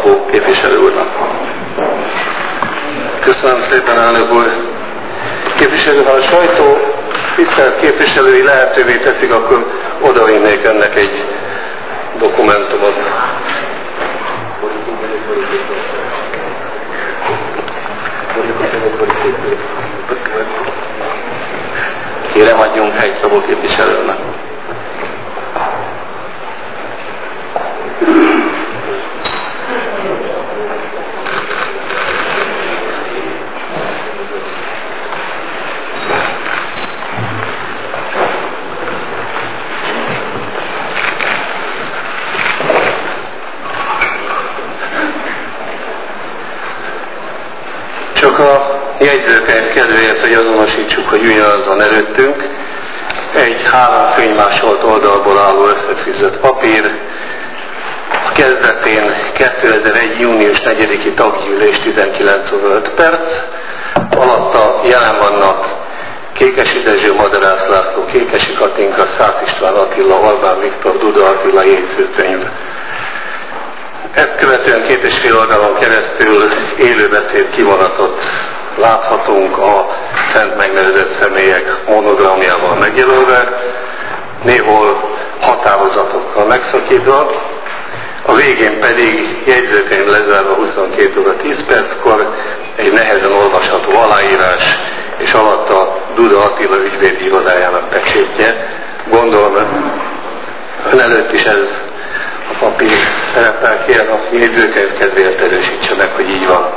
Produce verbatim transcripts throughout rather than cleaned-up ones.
Szabó képviselő úrnak. Köszönöm szépen, elnök úr. Képviselő, ha a sajtó tisztelt képviselői lehetővé teszik, akkor odavinnék ennek egy dokumentumot. Kérem, adjunk helyt Szabó képviselőnek. Csak a jegyzőkönyv kedvéért, hogy azonosítsuk, hogy üljön azon előttünk, egy három fénymásolt oldalból álló összefűzött papír, a kezdetén kétezer-egy. június negyediki taggyűlés tizenkilenc óra öt perc, alatta jelen vannak Kékesi Dezső, Madarász László, Kékesi Katinka, Szász István Attila, Orbán Viktor, Duda Attila jegyzőkönyv. Ezt követően két és fél oldalon keresztül élőbeszéd kivonatot láthatunk a fent megnevezett személyek monogramjával megjelölve, néhol határozatokkal megszakítva, a végén pedig jegyzőkönyv lezárva huszonkettő óra tíz perckor egy nehezen olvasható aláírás, és alatta Duda Attila ügyvédi irodájának pecsétje. Gondolom, ön előtt is ez a papír szerepel, kérem a jegyzőkönyv kedvéért erősítse meg, hogy így van.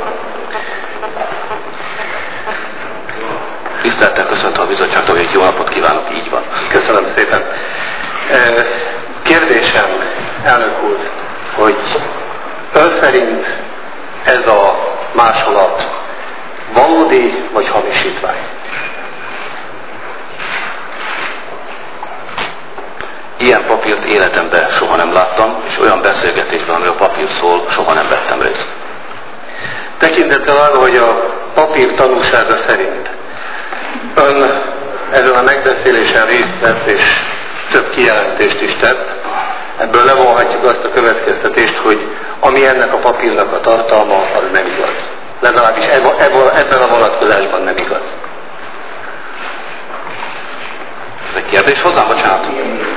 Tisztelettel köszöntöm a bizottságtól, hogy jó napot kívánok, így van. Köszönöm szépen. Kérdésem, elnök úr, hogy ön szerint ez a másolat valódi vagy hamisítvány? Ilyen papírt életemben soha nem láttam, és olyan beszélgetésben, amiről a papír szól, soha nem vettem részt. Tekintettel arra, hogy a papír tanúsága szerint ön ezen a megbeszélésen részt vett és több kijelentést is tett, ebből levonhatjuk azt a következtetést, hogy ami ennek a papírnak a tartalma, az nem igaz. Legalábbis ebben a vonatkozásban nem igaz. Ez egy kérdés hozzám, bocsánat?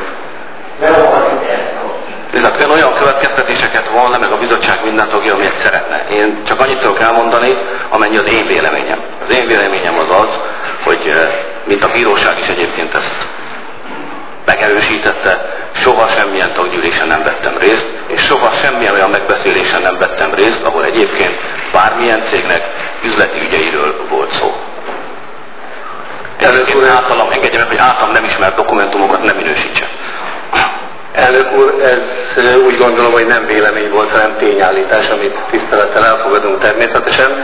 Illetve ön olyan következtetéseket von le, meg a bizottság minden tagja, amilyet szeretne. Én csak annyit tudok elmondani, amennyi az én véleményem. Az én véleményem az az, hogy mint a bíróság is egyébként ezt megerősítette, soha semmilyen taggyűlésen nem vettem részt, és soha semmilyen olyan megbeszélésen nem vettem részt, ahol egyébként bármilyen cégnek üzleti ügyeiről volt szó. Egyébként általam, engedje meg, hogy általam nem ismert dokumentumokat nem minősítse. Elnök úr, ez úgy gondolom, hogy nem vélemény volt, hanem tényállítás, amit tisztelettel elfogadunk természetesen.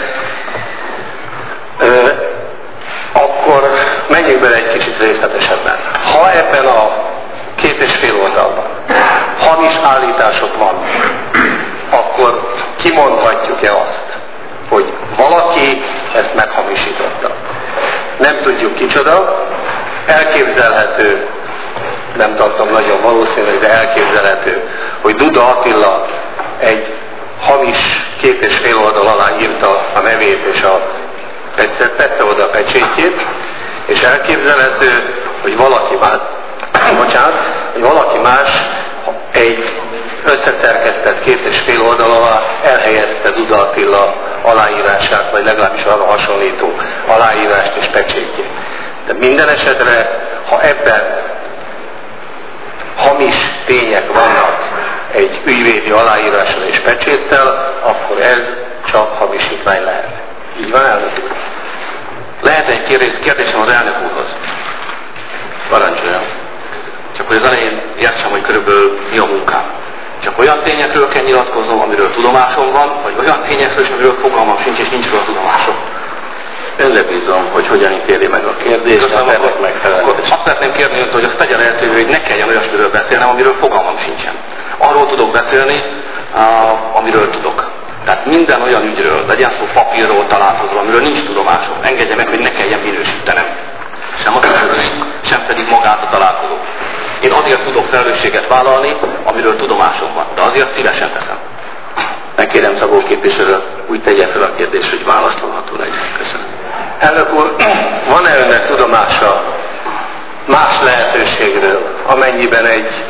Ö, akkor menjünk bele egy kicsit részletesebben. Ha ebben a két és fél oldalban hamis állítások vannak, akkor kimondhatjuk-e azt, hogy valaki ezt meghamisította? Nem tudjuk kicsoda, elképzelhető, nem tartom nagyon valószínűleg, de elképzelhető, hogy Duda Attila egy hamis két és fél oldal alá írta a nevét és a tette oda a pecsétjét, és elképzelhető, hogy valaki más, bocsánat, hogy valaki más egy összeszerkesztett két és fél oldal alá elhelyezte Duda Attila aláírását, vagy legalábbis arra hasonlító aláírást és pecsétjét. De minden esetre, ha ebben hamis tények vannak egy ügyvédi aláírással és pecséttel, akkor ez csak hamisítvány lehet. Így van, elnök úr? Lehet egy kérdés, kérdésem az elnök úrhoz. Parancsoljon. Csak hogy az elején értsem, hogy körülbelül mi a munkám. Csak olyan tényekről kell nyilatkoznom, amiről tudomásom van, vagy olyan tényekről, amiről fogalmam sincs, és nincs róla tudomásom. Önre bízom, hogy hogyan ítéli meg a kérdést. Köszönöm, akkor, akkor azt szeretném kérni önt, hogy azt tegye lehetővé, hogy ne kelljen olyasmiről beszélnem, amiről fogalmam sincsen. Arról tudok beszélni, amiről tudok. Tehát minden olyan ügyről, legyen szó papírról, találkozóról, amiről nincs tudomásom, engedje meg, hogy ne kelljen minősítenem. Sem a felelősség, sem pedig magát a találkozót. Én azért tudok felelősséget vállalni, amiről tudomásom van, de azért szívesen teszem. Nekem Kérem Szabó képviselő, úgy tegye fel a kérdést, hogy válaszolható legyen. Köszönöm. Elnök úr, van-e önnek tudomása más lehetőségről, amennyiben egy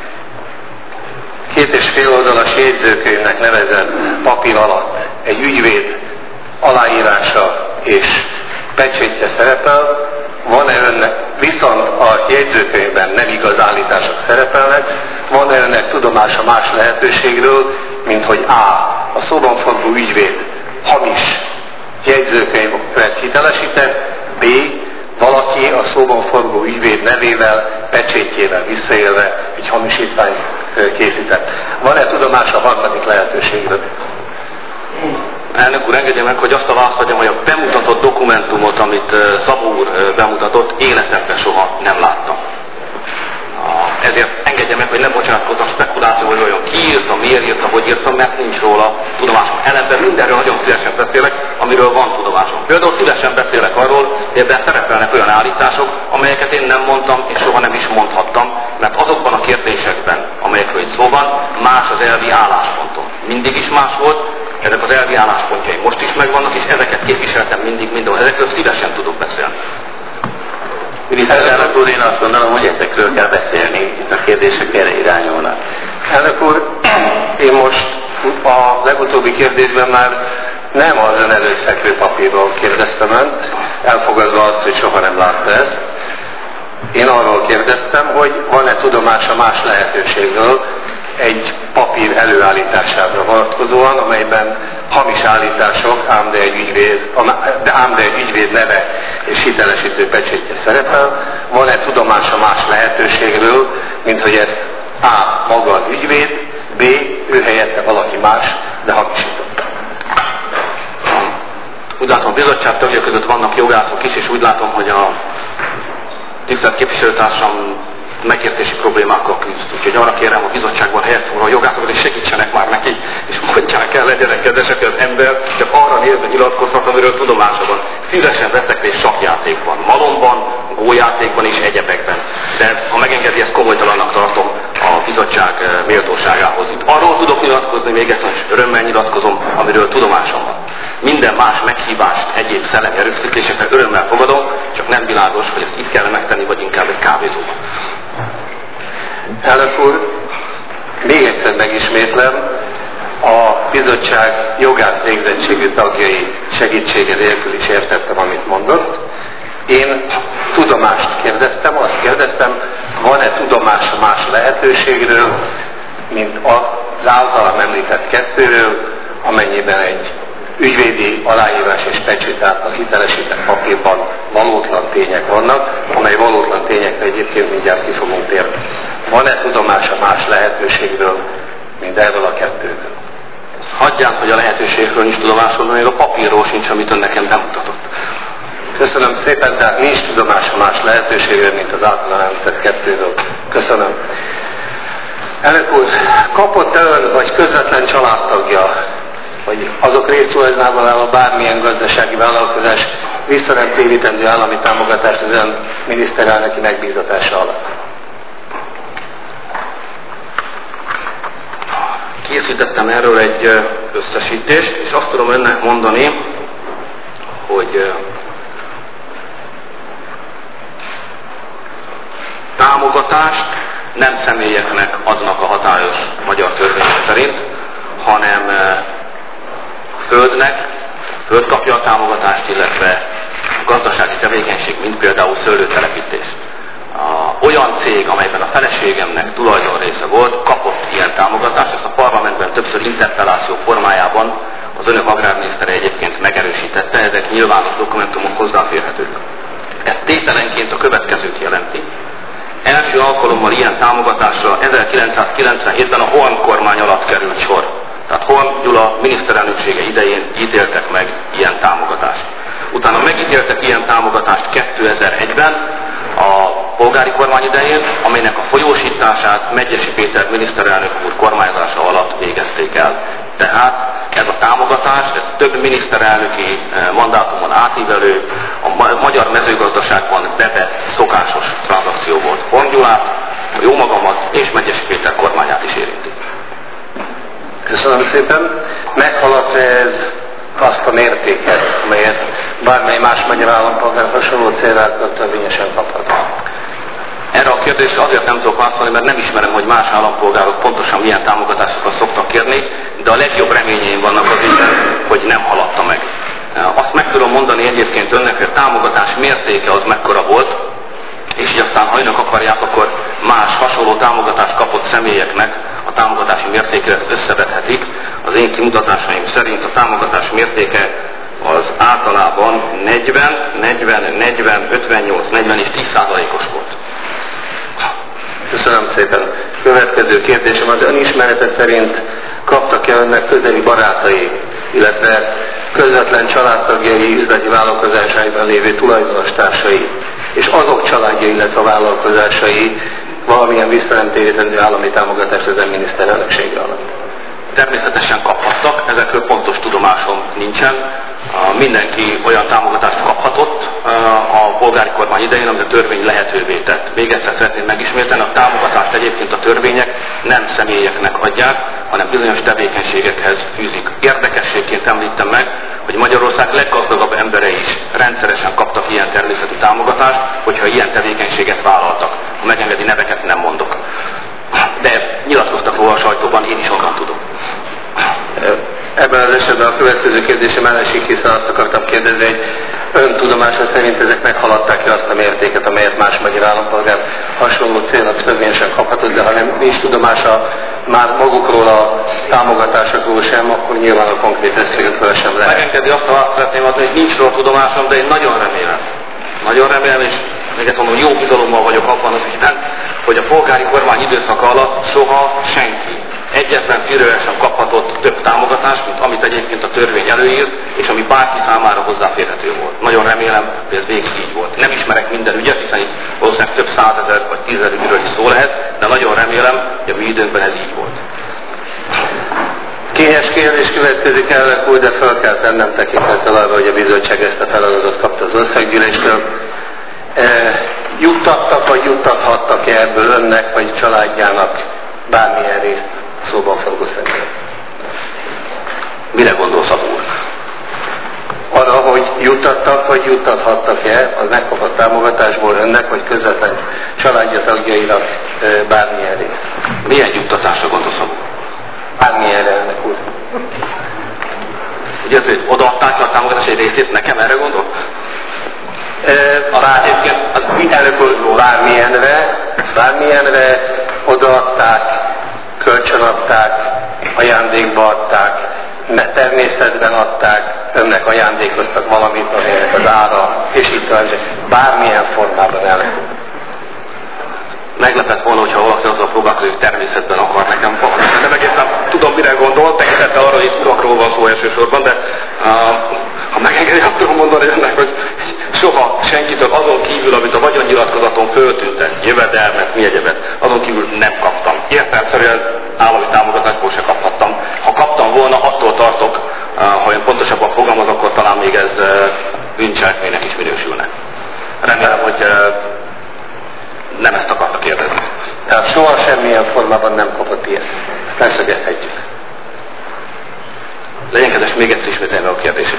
két és fél oldalas jegyzőkönyvnek nevezett papír alatt egy ügyvéd aláírása és pecsétje szerepel, van-e önnek, viszont a jegyzőkönyvben nem igaz állítások szerepelnek, van-e önnek tudomása más lehetőségről, mint hogy A. a szóban forgó ügyvéd hamis jegyzőkönyvet hitelesített, B. valaki a szóban forgó ügyvéd nevével, pecsétjével visszaélve egy hamisítványt készített. Van-e tudomása a harmadik lehetőségről? Elnök úr, engedje meg, hogy azt a választ adjam, hogy a bemutatott dokumentumot, amit Szabó úr bemutatott, életemben soha nem láttam. Ezért engedje meg, hogy nem bocsánatkozom spekuláció, hogy olyan ki írta, miért írta, hogy írtam, mert nincs róla tudomásom. Ellenben mindenről nagyon szívesen beszélek, amiről van tudomásom. Például szívesen beszélek arról, hogy ebben szerepelnek olyan állítások, amelyeket én nem mondtam, és soha nem is mondhattam, mert azokban a kérdésekben, amelyekről itt szó van, más az elvi álláspontom. Mindig is más volt, ezek az elvi álláspontjaim most is megvannak, és ezeket képviseltem mindig mindenhol. Ezekről szívesen tudok beszélni. Miniszterelnök úr, én azt gondolom, hogy ezekről kell beszélni, itt a kérdések erre irányulnak. Elnök úr, én most a legutóbbi kérdésben már nem az ön előszekvő papírról kérdeztem önt, elfogadva azt, hogy soha nem látta ezt. Én arról kérdeztem, hogy van-e tudomása más lehetőségről egy papír előállítására vonatkozóan, amelyben hamis állítások, ám de egy ügyvéd, de ám de egy ügyvéd neve és hitelesítő pecsétje szerepel. Van-e tudomása más lehetőségről, mint hogy ez A. maga az ügyvéd, B. ő helyette valaki más, de hamisította. Úgy látom, a bizottság tagja között vannak jogászok is, és úgy látom, hogy a tisztelt képviselőtársam megértési problémákkal küzd. Úgyhogy arra kérem a bizottságban helyet foglaló jogászokat, és segítsenek már neki, és mondják el, legyenek kedvesek, az ember csak arra nézve nyilatkozhat, amiről tudomása van. Szívesen veszek részt sakjátékban, malomban, gójátékban és egyebekben. De ha megengedi, ezt komolytalannak tartom a bizottság méltóságához. Itt arról tudok nyilatkozni, még egyszer is örömmel nyilatkozom, amiről tudomásom van. Minden más meghívást, egyéb szellemi erőfeszítésekre örömmel fogadom, csak nem világos, hogy ezt itt kell megtenni, vagy inkább egy kávézóban. Elnök úr, még egyszer megismétlem, a bizottság jogász végzettségű tagjai segítsége nélkül is értettem, amit mondott. Én tudomást kérdeztem, azt kérdeztem, van-e tudomása más lehetőségről, mint az általam említett kettőről, amennyiben egy ügyvédi aláírás és pecsét által hitelesített papírban valótlan tények vannak, amely valótlan tényekre egyébként mindjárt ki fogunk térni. Van-e tudomása más lehetőségről, mint erről a kettőről? Hagyján, hogy a lehetőségről nincs tudomásom, még a papírról sincs, amit ön nekem bemutatott. Köszönöm szépen, tehát nincs tudomása más lehetőségről, mint az általán említett kettőről. Köszönöm. Elnök úr, kapott-e ön, vagy közvetlen családtagja, vagy azok résztulajdonában álló bármilyen gazdasági vállalkozás vissza nem térítendő állami támogatást az ön miniszterelnöki megbízatása alatt? Készítettem erről egy összesítést, és azt tudom önnek mondani, hogy támogatást nem személyeknek adnak a hatályos magyar törvények szerint, hanem földnek, föld kapja a támogatást, illetve a gazdasági tevékenység, mint például szőlőtelepítés. Olyan cég, amelyben a feleségemnek tulajdonrésze volt, kapott ilyen támogatást, ezt a parlamentben többször interpelláció formájában az önök agrárminisztere egyébként megerősítette, ezek nyilvános dokumentumok hozzáférhetők. Ez tételenként a következőt jelenti. Első alkalommal ilyen támogatásra ezerkilencszázkilencvenhétben a Horn kormány alatt került sor. Tehát Horn Gyula miniszterelnöksége idején ítéltek meg ilyen támogatást. Utána megítéltek ilyen támogatást kétezer-egyben a polgári kormány idején, amelynek a folyósítását Medgyessy Péter miniszterelnök úr kormányzása alatt végezték el. Tehát ez a támogatás, ez több miniszterelnöki mandátumon átívelő, a magyar mezőgazdaságban bevett szokásos tranzakció volt. Horn Gyulát, a jómagamat és Medgyessy Péter kormányát is érinti. Köszönöm szépen. Meghaladta ez azt a mértéket, amelyet bármely más magyar állampolgár hasonló célra törvényesen kaphat? Erre a kérdésre azért nem tudok válaszolni, mert nem ismerem, hogy más állampolgárok pontosan milyen támogatásokat szoktak kérni, de a legjobb reményeim vannak az ügyben, hogy nem haladta meg. Azt meg tudom mondani egyébként önnek, hogy a támogatás mértéke az mekkora volt, és így aztán ha önök akarják, akkor más hasonló támogatást kapott személyeknek a támogatási mértéket összevethetik. Az én kimutatásaim szerint a támogatás mértéke az általában negyven, negyven, negyven, ötvennyolc, negyven és tíz százalékos volt. Köszönöm szépen. Következő kérdésem: az önismerete szerint kaptak-e önnek közeli barátai, illetve közvetlen családtagjai, üzleti vállalkozásaiban lévő tulajdonos társai, és azok családja, illetve vállalkozásai valamilyen visszanemtérítendő állami támogatást az miniszterelnöksége alatt? Természetesen kaphattak, ezekről pontos tudomásom nincsen. Mindenki olyan támogatást kaphatott a polgári kormány idején, amit a törvény lehetővé tett. Még egyszer szeretném megismételni, a támogatást egyébként a törvények nem személyeknek adják, hanem bizonyos tevékenységekhez fűzik. Érdekességként említem meg, hogy Magyarország leggazdagabb emberei is rendszeresen kaptak ilyen természetű támogatást, hogyha ilyen tevékenységet vállaltak. Ha megengedi, neveket nem mondok. De nyilatkoztak róla a sajtóban, én is onnan tudom. Ebben az esetben a következő kérdésem elesik, hiszen azt akartam kérdezni, hogy ön tudomása szerint ezek meghaladták-e azt a mértéket, amelyet más magyar állampolgár hasonló célnak törvényesen kaphatott, de ha nem nincs tudomása már magukról a támogatásokról sem, akkor nyilván a konkrét összegekről sem lehet. Megengedi azt, ha azt szeretném adni, hogy nincs róla tudomásom, de én nagyon remélem. Nagyon remélem, és még ezt mondom, jó bizalommal vagyok abban az ügyben, hogy a polgári kormány időszaka alatt soha senki egyetlen fillérrel sem kaphatott több támogatást, mint amit egyébként a törvény előírt, és ami bárki számára hozzáférhető volt. Nagyon remélem, hogy ez végig így volt. Nem ismerek minden ügyet, hiszen itt valószínűleg több százezer vagy tízezer ügyről is szó lehet, de nagyon remélem, hogy a mi időnkben ez így volt. Kényes kérdés következik, elnök úr, de fel kell tennem tekintettel arra, hogy a bizottság ezt a feladatot kapta az országgyűléstől. E, juttattak vagy juttathattak-e ebből önnek vagy családjának bármilyen részt szóban forgó személyek? Mire gondolsz, úr? Arra, hogy juttattak vagy juttathattak-e az megkapott támogatásból önnek vagy közvetlen családja tagjainak e, bármilyen részt? Milyen juttatásra gondolsz, úr? Bármilyen, elnök úr. Ugye az, hogy odaadták a támogatás egy részét, nekem erre gondol? Bár, az elnök úr, bármilyenre, bármilyenre odaadták, kölcsönadták, ajándékba adták, természetben adták, önnek ajándékoztak valamit, amelynek az ára, és így tovább, bármilyen formában, elnök úr. Meglepett volna, hogyha valaki azzal próbálkozik, hogy természetben akar nekem fogni. Nem egészen tudom, mire gondol, tekintettel arra, hogy urakról van szó elsősorban, de uh, ha megengedi, azt tudom mondani önnek, hogy soha senkitől azon kívül, amit a vagyonnyilatkozaton föltüntet, jövedelmet, mi egyebet, azon kívül nem kaptam. Értelemszerűen állami támogatásból se kaphattam. Ha kaptam volna, attól tartok, uh, ha én pontosabban fogalmaz, akkor talán még ez uh, bűncselekménynek is minősülne. Remélem, hogy uh, nem ezt akarta kérdezni. Tehát soha semmilyen formában nem kapott ilyet. Ezt leszögezhetjük. Legyen kedves, még egyszer ismételni a kérdését.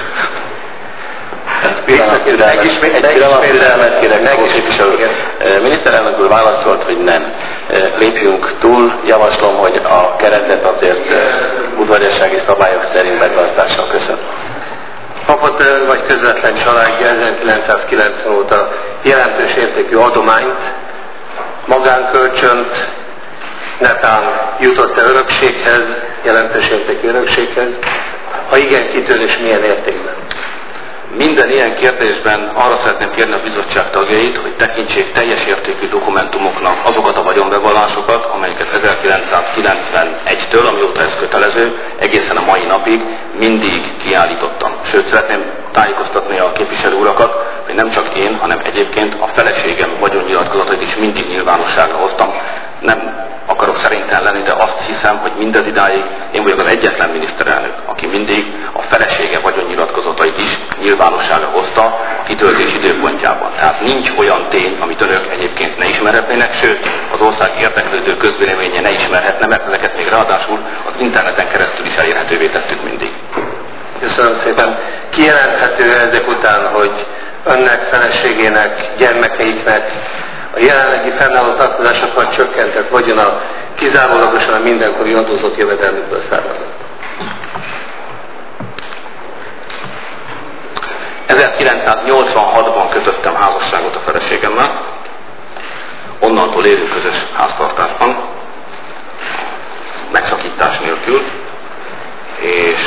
Egy pillanat kérek, képviselő. Miniszterelnök úr válaszolt, hogy nem. Lépjünk túl, javaslom, hogy a keretet azért udvariassági szabályok szerint begazdással. Köszönöm. Kapott vagy közvetlen családja ezerkilencszázkilencven óta jelentős értékű adományt, magánkölcsönt, netán jutott-e örökséghez, jelentős értékű örökséghez? Ha igen, kitől és milyen értékben? Minden ilyen kérdésben arra szeretném kérni a bizottság tagjait, hogy tekintsék teljes értékű dokumentumoknak azokat a vagyonbevallásokat, amelyeket ezerkilencszázkilencvenegytől, amióta ez kötelező, egészen a mai napig mindig kiállítottam. Sőt, szeretném tájékoztatni a képviselő urakat, hogy nem csak én, hanem egyébként a feleségem vagyonnyilatkozatait is mindig nyilvánosságra hoztam. Nem akarok szerintem lenni, de azt hiszem, hogy mindez idáig én vagyok az egyetlen miniszterelnök, aki mindig a felesége vagyonnyilatkozatait is nyilvánosságra hozta a kitöltés időpontjában. valójában. Tehát nincs olyan tény, amit önök egyébként ne ismerhetnének, sőt az ország érdeklődő közvéleménye ne ismerhetne, mert ezeket még ráadásul az interneten keresztül is elérhetővé tettük mindig. Köszönöm szépen. Kijelenthető ezek után, hogy önnek, feleségének, gyermekeiknek a jelenlegi fennálló tartozásokkal csökkentett vagyona kizárólagosan a mindenkori adózott jövedelmükből származott? ezerkilencszáznyolcvanhatban kötöttem házasságot a feleségemmel, onnantól élünk közös háztartásban, megszakítás nélkül, és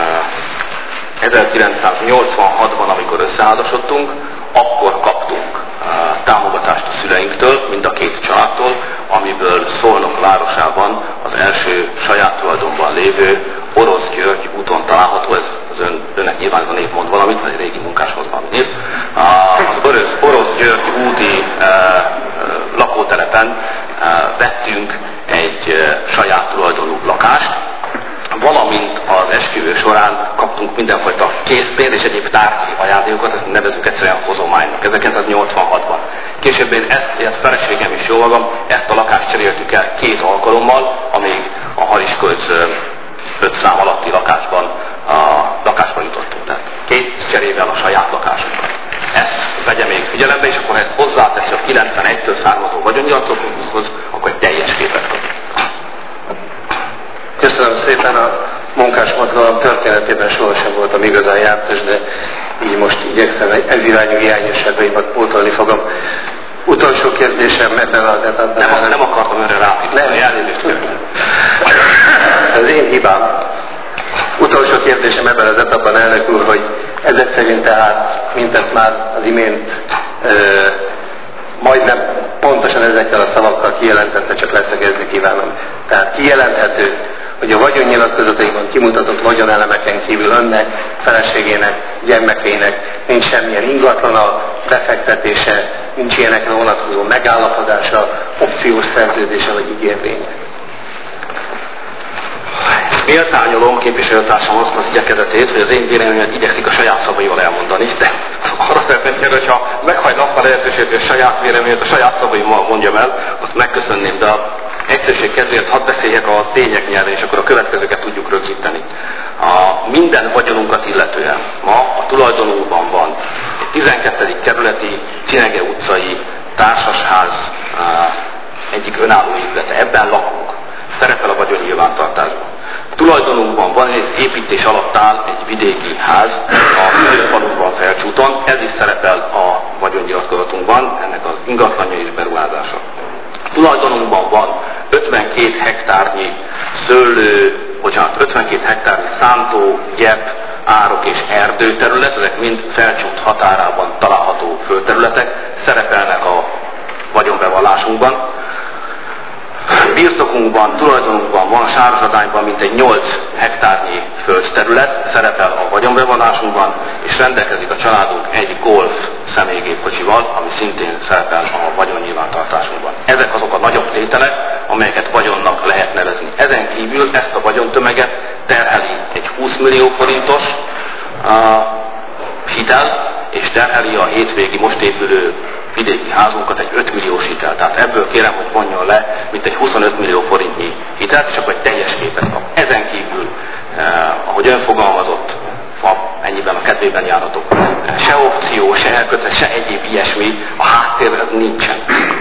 ezerkilencszáznyolcvanhatban, amikor összeházasodtunk, akkor kaptunk támogatást a szüleinktől, mind a két családtól, amiből Szolnok városában az első saját tulajdonban lévő Orosz György úton található, ez az ön, önnek nyilván a név mond valamit, vagy régi munkáshoz valami név. Az Orosz, Orosz György úti e, e, lakótelepen e, vettünk egy e, saját tulajdonú lakást, valamint az esküvő során kaptunk mindenfajta készpénz és egyéb tárgyi ajándékokat, ezt nevezünk egyszerűen hozománynak, ezerkilencszáznyolcvanhatban. Később én ezt, ezt feleségem és jó magam, ezt a lakást cseréltük el két alkalommal, amíg a Hariskölc öt szám alatti lakásban, a lakásban jutottunk. Tehát két cserével a saját lakásunkat. Ezt vegye még figyelembe, és akkor ezt hozzáteszi a kilencvenegytől származó vagyonnyilatkozathoz, akkor egy teljes képet kap. Köszönöm szépen, a munkásmozgalom történetében sohasem voltam igazán jártas, de így most igyekszem ez irányú hiányosságaimat pótolni fogom. Utolsó kérdésem ebben az esetben... Nem, nem akartam önre ráfítani, elnézést kérem. Ez én hibám. Utolsó kérdésem ebben az etapban, elnök úr, hogy ezek szerint tehát, mint ezt már az imént ö, majdnem pontosan ezekkel a szavakkal kijelentette, csak leszögezni kívánom. Tehát kijelenthető, hogy a vagyonnyilatkozataiban kimutatott vagyonelemeken kívül önnek, feleségének, gyermekeinek nincs semmilyen ingatlana, befektetése, nincs ilyenekre vonatkozó megállapodása, opciós szerződése vagy ígérvénye. Méltányolom képviselőtársam azt az igyekezetét, hogy az én véleményemet igyekszik a saját szavaival elmondani, de arra szeretném kérni, hogyha meghajna azt a lehetőséget, hogy a saját véleményét a saját szavaimmal mondjam el, azt megköszönném, de a egyszerűség kedvéért hadd beszéljek a tények nyelven, és akkor a következőket tudjuk rögzíteni. A minden vagyonunkat illetően ma a tulajdonunkban van egy tizenkettedik kerületi Cinege utcai társasház egyik önálló épülete. Ebben lakunk. Szerepel a vagyonnyilvántartásban. Tulajdonunkban van egy építés alatt áll egy vidéki ház a Főfaluban Felcsúton, ez is szerepel a vagyonnyilatkozatunkban, ennek az ingatlanja és beruházása. Tulajdonunkban van ötvenkét hektárnyi szőlő, bocsánat, ötvenkét hektárnyi szántó, gyep, árok és erdőterület, ezek mind Felcsút határában található földterületek, szerepelnek a vagyonbevallásunkban. Birtokunkban, tulajdonunkban van Sárosadányban mintegy nyolc hektárnyi földterület, szerepel a vagyonbevallásunkban, és rendelkezik a családunk egy golf személygépkocsival, ami szintén szerepel a vagyonnyilvántartásunkban. Ezek azok a nagyobb tételek, amelyeket vagyonnak lehet nevezni. Ezen kívül ezt a vagyontömeget terheli egy húsz millió forintos uh, hitel, és terheli a hétvégi most épülő vidéki házunkat egy öt milliós hitel. Tehát ebből kérem, hogy vonjon le mint egy huszonöt millió forintnyi hitelt, és akkor egy teljes képet kap. Ezen kívül, eh, ahogy ön fogalmazott, ha ennyiben a kedvében járhatok, se opció, se elkötve, se egyéb ilyesmi, a háttérben nincsen.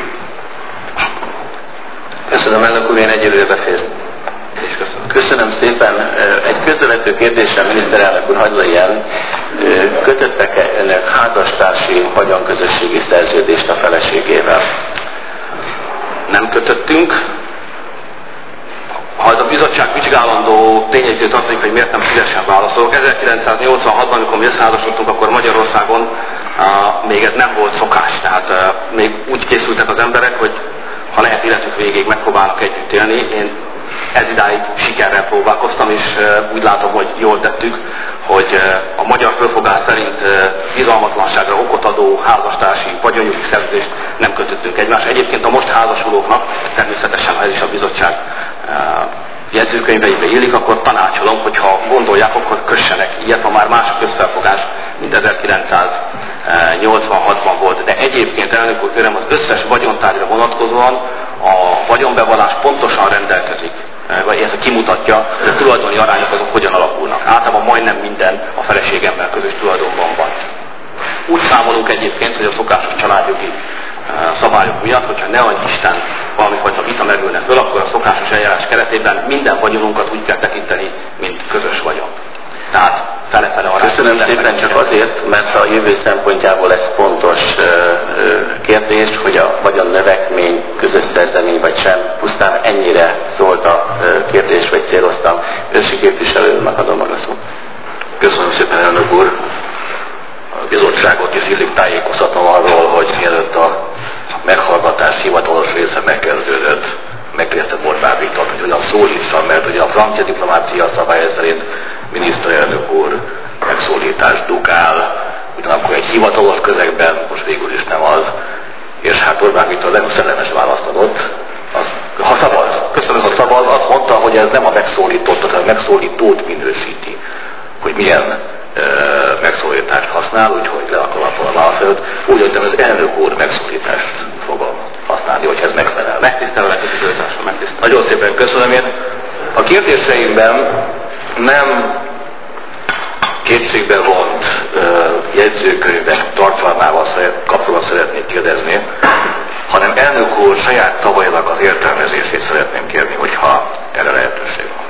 Köszönöm, elnök úr, én egyelőre befejeztem. És köszönöm. Köszönöm szépen. Egy közvető kérdésem, miniszterelnök úr, hadd legyen. Kötöttek-e önök házastársi vagyonközösségi szerződést a feleségével? Nem kötöttünk. Ha ez a bizottság vizsgálandó tényező tartozik, hogy miért nem szívesen válaszolok. ezerkilencszáznyolcvanhatban, amikor mi összeházasodtunk, akkor Magyarországon uh, még ez nem volt szokás. Tehát uh, még úgy készültek az emberek, hogy ha lehet életük végéig megpróbálnak együtt élni. Én ez idáig sikerrel próbálkoztam, és uh, úgy látom, hogy jól tettük, hogy uh, a magyar fölfogás szerint uh, bizalmatlanságra okot adó házastársi vagyonjogi szerződést nem kötöttünk egymás. Egyébként a most házasulóknak, természetesen ha ez is a bizottság uh, jegyzőkönyveibe illik, akkor tanácsolom, hogyha gondolják, akkor kössenek ilyet, ha már más a közfelfogás, mint ezerkilencszáznyolcvanhatban volt. hanem az összes vagyontárgyra vonatkozóan a vagyonbevallás pontosan rendelkezik, vagy ez kimutatja, hogy a tulajdoni arányok azok hogyan alakulnak. Általában majdnem minden a feleségemmel közös tulajdonban van. Úgy számolunk egyébként, hogy a szokásos családjogi szabályok miatt, hogyha ne adj Isten valamifajta vita merülne föl, akkor a szokásos eljárás keretében minden vagyonunkat úgy kell tekinteni, mint közös vagyon. Tehát fele-fele arányban. Köszönöm szépen csak azért, mert a jövő szempontjából ez fontos kérdés, hogy a vagyon növekmény közös szerzemény vagy sem. Pusztán ennyire szólt a kérdés, vagy céloztam. Ősi képviselőnek adom meg a szót. Köszönöm szépen, elnök úr. A bizottságot is illik tájékoztatnom arról, hogy mielőtt a meghallgatás hivatalos része megkezdődött, megkérdeztem Orbán Viktor, hogy hogyan szólítsam, mert ugye a francia diplomácia szabály szerint miniszterelnök úr megszólítás dugál, ugyanakkor egy hivatalos közegben most végül is nem az, és hát Orbán Viktor nagyon szellemes választ adott. Az, ha szabad, köszönöm, ha szabad, azt mondta, hogy ez nem a megszólítót, hanem a megszólítót minősíti, hogy milyen e, megszólítást használ, úgyhogy le a kalappal a válasz előtt. Úgy jöttem, az elnök úr megszólítást fogom használni, hogy ez megfelel. Megtisztelő megtisztelőtársam, megtisztelő. Nagyon szépen köszönöm én. A kérdéseimben nem kétségbe vont uh, jegyzőkönyvek tartalmával kapcsolatban szeretnék kérdezni, hanem elnök úr saját szavainak az értelmezését szeretném kérni, hogyha erre lehetőség van.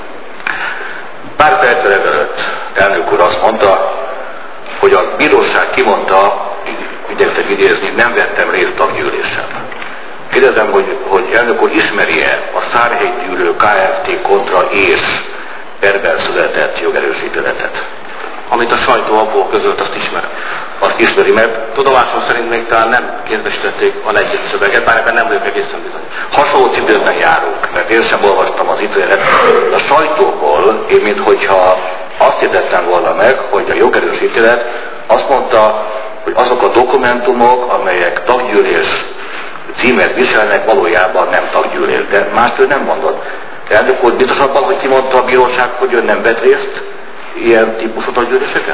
Pár perccel ezelőtt elnök úr azt mondta, hogy a bíróság kimondta, igyekszem idézni, nem vettem részt taggyűlésen. Kérdezem, hogy, hogy elnök úr ismeri-e a Szárhelygyűlő Kft. Kontra és perben született jogerősítéletet? Amit a sajtó abból közölt, azt ismerem. Azt ismeri, mert tudomásom szerint még talán nem kézbesítették a legjobb szöveget, bár ebben nem vagyok egészen bizony. Hasonló cipőben járunk, mert én sem olvastam az ítéletet. A sajtóból én, minthogyha azt értettem volna meg, hogy a jogerősítélet azt mondta, hogy azok a dokumentumok, amelyek taggyűlés címet viselnek, valójában nem taggyűlés, de mást ő nem mondott. Elnök úr biztos abban, hogy kimondta a bíróság, hogy ön nem vett részt ilyen típusú taggyűléseken?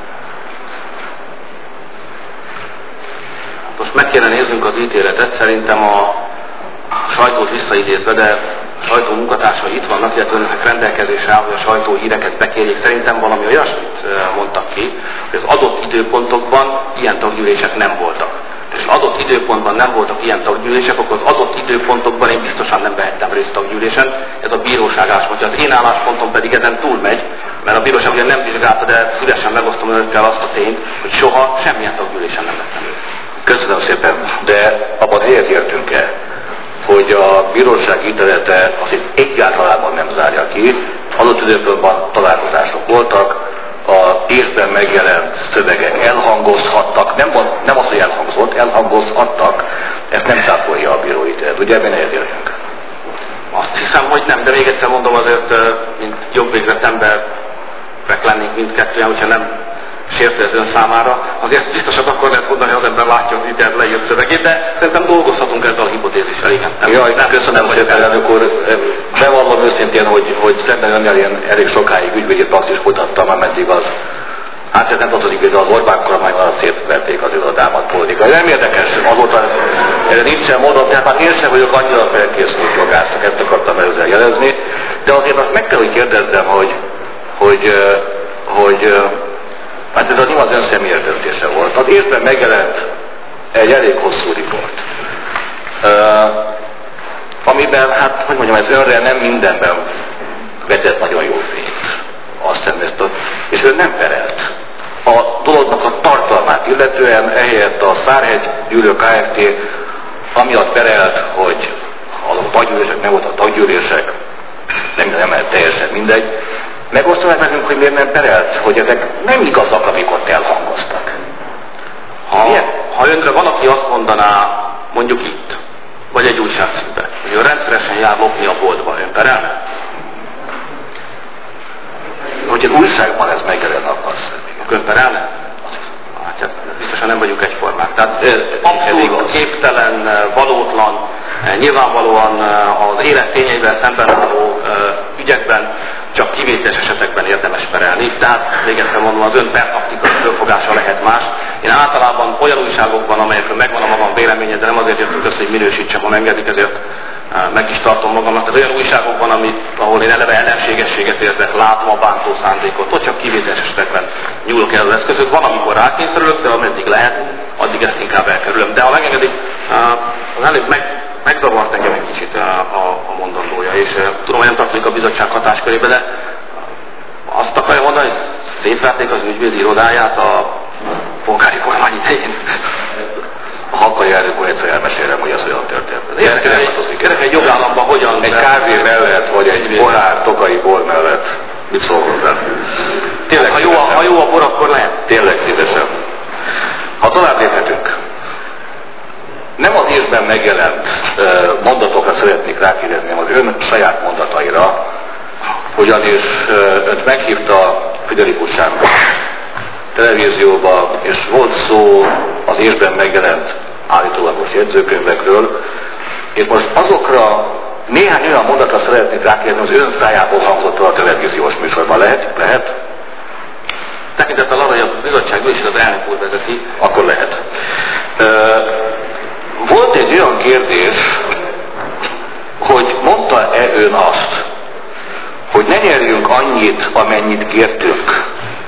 Most meg kéne néznünk az ítéletet, szerintem a sajtót visszaidézve, de a sajtó munkatársai itt vannak, illetve önöknek rendelkezésre áll, hogy a sajtó híreket bekérjék. Szerintem valami olyasmit mondtak ki, hogy az adott időpontokban ilyen taggyűlések nem voltak. És az adott időpontban nem voltak ilyen taggyűlések, akkor az adott időpontokban én biztosan nem vehettem részt taggyűlésen. Ez a bíróság álláspontja. Az én álláspontom pedig ezen túlmegy, mert a bíróság ugye nem vizsgálta, de szívesen megosztom önökkel azt a tényt, hogy soha semmilyen taggyűlésen nem vettem részt. Köszönöm szépen, de abban egyetértünk-e, hogy a bíróság ítélete azért egyáltalán nem zárja ki, adott időpontban találkozások voltak, a évben megjelent szövegek elhangozhattak, nem, nem az, hogy elhangzott, elhangozhattak, ezt nem száfolja a bíróítélet. Ugye ebben egyetértünk? Azt hiszem, hogy nem, de még egyszer mondom, azért, mint jobbvégzett emberek lennénk mindkettően, hogyha nem sértő ez ön számára, azért biztosan akkor lehet mondani, hogy az ember látja az ítélet leírt szövegét, de szerintem dolgozhatunk ezzel a hipotézissel, igen. Jaj, nem, köszönöm szépen, elnök úr. Bevallom őszintén, hogy, hogy szemben önnel én elég sokáig ügyvédi praxist folytattam, ameddig az hát ez nem tartozik, de az Orbán kormányban szétverték az irodámat politikai. Nem érdekes, azóta erre nincsen módon, tehát már én sem vagyok annyira felkészült jogásznak, ezt akartam ezzel jelezni, de azért azt meg kell, hogy kérdezzem, hogy, hogy, hogy, hogy hát ez az nem az ön személyes döntése volt. Az évben megjelent egy elég hosszú riport, uh, amiben, hát, hogy mondjam, ez önre nem mindenben vetett nagyon jó fényt. Azt hiszem, ezt a, és ő nem perelt. A dolognak a tartalmát illetően ehelyett a Szárhelygyűlő Kft. Amiatt perelt, hogy a taggyűlések nem voltak taggyűlések, nem, nem teljesen mindegy. Megosztanak nekünk, hogy miért nem perelt, hogy ezek nem igazak, amik ott elhangoztak. Ha, ha önre valaki azt mondaná, mondjuk itt, vagy egy újságcikkben, hogy ő rendszeresen jár lopni a boltba, ön perelne? Hogy egy újságban ez megjelent, akkor ön perelne? Hát biztosan nem vagyunk egyformák. Tehát abszolút képtelen, valótlan, nyilvánvalóan az élet tényeivel szemben álló ügyekben csak kivételes esetekben érdemes perelni, tehát végeztem mondom, az ön pertaktikai fölfogása lehet más, Én általában olyan újságokban, amelyekről megvan a magam véleménye, de nem azért jöttünk össze, hogy minősítsem, ha megengedik, ezért meg is tartom magamnak. Tehát olyan újságokban, amit, ahol én eleve ellenségességet érzek, látom a bántó szándékot, ott csak kivételes esetekben nyúlok el az eszközök. Van, amikor rákényszerülök, de ameddig lehet, addig ezt inkább elkerülöm. De ha megengedik, az előbb meg, megzavart engem egy kicsit a, a, a mondandója, és tudom, hogy nem tartozik a bizottság hatáskörébe, de azt akarja mondani, hogy szétverték az ügyvédi irodáját a polgári kormány idején. Ha akarja, elnök úr, egyszer elmesélem, hogy ez olyan történt. Érdekel egy jogállamban hogyan... Egy kávé mellett, vagy egy pohár tokai bor mellett. Mit szól hozzá? Tényleg, ha jó, a, ha jó a bor, akkor lehet. Tényleg szívesen. Ha tovább léphetünk. Nem az írben megjelent mondatokra szeretnék rákérdezni, hanem az ön saját mondataira, ugyanis önt meghívta Friderikus Sándor televízióba, és volt szó az írben megjelent állítólagos jegyzőkönyvekről, és most azokra néhány olyan mondatra szeretnék rákérdezni, az ön szájából hangzott a televíziós műsorban. Lehet? Lehet? Tekintettel arra, hogy a bizottság is az elnök úr vezeti, akkor lehet. Volt egy olyan kérdés, hogy mondta-e ön azt, hogy ne nyerjünk annyit, amennyit kértünk.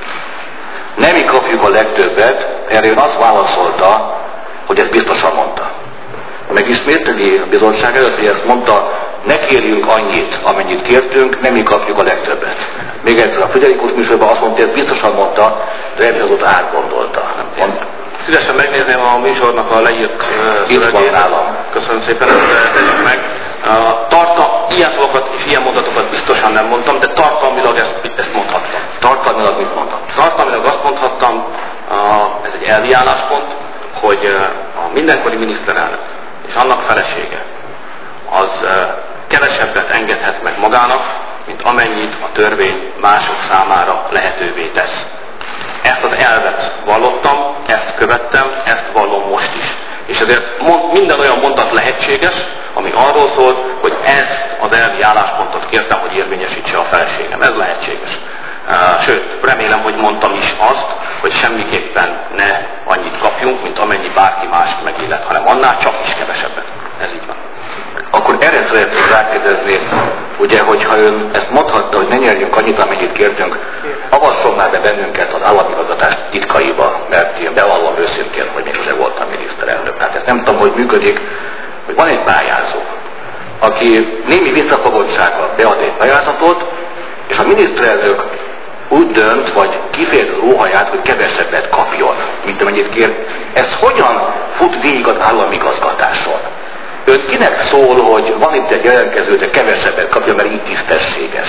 Nem mi kapjuk a legtöbbet, erre ön azt válaszolta, hogy ezt biztosan mondta. Megismételi a bizottság előtt, hogy ezt mondta, ne kérjünk annyit, amennyit kértünk, nem mi kapjuk a legtöbbet. Még egyszer a Friderikus műsorban azt mondta, hogy ezt biztosan mondta, de ebből azóta átgondolta. Szívesen megnézném a műsornak a leírt szövegét. Köszönöm szépen, ezt tegyük meg. Tarta, ilyen szavakat és ilyen mondatokat biztosan nem mondtam, de tartalmilag ezt, ezt mondhattam. Tartalmilag mit mondtam? Tartalmilag azt mondhattam, ez egy elvi álláspont, hogy a mindenkori miniszterelnök és annak felesége az kevesebbet engedhet meg magának, mint amennyit a törvény mások számára lehetővé tesz. Ezt az elvet vallottam, ezt követtem, ezt vallom most is. És ezért mond, minden olyan mondat lehetséges, ami arról szól, hogy ezt az elvi álláspontot kértem, hogy érvényesítse a feleségem. Ez lehetséges. Sőt, remélem, hogy mondtam is azt, hogy semmiképpen ne annyit kapjunk, mint amennyi bárki mást megillet, hanem annál csak is kevesebbet. Ez így van. Akkor erre szeretném rákérdezni, ugye, hogyha ön ezt mondhatta, hogy ne nyerjünk annyit, amennyit kértünk, avasszon már be bennünket az államigazgatás titkaiba, mert én bevallom őszintén, hogy még sose voltam miniszterelnök. Tehát ezt nem tudom, hogy működik, hogy van egy pályázó, aki némi visszafogottsággal bead egy pályázatot, és a miniszterelnök úgy dönt, vagy kifejezi az óhaját, hogy kevesebbet kapjon, mint amennyit kér. Ez hogyan fut végig az államigazgatáson? Ön kinek szól, hogy van itt egy jelentkező, de kevesebbet kapja, mert így tisztességes?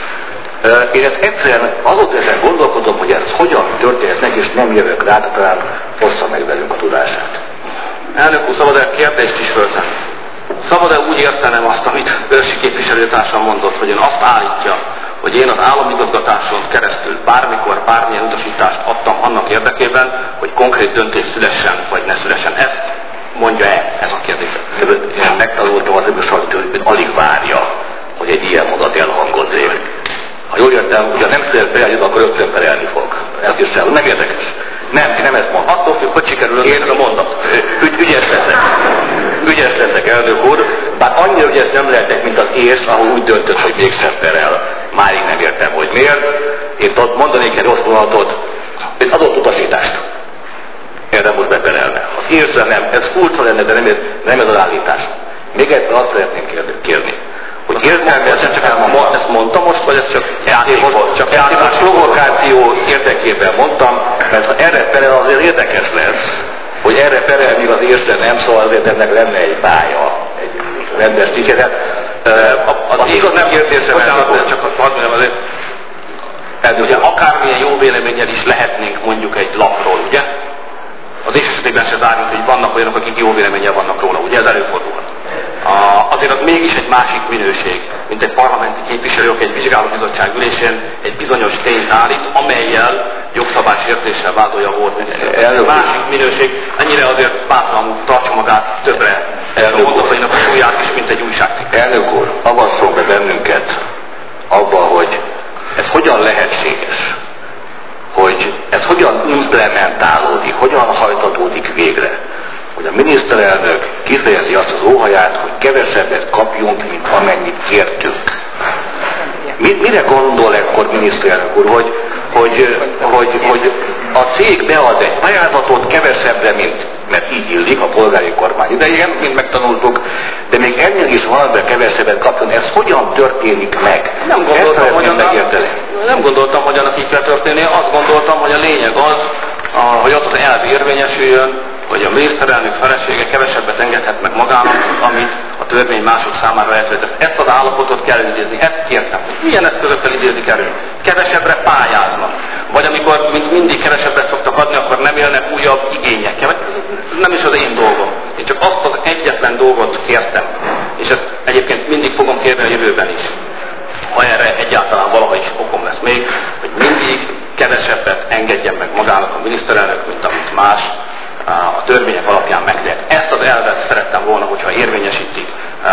Én ezt egyszerűen azóta ezen gondolkodom, hogy ez hogyan történhetnek, és nem jövök rá, de talán ossza meg velünk a tudását. Elnök úr, szabad-e kérdést is föltenni? Szabad-e úgy értenem azt, amit őrsi képviselőtársam mondott, hogy ön azt állítja, hogy én az államigazgatáson keresztül bármikor, bármilyen utasítást adtam annak érdekében, hogy konkrét döntés szülessen, vagy ne szülessen. Ezt mondja-e ez a kérdés? Én megtanultam az öbösajt, hogy alig várja, hogy egy ilyen mondat elhangozzék. Ha jól értem, ugye nem szeret beállítani, akkor ötven perelni fog. Ez is el, nem érdekes. Nem, én nem ezt mondom. Attól függ, hogy sikerül ez a mondat. Ügy, ügyes leszek. Ügyes leszek, elnök úr. Bár annyira ügyes nem lehetek, mint az ész, ahol úgy döntött, hogy mégsem perel. Máig nem értem, hogy miért. Én mondanék egy rossz vonatot, egy adott utasítást. Erre most beperelne. Az észre nem. Ez furcsa lenne, de nem, nem ez az állítás. Még egyszer azt szeretném kérni, hogy értelmesen csak elmondom. Ezt mondtam most, vagy ezt csak játékos? Csak játékos provokáció érdekében mondtam, mert ha erre perel, azért érdekes lesz, hogy erre perel, míg az észre nem, szóval azért ennek lenne egy pálya, egy rendes tisztelet. Az, az igaz nem kérdésem, bocsánat, csak hadd mondjam azért, ugye akármilyen jó véleménnyel is lehetnénk mondjuk egy lapról, ugye? Az és esetében se zárunk, hogy vannak olyanok, akik jó véleménnyel vannak róla, ugye ez előfordulhat. A, azért az mégis egy másik minőség, mint egy parlamenti képviselő, aki egy vizsgálóbizottság ülésén egy bizonyos tényt állít, amellyel jogszabálysértéssel vádolja a volt miniszter. Ez másik minőség, ennyire azért bátran tartsa magát többre a mondatainak a súlyát is, mint egy újságcikk. Elnök úr, avasszon be bennünket abba, hogy ez hogyan lehetséges, hogy ez hogyan implementálódik, hogyan hajtatódik végre. Hogy a miniszterelnök kifejezi azt az óhaját, hogy kevesebbet kapjunk, mint amennyit kértünk. Mire gondol ekkor miniszterelnök úr, hogy, hogy, hogy, hogy a cég bead egy pályázatot kevesebbre, mint, mert így illik a polgári kormány idején, mint megtanultuk, de még ennél is valamivel kevesebbet kapjon. Ez hogyan történik meg? Nem gondoltam, hogy annak, nem gondoltam, hogy annak így kell történni. Azt gondoltam, hogy a lényeg az, hogy az az elv érvényesüljön, hogy a miniszterelnök felesége kevesebbet engedhet meg magának, amit a törvény mások számára lehetőleg. Ezt az állapotot kell idézni, ezt kértem. Milyen eszközökkel idézik elő? Kevesebbre pályáznak. Vagy amikor, mint mindig kevesebbet szoktak adni, akkor nem élnek újabb igényekkel. Nem is az én dolgom. Én csak azt az egyetlen dolgot kértem. És ezt egyébként mindig fogom kérni a jövőben is. Ha erre egyáltalán valaha is okom lesz még, hogy mindig kevesebbet engedjen meg magának a miniszterelnök, mint amit más a törvények alapján megtehet. Ezt az elvet szerettem volna, hogyha érvényesítik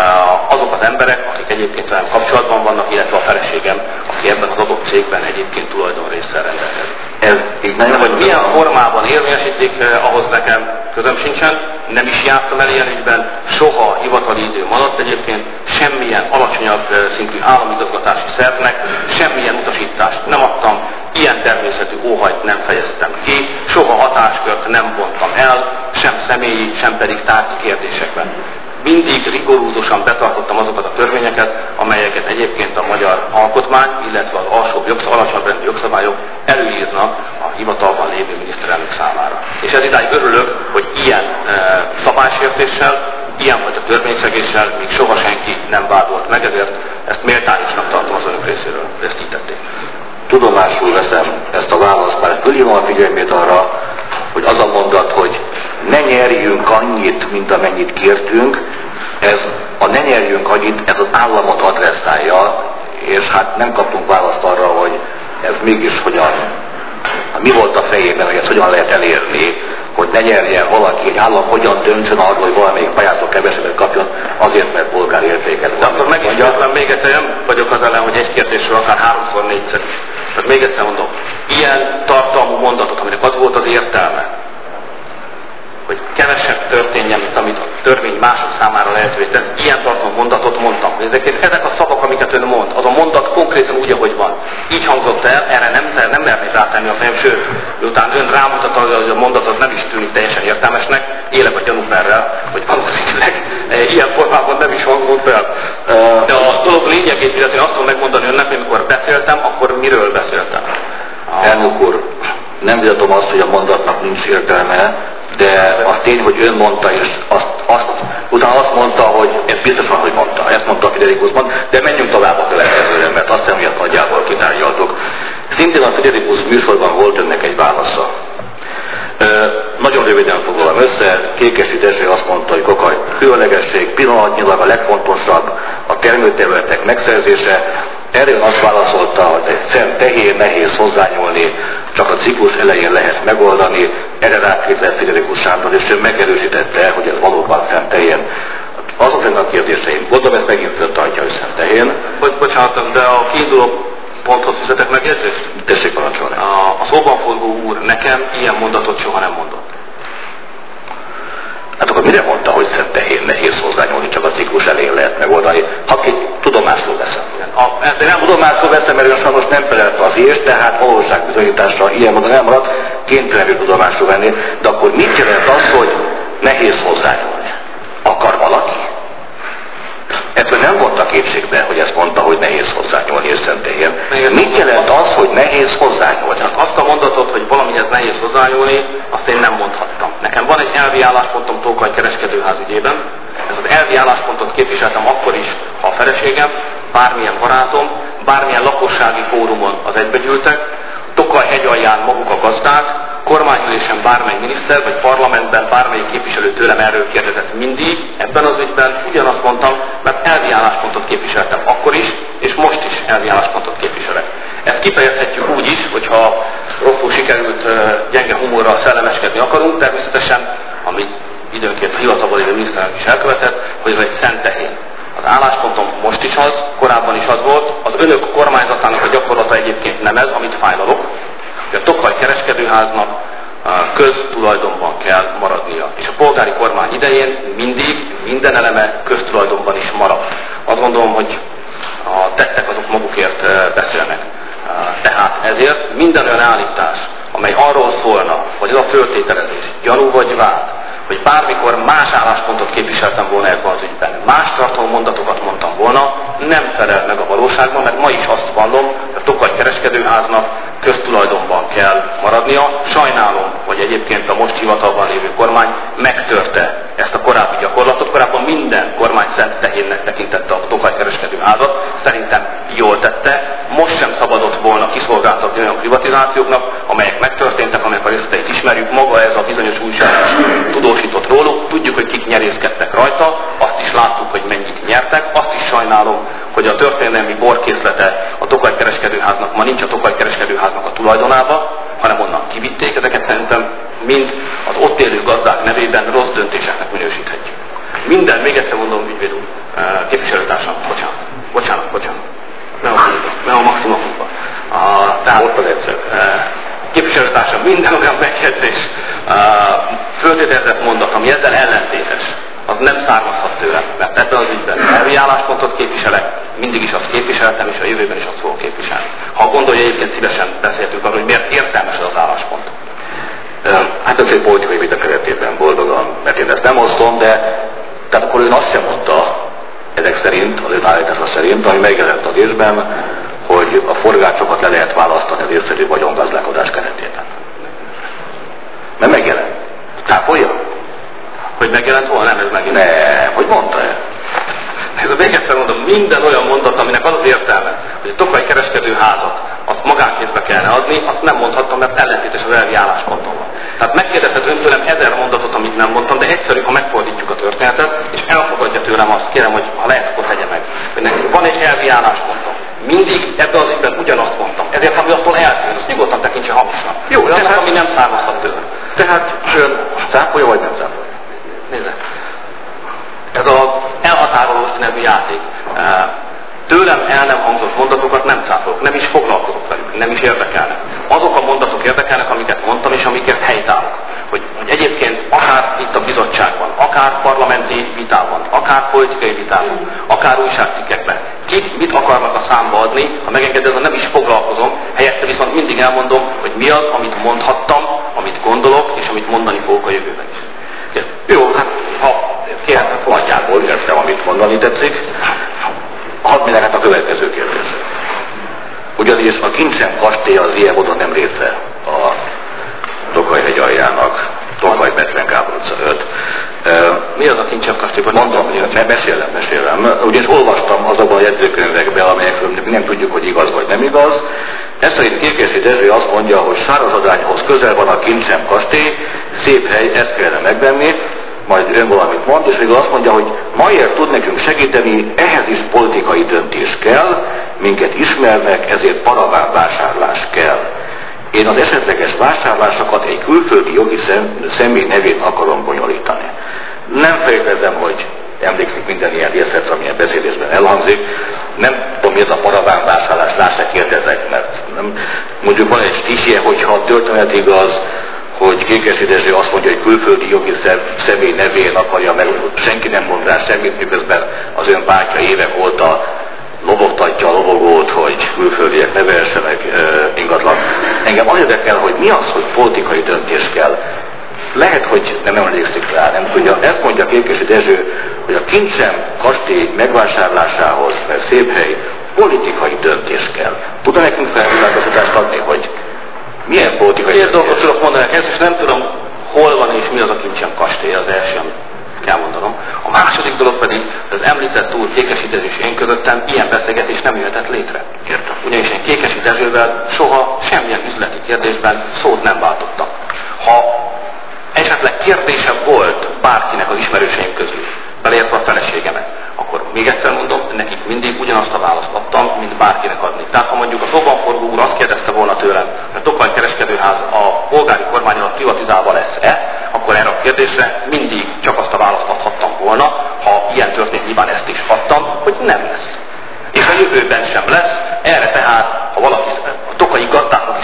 azok az emberek, akik egyébként velem kapcsolatban vannak, illetve a feleségem, aki ebben az adott cégben egyébként tulajdonrészsel rendelkezik. Ez így nem, hogy milyen formában érvényesítik, ahhoz nekem közöm sincsen, nem is jártam el ilyen ügyben, soha hivatali időm alatt egyébként semmilyen alacsonyabb szintű államigazgatási szervnek semmilyen utasítást nem adtam, ilyen természetű óhajt nem fejeztem ki, soha hatáskört nem vontam el, sem személyi, sem pedig tárgyi kérdésekben. Mindig rigorózusan betartottam azokat a törvényeket, amelyeket egyébként a magyar alkotmány, illetve az alsóbb jogszab, alacsonyabb rendű jogszabályok előírnak a hivatalban lévő miniszterelnök számára. És ez idáig örülök, hogy ilyen e, szabálysértéssel, ilyenfajta törvényszegéssel még soha senki nem vádolt meg, ezért ezt méltányosnak tartom az önök részéről, hogy ezt így tették. Tudomásul veszem ezt a választ, mert fölhívom a figyelmét arra, hogy az a mondat, hogy ne nyerjünk annyit, mint amennyit kértünk, ez a ne nyerjünk annyit, ez az államot adresszálja, és hát nem kaptunk választ arra, hogy ez mégis hogyan, mi volt a fejében, hogy ezt hogyan lehet elérni, hogy ne nyerjen valaki, egy állam hogyan döntsön arról, hogy valamelyik pályázat kevesebbet kapjon, azért, mert polgári értéket. De akkor megismétlem még egyszer, nem vagyok az ellen, hogy egy kérdésről akár háromszor, négyszer is. Tehát még egyszer mondom, ilyen tartalmú mondatot, aminek az volt az értelme, hogy kevesebb történjen, mint amit a törvény mások számára lehetővé tesz. Ilyen tartalmú mondatot mondtam. Ezek, ezek a szavak, amiket ön mond, az a mondat konkrétan úgy, ahogy van. Így hangzott el, erre nem, nem mernék rátenni a fejem, sőt, miután ön rámutat, hogy a mondat az nem is tűnik teljesen értelmesnek, élek a gyanúperrel, hogy valószínűleg ilyen formában nem is hangzott el. De a dolog lényegét, illetve én azt tudom megmondani önnek, hogy amikor beszéltem, akkor miről beszéltem. Elnök úr, nem vitatom azt, hogy a mondatnak nincs értelme, de az tény, hogy ön mondta, és azt, azt, utána azt mondta, hogy ez biztosan, hogy mondta, ezt mondta a Friderikusban, de menjünk tovább a következőre, mert azt hiszem, hogy ezt nagyjából kitárgyaltuk. Szintén a Friderikus műsorban volt önnek egy válasza. Ö, nagyon röviden foglalom össze, Kékesi Dezső azt mondta, hogy Kokaj különlegesség, pillanatnyilag a legfontosabb a termőterületek megszerzése. Erre ön azt válaszolta, hogy egy szent tehén nehéz hozzányúlni, csak a ciklus elején lehet megoldani. Erre rákérdezett Friderikus Sándor, és ön megerősítette, hogy ez valóban szent tehén. Azok lenne a kérdéseim. Gondolom, ezt megint föltartja, hogy szent tehén. Bocs, bocsánatom, de a kiinduló ponthoz fizetek megjegyzést? Tessék parancsolni. A, a szóban forgó úr nekem ilyen mondatot soha nem mondott. Hát akkor mire mondta, hogy szent tehén nehéz hozzányúlni, csak a ciklus elején lehet megoldani? Ha ki tudomásul veszem. A, ezt én nem tudomásul veszem, mert ön sajnos nem felelt az ért, tehát valóságbizonyításra ilyen módon elmaradt, kénytelen tudomásul venni. De akkor mit jelent az, hogy nehéz hozzányúlni? Akar valaki? Ettől nem vonta kétségbe, hogy ezt mondta, hogy nehéz hozzányúlni és szent tehén. Mit jelent az, hogy nehéz hozzányúlni? Azt a mondatot, hogy valamihez nehéz hozzányúlni, azt én nem mondhattam. Nekem van egy elvi álláspontom Tókai kereskedőház ügyében. Ez az elvi álláspontot képviseltem akkor is, ha a feleségem, bármilyen barátom, bármilyen lakossági fórumon az egybegyűltek, Tokaj hegyalján maguk a gazdák, kormányülésen bármely miniszter, vagy parlamentben bármelyik képviselő tőlem erről kérdezett mindig, ebben az ügyben ugyanazt mondtam, mert elvi álláspontot képviseltem akkor is, és most is elvi álláspontot képviselek. Ezt kifejezhetjük úgy is, hogyha rosszul sikerült gyenge humorral szellemeskedni akarunk, természetesen, amit időnként a hivatalban lévő miniszterelnök is elkövetett, hogy ez egy szent tehén. Az álláspontom most is az, korábban is az volt, az önök kormányzatának a gyakorlata egyébként nem ez, amit fájlalok. hogy a Tokaj kereskedőháznak köztulajdonban kell maradnia. És a polgári kormány idején mindig minden eleme köztulajdonban is marad. Azt gondolom, hogy a tettek azok magukért beszélnek. Tehát ezért minden olyan állítás, amely arról szólna, hogy ez a föltételezés, gyanú vagy vád, hogy bármikor más álláspontot képviseltem volna ebben az ügyben, más tartalmú mondatokat mondtam volna, nem felel meg a valóságban, mert ma is azt vallom, hogy a Tokaj kereskedőháznak köztulajdonban kell maradnia. Sajnálom, hogy egyébként a most hivatalban lévő kormány megtörte ezt a korábbi gyakorlatot. Korábban minden kormány szent tehénnek tekintette a Tokaj kereskedőházat, szerintem jól tette. Most sem szabadott volna kiszolgáltatni olyan privatizációknak, amelyek megtörténtek, amelyek a részleteit ismerjük. Maga ez a bizonyos újságás tudósított róluk, tudjuk, hogy kik nyerészkedtek rajta, azt is láttuk, hogy mennyit nyertek, azt is sajnálom, hogy a történelmi borkészlete a Tokaj kereskedőháznak ma nincs a Tokaj kereskedőháznak a tulajdonába, hanem onnan kivitték. Ezeket szerintem mind az ott élő gazdák nevében rossz döntéseknek minősíthetjük. Minden, még egyszer mondom, ügyvéd úr, képviselőtársam, bocsánat, bocsánat, bocsánat, nem a, nem a maximumban. Tehát ott az egyszer. Képviselőtársam, minden olyan megjegyzés, föltételezett mondat, ami ezzel ellentétes, az nem származhat tőlem, mert ebben az ügyben elvi álláspontot képviselek, mindig is azt képviseltem, és a jövőben is azt fogok képviselni. Ha gondolja, egyébként szívesen beszéltünk arról, hogy miért értelmes az álláspont. Hát ez egy politikai vita keretében boldogan, mert én ezt nem osztom, de tehát akkor ön azt sem mondta, ezek szerint, az ön állítása szerint, ami megjelent az ésben, hogy a forgácsokat le lehet választani az észszerű vagyongazdálkodás keretében. Nem megjelent. Cáfolja? Hogy megjelent volna? Nem, ez megjelent. Nem, hogy mondta-e? Ez a még egyszer mondom, minden olyan mondat, aminek az az értelme, hogy a Tokaj kereskedőházat azt magánkézbe kellene adni, azt nem mondhattam, mert ellentétes az elvi álláspontommal. Tehát megkérdezhet ön tőlem ezer mondatot, amit nem mondtam, de egyszerű, ha megfordítjuk a történetet, és elfogadja tőlem azt, kérem, hogy ha lehet, akkor tegye meg. Hogy nekünk van egy elvi álláspontom. Mindig ebben az ügyben ugyanazt mondtam. Ezért, ha mi attól eltűnt, azt nyugodtan tekintse hamisnak. Jó, de az, ami nem származhat tőlem. Tehát ön cáfolja vagy nem cáfolja? Nézze. Ez az elhatárolós nevű játék. Tőlem el nem hangzott mondatokat nem cáfolok, nem is foglalkozok velük, nem is érdekelnek. Azok a mondatok érdekelnek, amiket mondtam, és amiket helytállok. Hogy, hogy egyébként akár itt a bizottságban, akár parlamenti vitában, akár politikai vitában, akár újságcikkekben, kit mit akarnak a számba adni, ha megengeded, nem is foglalkozom, helyette viszont mindig elmondom, hogy mi az, amit mondhattam, amit gondolok, és amit mondani fogok a jövőben is. Jó, hát ha kérhetem, fogadjából értem, amit mondani tetszik. Hadd mindjárt hát a következő kérdés. Ugyanis a Kincsem kastély az ilyen módon nem része a Tokaj-hegy aljának, Tokaj-Betlen-Gábor utca öt. Mi az a Kincsem kastély? Mondom, hogy mesélem, mesélem. Ugyanis olvastam azokban a jegyzőkönyvekben, amelyekről nem tudjuk, hogy igaz vagy nem igaz. Ez szerint Kékesi Dezső azt mondja, hogy Szárazadányhoz közel van a Kincsem kastély, szép hely, ezt kellene megvenni, majd ön valamit mond, és végül azt mondja, hogy Mayer tud nekünk segíteni, ehhez is politikai döntés kell, minket ismernek, ezért paraván vásárlás kell. Én az esetleges vásárlásokat egy külföldi jogi szem, személy nevén akarom bonyolítani. Nem feltételezem, hogy emlékszik minden ilyen részletre, amilyen beszélésben elhangzik. Nem tudom, mi ez a paraván vásárlás, lássák, kérdezek, mert nem, mondjuk van egy stísje, hogyha történet igaz, hogy Kékesi Dezső azt mondja, hogy külföldi jogi személy nevén akarja meg, senki nem mond rá semmit, miközben az ön bátyja évek óta lobogtatja a lobogót, hogy külföldiek ne versenek e, ingatlan. Engem az érdekel, hogy mi az, hogy politikai döntés kell. Lehet, hogy nem emlékszik rá, nem tudja. Ezt mondja Kékesi Dezső, hogy a Kincsem kastély megvásárlásához, mert szép hely, politikai döntés kell. Tud-e nekünk felvilágosítást adni, hogy milyen politikai Két dolgot tudok mondani, ezt is nem tudom, hol van és mi az a Kincsem kastély, az első, amit kell mondanom. A második dolog pedig, az említett úr Kékesi Dezső és én közöttem ilyen beszélgetés nem jöhetett létre. Értem. Ugyanis én Kékesi Dezsővel soha semmilyen üzleti kérdésben szót nem váltottam. Ha esetleg kérdése volt bárkinek az ismerőseim közül, beleértve a feleségemet, akkor még egyszer mondom, nekik mindig ugyanazt a választ adtam, mint bárkinek adni. Tehát ha mondjuk a szóbanforgó úr azt kérdezte volna tőlem, hogy a Tokaj kereskedőház a polgári kormány alatt privatizálva lesz-e, akkor erre a kérdésre mindig csak azt a választ adhattam volna, ha ilyen történt, nyilván ezt is adtam, hogy nem lesz. És a jövőben sem lesz. Erre tehát, ha valaki, a tokai gazdáknak is ezt szoktam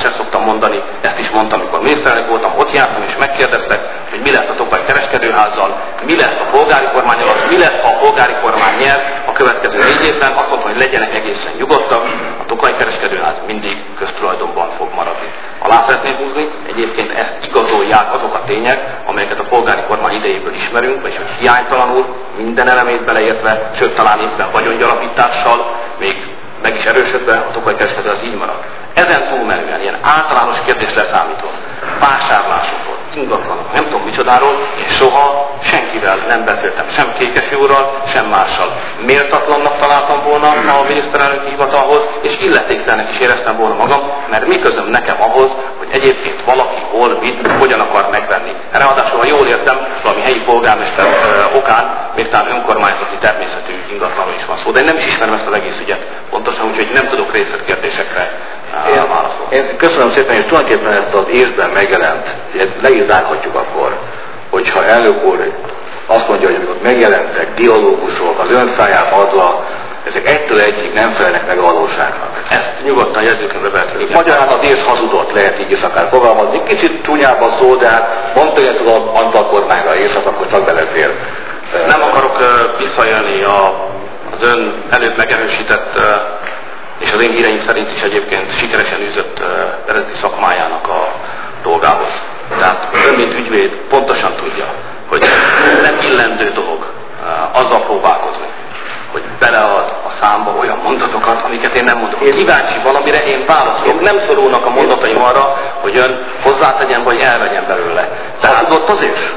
mondani, ezt is mondtam, amikor miniszterelnök voltam, ott jártam és megkérdeztek, hogy mi lesz a Tokaj kereskedőházzal, mi lesz a polgári kormány alatt, mi lesz, ha a polgári kormány nyer a következő négy évben, azt mondtam, hogy legyenek egészen nyugodtak, a Tokaj kereskedőház mindig köztulajdonban fog maradni. Alá szeretném húzni, egyébként ezt igazolják azok a tények, amelyeket a polgári kormány idejéből ismerünk, vagyis hogy hiánytalanul, minden elemét beleértve, sőt talán éppen vagyongyarapítással, még meg is erősödve, a Tokaj kereskedőház így marad. Ezen túlmenően ilyen általános kérdés leszámítva, vásárlásokról, ingatlanok, nem tudom micsodáról, és soha senkivel nem beszéltem, sem Kékesi úrral, sem mással. Méltatlannak találtam volna a miniszterelnöki hivatalhoz, és illetéktelnek is éreztem volna magam, mert mi közöm nekem ahhoz, hogy egyébként valaki hol, mit, hogyan akar megvenni. Ráadásul, ha jól értem, valami helyi polgármester ö, okán, még talán önkormányzati természetű ingatlanról is van szó, de én nem is ismerem ezt az egész ügyet pontosan, úgyhogy nem tudok részletkérdésekre Én, én köszönöm szépen, és tulajdonképpen ezt az évben megjelent, le is zárhatjuk akkor, hogyha elnök úr azt mondja, hogy amikor megjelentek dialógusok az ön száján adva, ezek egytől egyig nem felelnek meg a valóságnak. Ezt nyugodtan jegyzőkönyvbe vehetünk. Magyarán az ész hazudott, lehet így is akár fogalmazni. Kicsit csúnyább a szó, de hát mondta, hogy ez az Antal kormányra észak, akkor csak belefér. Nem akarok uh, visszajönni a, az ön előbb megerősített uh, és az én híreim szerint is egyébként sikeresen űzött uh, eredeti szakmájának a dolgához. Tehát ön, mint ügyvéd, pontosan tudja, hogy nem illendő dolog uh, azzal próbálkozni, hogy belead a számba olyan mondatokat, amiket én nem mondok. Én kíváncsi valamire, én válaszolok. Nem szorulnak a mondataim arra, hogy ön hozzátegyen, vagy elvegyen belőle. Tehát ott az és.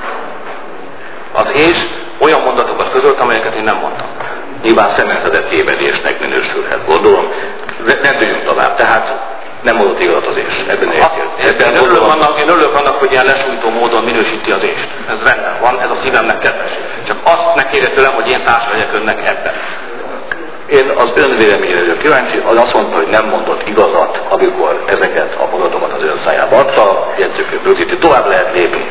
Az és olyan mondatokat közölt, amelyeket én nem mondtam. Nyilván szemenszedett tévedésnek minősülhet, gondolom. Nem tudjunk tovább, tehát nem mondott igazat az és. Ebben értett. Én örülök annak, én örülök annak, hogy ilyen lesújtó módon minősíti az ést. Ez rendben van, ez a szívemnek kedves. Csak azt ne kérje tőlem, hogy én társ legyek önnek ebben. Én az ön véleményére kíváncsi, az azt mondta, hogy nem mondott igazat, amikor ezeket a mondatokat az ön szájába adta, jegyzőkönyv rögzíti, tovább lehet lépni.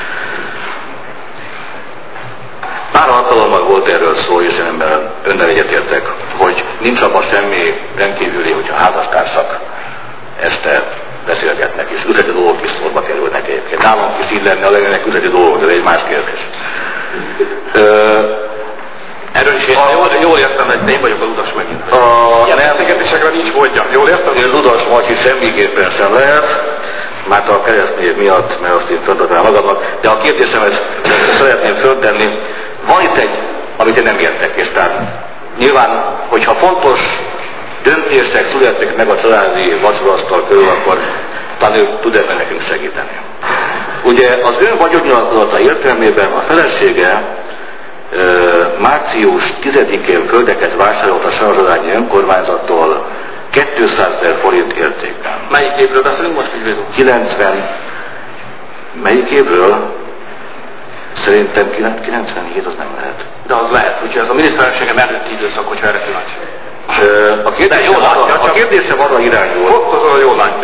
Pár alkalommal volt erről szó, és én önnel egyetértek, hogy nincs abban semmi rendkívüli, hogyha házastársak este beszélgetnek, és üzleti dolgok is szóba kerülnek egyébként. Nálunk is így lenne, ha lennének üzleti dolgok, de ez egy más kérdés. Ö, Erről is én jól, jól értem, hogy én vagyok az utas megint. A, ilyen beszélgetésekre nincs módja. Jól értem? Én az utas vagy, és semmiképpen sem lehet, már a keresztnév miatt, mert azt én föltettem magamnak, de a kérdésemet szeretném föltenni. Van itt egy, amit én nem értek, és tehát nyilván, hogyha fontos döntések születnek meg a családi vacsorasztal körül, akkor talán ő tud ebben nekünk segíteni. Ugye az ön vagyonnyilatkozata értelmében a felesége e, március tizedikén földeket vásárolt a Sarzsodányi önkormányzattól kétszázezer forint értékben. Melyik évről beszélünk most, ügyvédünk? kilencven. Melyik évről? Szerintem kilencvenhét az nem lehet. De az lehet, úgyhogy ez a miniszterelnökségem előtti időszak, hogyha erre kíváncsi. A kérdésem, arra, a kérdésem arra irányul. Ott az a jól látja.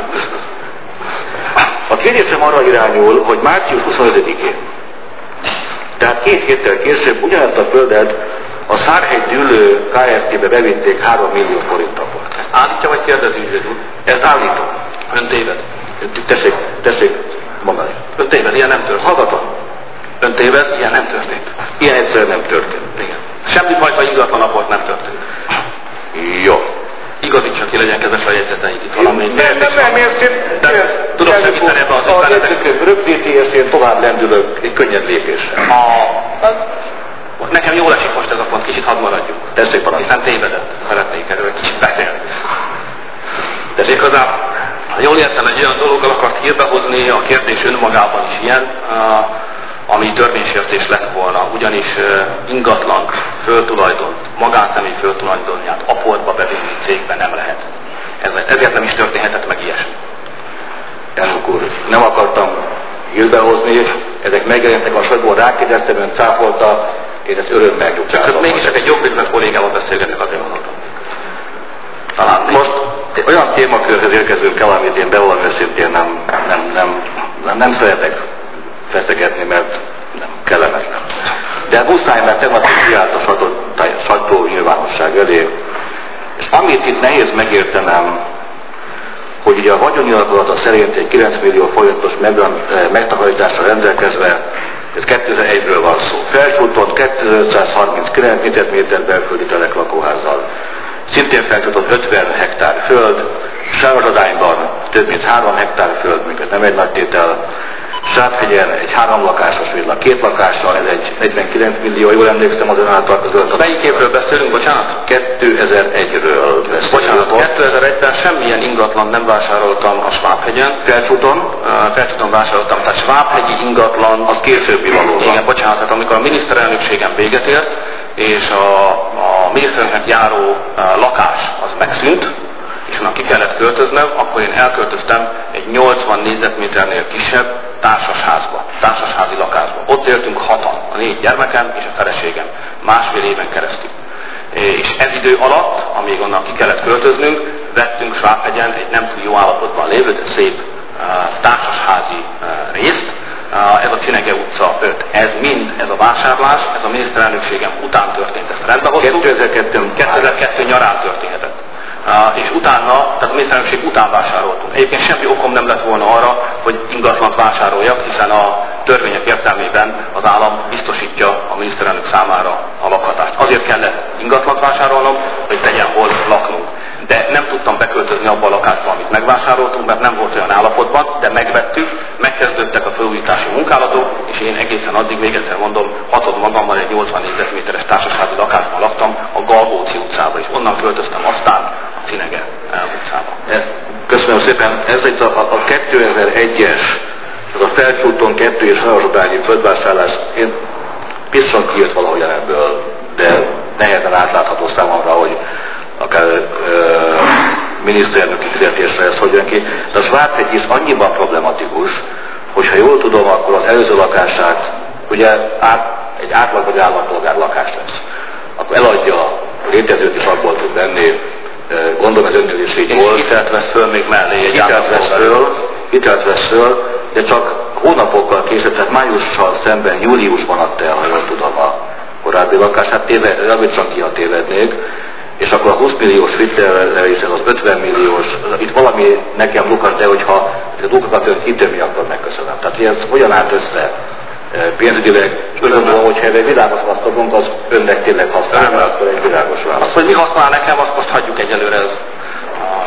A kérdésem arra irányul, hogy március huszonötödikén, tehát két héttel később ugyanezt a földet a Szárhegy Dűlő Kft-be bevitték három millió forintokból. Állítja, vagy kérdezi, ügyvéd úr? Ezt állítom. Ön téved. Tessék, tessék mondani. Ön téved, ilyen nem történt. Hallgatom. Ön téved, ilyen nem történt. Ilyen egyszerűen nem történt. Igen. Semmifajta ingatlan abort nem történt. Jó. Igazítsa ki, legyen kezes a jegyzeteink itt valami. Nem, nem, nem, én tudom segíteni ebben az üzenetek. A rögzíti, és én tovább lendülök egy könnyed lépéssel. A... Nekem jól esik most ez a pont, kicsit hadd maradjunk. Tessék parancsol. Hiszen tévedett. Szeretnék erről egy kicsit beszélni. De igazán, ha jól értem, egy olyan dologgal akart hírbehozni, a kérdés önmagában is ilyen, ami törvénysértés lett volna, ugyanis ingatlan föltulajdont, magánszemély föltulajdonját aportba bevinni cégben nem lehet. Ezért nem is történhetett meg ilyesmi. Elnök úr, nem akartam hírbehozni, ezek megjelentek a sajtóban, rákérdeztem, ön cáfolta, én ezt örömmel nyugtázom. Csak mégis egy jobbizet kollégával beszélgetek, azért mondhatom. Talán most olyan témakörhöz érkezünk el, amit én bevallom őszintén nem, nem, nem, nem, nem szeretek feszegetni, mert nem kellemetlen. De muszáj, mert tegnap kiállt a sajtó nyilvánosság elé. És amit itt nehéz megértenem, hogy ugye a vagyonnyilatkozata szerint egy kilenc millió forintos megtakarításra rendelkezve, ez kétezer-egyről van szó. Felsújtott kétezer-ötszázharminckilenc négyzetméter belföldi telek lakóházzal. Szintén felsújtott ötven hektár föld, Sárazsadányban több mint három hektár föld, még ez nem egy nagy tétel. Sáthegyen egy három lakásos villa, két lakással, ez egy negyvenkilenc millió, jól emlékszem az ön által közölt. Melyik évről beszélünk, bocsánat? kétezer-egyről beszélünk. Bocsánat, kétezer-egyben semmilyen ingatlan nem vásároltam a Svábhegyen. Felcsúton? Felcsúton vásároltam, tehát Svábhegyi ingatlan az későbbi valóban. Igen, bocsánat, tehát amikor a miniszterelnökségem véget ért, és a, a miniszterelnöknek járó a lakás az megszűnt, és onnan ki kellett költöznöm, akkor én elköltöztem egy nyolcvan négyzetméternél kisebb társasházba, társasházi lakásba. Ott éltünk hatan, a négy gyermekem és a feleségem, másfél éven keresztül. És ez idő alatt, amíg onnan ki kellett költöznünk, vettünk Svábhegyen egy nem túl jó állapotban lévő, de szép uh, társasházi uh, részt, uh, ez a Cinege utca öt. Ez mind, ez a vásárlás, ez a miniszterelnökségem után történt, ezt rendbe hoztuk. kétezer-kettő nyarán történhetett. Uh, és utána, tehát a miniszterelnökség után vásároltunk. Egyébként semmi okom nem lett volna arra, hogy ingatlant vásároljak, hiszen a törvények értelmében az állam biztosítja a miniszterelnök számára a lakhatást. Azért kellett ingatlant vásárolnom, hogy legyen hol laknunk. De nem tudtam beköltözni abba a lakásba, amit megvásároltunk, mert nem volt olyan állapotban, de megvettük, megkezdődtek a felújítási munkálatok, és én egészen addig, még egyszer mondom, hatod magammal egy nyolcvan négyzetméteres társasági lakásban laktam a Galgóci utcában, és onnan költöztem aztán a Cinege utcába. Köszönöm szépen. Ez itt a, a kétezer-egyes, ez a Felcsúton kettő és Sárazsadányi földvásárlás, én biztosan kijött valahogyan ebből, de nehezen átlátható számomra, hogy akár ö, miniszterelnöki fizetésre ez hogy jön ki. De a Svábhegy is annyiban problematikus, hogy ha jól tudom, akkor az előző lakását, ugye át, egy átlag vagy állampolgár lakás lesz. Akkor eladja a létezőt is abból tud venni, gondolom ez önnél is így volt. Hitelt vesz föl még mellé egy hitelt vesz föl, hitelt vesz föl, de csak hónapokkal később, tehát májussal szemben júliusban adta el, ha jól tudom, a korábbi lakás. Hát téved, javítson ki, ha tévednék. És akkor a húsz milliós hitelre is ez az ötven milliós, itt valami nekem lukat, de hogyha a lukakat ön hitömi, akkor megköszönöm. Tehát ez hogyan állt össze pénzügyileg, és örömmel, hogyha egy világos választ adunk, az önnek tényleg használja, akkor egy világos választ. Azt, hogy mi használ nekem, azt most hagyjuk egyelőre. Ez a...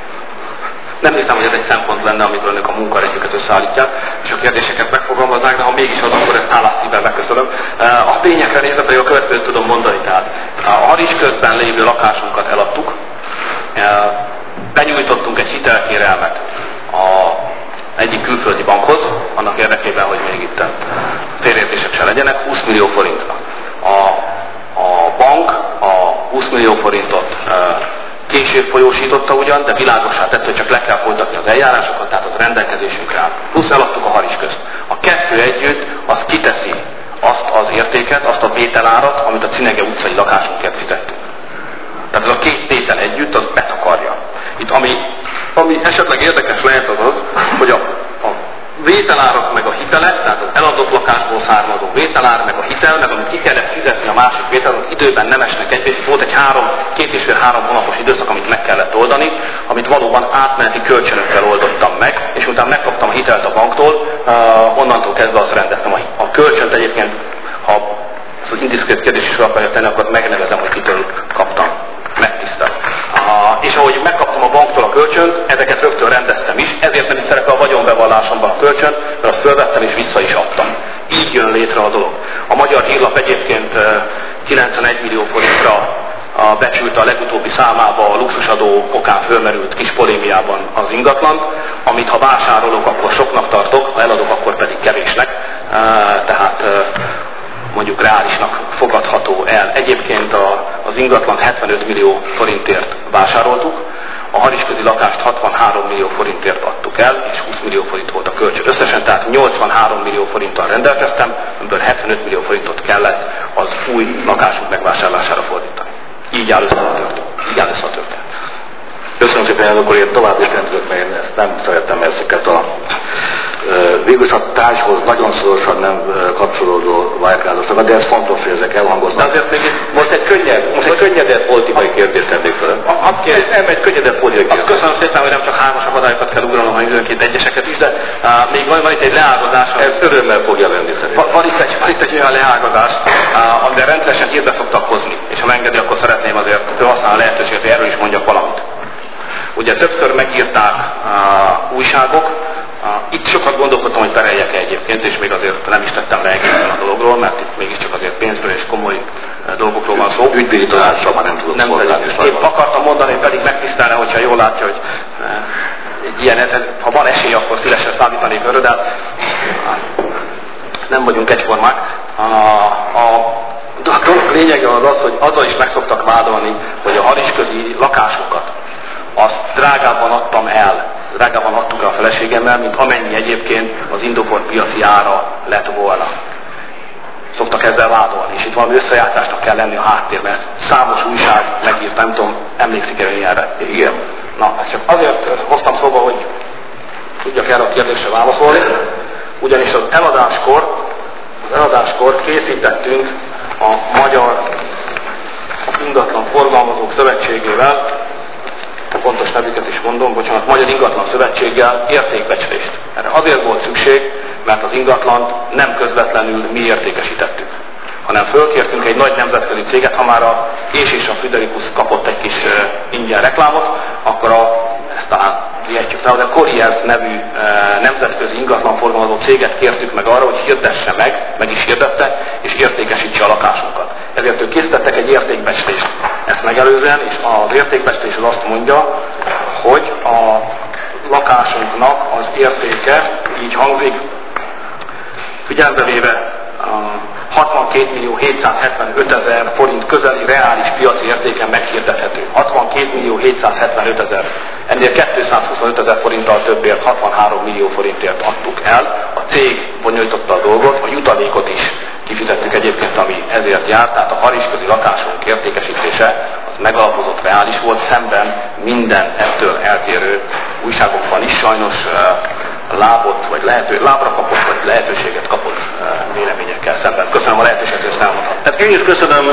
Nem hiszem, hogy ez egy szempont lenne, amikor önök a munkarendjüket összeállítják, és a kérdéseket megfogalmazzák, de ha mégis az, akkor ezt hálás szívvel megköszönöm. A tényekre nézve pedig a következőt tudom mondani, tehát a Haris közben lévő lakásunkat eladtuk, benyújtottunk egy hitelkérelmet a egyik külföldi bankhoz, annak érdekében, hogy még itt félreértések se legyenek, húsz millió forintra. A, a bank a húsz millió forintot később folyósította ugyan, de világossá tette, hogy csak le kell folytatni az eljárásokat, tehát az rendelkezésünkre áll. Plusz eladtuk a Haris közt. A kettő együtt az kiteszi azt az értéket, azt a vételárat, amit a Cinege utcai lakásunkért fizettünk. Tehát ez a két tétel együtt, az betakarja. Itt ami, ami esetleg érdekes lehet az az, hogy a, a vételárak meg a hitelek, tehát az eladott lakásból származó vételár, meg a hitel, meg amit ki kellett fizetni a másik vételár, időben nem esnek egybe. Volt egy három, két és fél három hónapos időszak, amit meg kellett oldani, amit valóban átmeneti kölcsönökkel oldottam meg, és utána megkaptam a hitelt a banktól, uh, onnantól kezdve azt rendeztem. A, a kölcsönt egyébként, ha ez az indiszkrét kérdés is akarja tenni, akkor megnevezem, hogy kitől kaptam. Megtisztel. Uh, és ahogy megkaptam a banktól a kölcsönt, ezeket rögtön rendeztem is, ezért nem is szerepel a vagyonbevallásomban a kölcsön, mert azt fölvettem és vissza is adtam. Így jön létre a dolog. A Magyar Hírlap egyébként uh, kilencvenegy millió forintra uh, becsült a legutóbbi számába a luxusadó okán fölmerült kis polémiában az ingatlant, amit ha vásárolok, akkor soknak tartok, ha eladok, akkor pedig kevésnek. Uh, tehát uh, mondjuk reálisnak fogadható el. Egyébként a, az ingatlan hetvenöt millió forintért vásároltuk, a harisközi lakást hatvanhárom millió forintért adtuk el, és húsz millió forint volt a kölcsön. Összesen tehát nyolcvanhárom millió forinttal rendelkeztem, amiből hetvenöt millió forintot kellett az új lakásunk megvásárlására fordítani. Így áll össze a történet. Így áll össze a történet. Köszönöm szépen, akkor én tovább is rendőrök, mert én ezt nem szerettem ezeket a végülis a tárgyhoz nagyon szorosan nem kapcsolódó vályákázosokat, de ez fontos, hogy ezek elhangoznak. De azért még most egy könnyed, most egy könnyedebb politikai kérdést tennék fel. Nem egy könnyedebb politikai kérdés. Köszönöm szépen, hogy nem csak hármas akadályokat kell ugranom, hanem időnként egyeseket is, de uh, még van, van itt egy leágazás. Ez örömmel fogja venni szerintem. Van itt egy, van itt egy olyan leágazás, uh, amivel rendszeresen hírbe szoktak hozni, és ha megengedi, akkor szeretném azért használni a lehetőséget, hogy erről is mondjak valamit. Ugye többször megírták uh, újságok, uh, itt sokat gondolkodtam, hogy pereljek egyébként, és még azért nem is tettem le egészen a dologról, mert itt mégiscsak azért pénzről és komoly uh, dolgokról van szó. Ügyvédi tanácssal már nem tudok szolgálni. Én akartam mondani, pedig megtisztelne, hogyha jól látja, hogy uh, egy ilyen, ha van esély, akkor szívesen számítanék örö, de uh, nem vagyunk egyformák. Uh, a A dolog lényege az az, hogy azzal is meg szoktak vádolni, hogy a harisközi lakásokat azt drágábban adtam el, drágában adtuk el a feleségemmel, mint amennyi egyébként az indokolt piaci ára lett volna. Szoktak ezzel vádolni, és itt valami összejátszásnak kell lenni a háttérben. Számos újság megírt, nem tudom, emlékszik-e ilyenre? Igen. Na, ezt csak azért hoztam szóba, hogy tudjak erre a kérdésre válaszolni, ugyanis az eladáskor, az eladáskor készítettünk a Magyar Ingatlan Forgalmazók Szövetségével, pontos nevüket is mondom, bocsánat, Magyar Ingatlan Szövetséggel értékbecslést. Erre azért volt szükség, mert az ingatlant nem közvetlenül mi értékesítettük, hanem fölkértünk egy nagy nemzetközi céget, ha már a Kés és a Friderikus kapott egy kis uh, ingyen reklámot, akkor a, ezt talán vihetjük rá, a Colliers nevű uh, nemzetközi ingatlanforgalmazó céget kértük meg arra, hogy hirdesse meg, meg is hirdette, és értékesítse a lakásunkat. Ezért ők készítettek egy értékbecslést ezt megelőzően, és az értékbecslés az azt mondja, hogy a lakásunknak az értéke így hangzik, figyelembe véve hatvankét millió hétszázhetvenöt ezer forint közeli reális piaci értéken meghirdethető. hatvankét millió hétszázhetvenöt ezer. Ennél kétszázhuszonöt ezer forinttal többért, hatvanhárom millió forintért adtuk el. A cég bonyolította a dolgot, a jutalékot is kifizettük egyébként, ami ezért járt, tehát a harisközi lakásunk értékesítése az megalapozott reális volt, szemben minden ettől eltérő újságokban is sajnos lábot, vagy lehető, lábra kapott, vagy lehetőséget kapott véleményekkel szemben. Köszönöm a lehetőséget, hogy ezt elmondhatom. Hát én is köszönöm.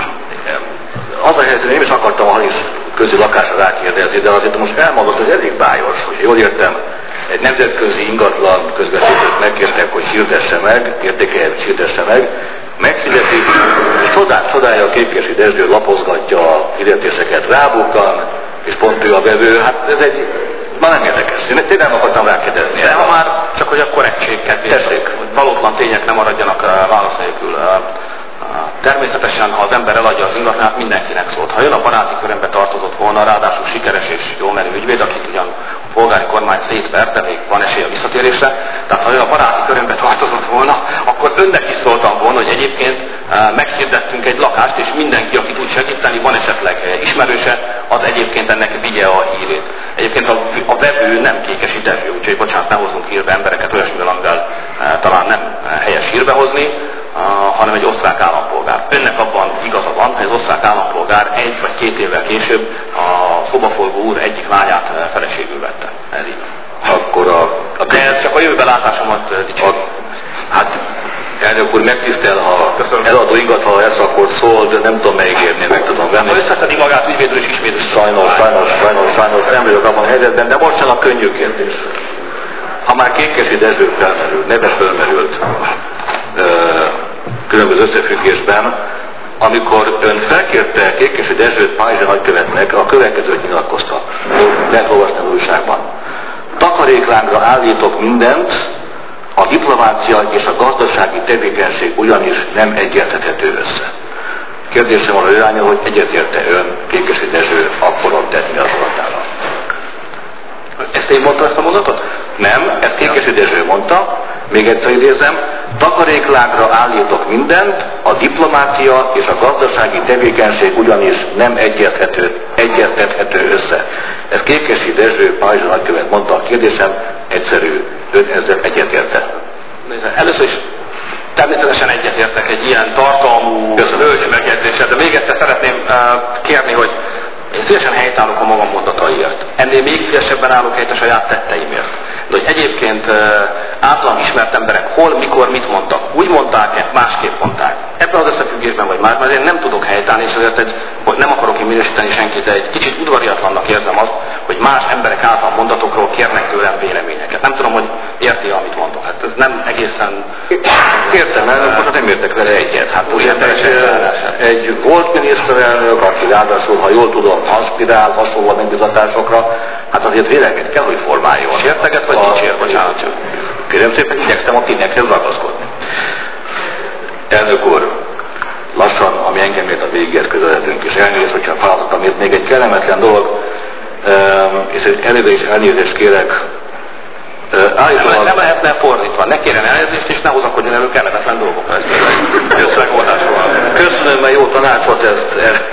Az a helyzet, hogy én is akartam a haris közi lakásra rákérdezni, de azért most elmondott, hogy elég bájos, hogy jól értem, egy nemzetközi ingatlan közvetítőt megkértek, hogy hirdesse meg, értékeljen, hogy hirdesse meg, megfizeti, és csodát csodája a Kékkesi Dezső lapozgatja a hirdetéseket, rábukkan, és pont ő a vevő, hát ez egy, már nem érdekes. Én tényleg nem akartam rákérdezni. De ha már csak hogy a korrektség kedvéért, hogy valótlan tények nem maradjanak válasz nélkül. Természetesen, ha az ember eladja az ingatlanát, mindenkinek szólt. Ha jön a baráti körömbe tartozott volna, ráadásul sikeres és jó menő ügyvéd, akit ugyan a polgári kormány szétverte, még van esély a visszatérésre, tehát ha jön a baráti körömbe tartozott volna, akkor önnek is szóltam volna, hogy egyébként meghirdettünk egy lakást, és mindenki, aki tud segíteni, van esetleg ismerőse, az egyébként ennek vigye a hírét. Egyébként a, a vevő nem Kékesi Dezső, úgyhogy bocsánat, ne hozzunk hírbe embereket olyasmivel, amivel e, talán nem helyes hírbe hozni, a, hanem egy osztrák állampolgár. Önnek abban igaza van, hogy az osztrák állampolgár egy vagy két évvel később a szobaforgó úr egyik lányát feleségül vette. Ez így. Akkor a, a De ez csak a jövőbelátásomat dicséri. Hát, elnök úr, megtisztel, ha eladó ingatlan lesz, akkor szól, de nem tudom megígérni, meg tudom venni. Ha összeszedi magát ügyvédül és ismétül. Sajnos, sajnos, sajnos, sajnos, nem vagyok abban a helyzetben, de most sem a könnyű kérdés. Ha már Kékkesi Dezső felmerült, neve felmerült ö, különböző összefüggésben, amikor ön felkérte Kékkesi Dezsőt Pázsa nagykövetnek, a következőt nyilatkozta. Lehet olvasni az újságban. Takaréklángra állítok mindent, a diplomácia és a gazdasági tevékenység ugyanis nem egyeztethető össze. Kérdésem van a irányba, hogy egyetérte ön Kékkesi Dezső akkor ott tett nyilatkozatára. Ezt én mondtam ezt a mondatot? Nem, ezt Kékkesi Dezső mondta, még egyszer idézem, takaréklágra állítok mindent, a diplomácia és a gazdasági tevékenység ugyanis nem egyeztethető, egyeztethető össze. Ezt Kékkesi Dezső Pázsa nagykövet mondta, a kérdésem egyszerű, ön ezzel egyetérte. Először is természetesen egyetértek egy ilyen tartalmú hölgy megjegyzéssel, de még egyszer szeretném uh, kérni, hogy én szívesen helytállok a magam mondataiért. Ennél még szívesebben állok helyt a saját tetteimért. De hogy egyébként uh, általam ismert emberek hol, mikor, mit mondtak. Úgy mondták-e, másképp mondták. Ebben az összefüggésben vagy más, mert én nem tudok helytállni, és azért egy, nem akarok én minősíteni senkit, de egy kicsit udvariatlannak érzem azt, hogy más emberek által mondatokról kérnek tőlem véleményeket. Nem tudom, hogy érti, amit mondok. Hát ez nem egészen... Értem, elnök, nem értek vele egyet. Hát ugye egy, egy volt miniszterelnök, aki ráadásul, ha jól tudom, aspirál hasonló megbizatásokra, hát azért véleményt kell, hogy formáljon. Sérteget vagy dicsér, bocsánat. Kérem szépen, igyekszem a tényekhez ragaszkodni. Elnök úr, lassan, ami engem ért a végéhez közeledünk, és elnézést, hogyha feladhatom itt még egy kellemetlen dolog, és előre is elnézést kérek. Állítólag... Nem, nem lehetne fordítva, ne kérjen elnézést, és ne hozakodjon elő kellemetlen dolgokra. Ez Köszönöm, mert jó tanácsot, ezt, ezt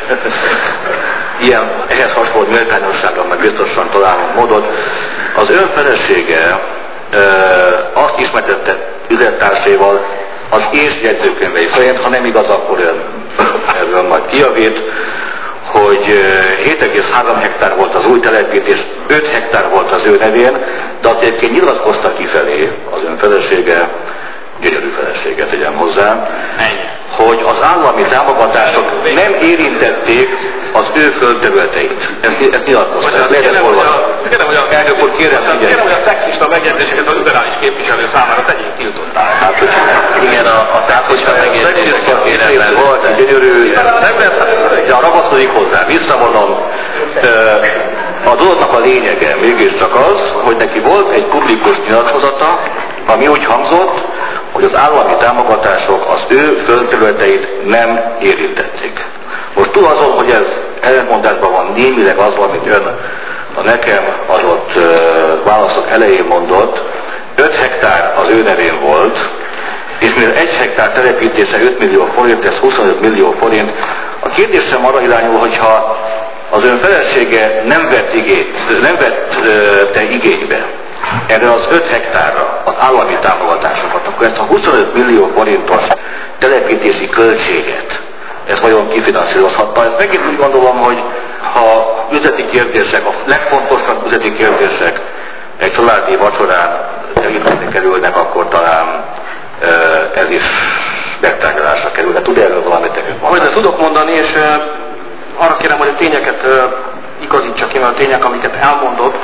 ilyen, ehhez hasonló méltányosságra meg biztosan találunk módot. Az ön felesége e, azt ismertette üzlettársaival az ész jegyzőkönyvei szerint, ha nem igaz, akkor ön erről majd kijavít, hogy hét egész három hektár volt az új telepítés, öt hektár volt az ő nevén, de azt egyébként nyilatkozta kifelé az ön felesége, gyönyörű felesége, tegyem hozzá, hogy az állami támogatások nem érintették az ő földterületeit. Ezt, ezt nyilatkozta. Ezt lehetett olvasni. Kérem, hogy a elnök úr kérem, kérem, hogy a szexista megjegyzéseket a liberális képviselő számára tegyék tiltottá. Hát, hogy igen, a, a szexista megjegyzéseket kérem, volt egy gyönyörű, de ragaszkodik hozzá, visszavonom. A dolognak a lényege mégiscsak az, hogy neki volt egy publikus nyilatkozata, ami úgy hangzott, hogy az állami támogatások az ő földterületeit nem érintették. Most túl azon, hogy ez ellentmondásban van némileg az, amit ön a nekem adott uh, válaszok elején mondott, öt hektár az ő nevén volt, és mivel egy hektár telepítése öt millió forint, ez huszonöt millió forint. A kérdésem arra irányul, hogyha az ön felesége nem vett, igét, nem vett uh, te igénybe erre az öt hektárra az állami támogatásokat, akkor ezt a huszonöt millió forintos telepítési költséget, ez vajon kifinanszírozhatta? Ezt megint úgy gondolom, hogy ha üzleti kérdések, a legfontosabb üzleti kérdések egy családi vacsorán elindítani kerülnek, akkor talán ez is megtárgyalásra kerül. De tud erről valamit nekünk mondani? Hogy tudok mondani, és arra kérem, hogy a tényeket igazítsa ki, mert a tények, amiket elmondott,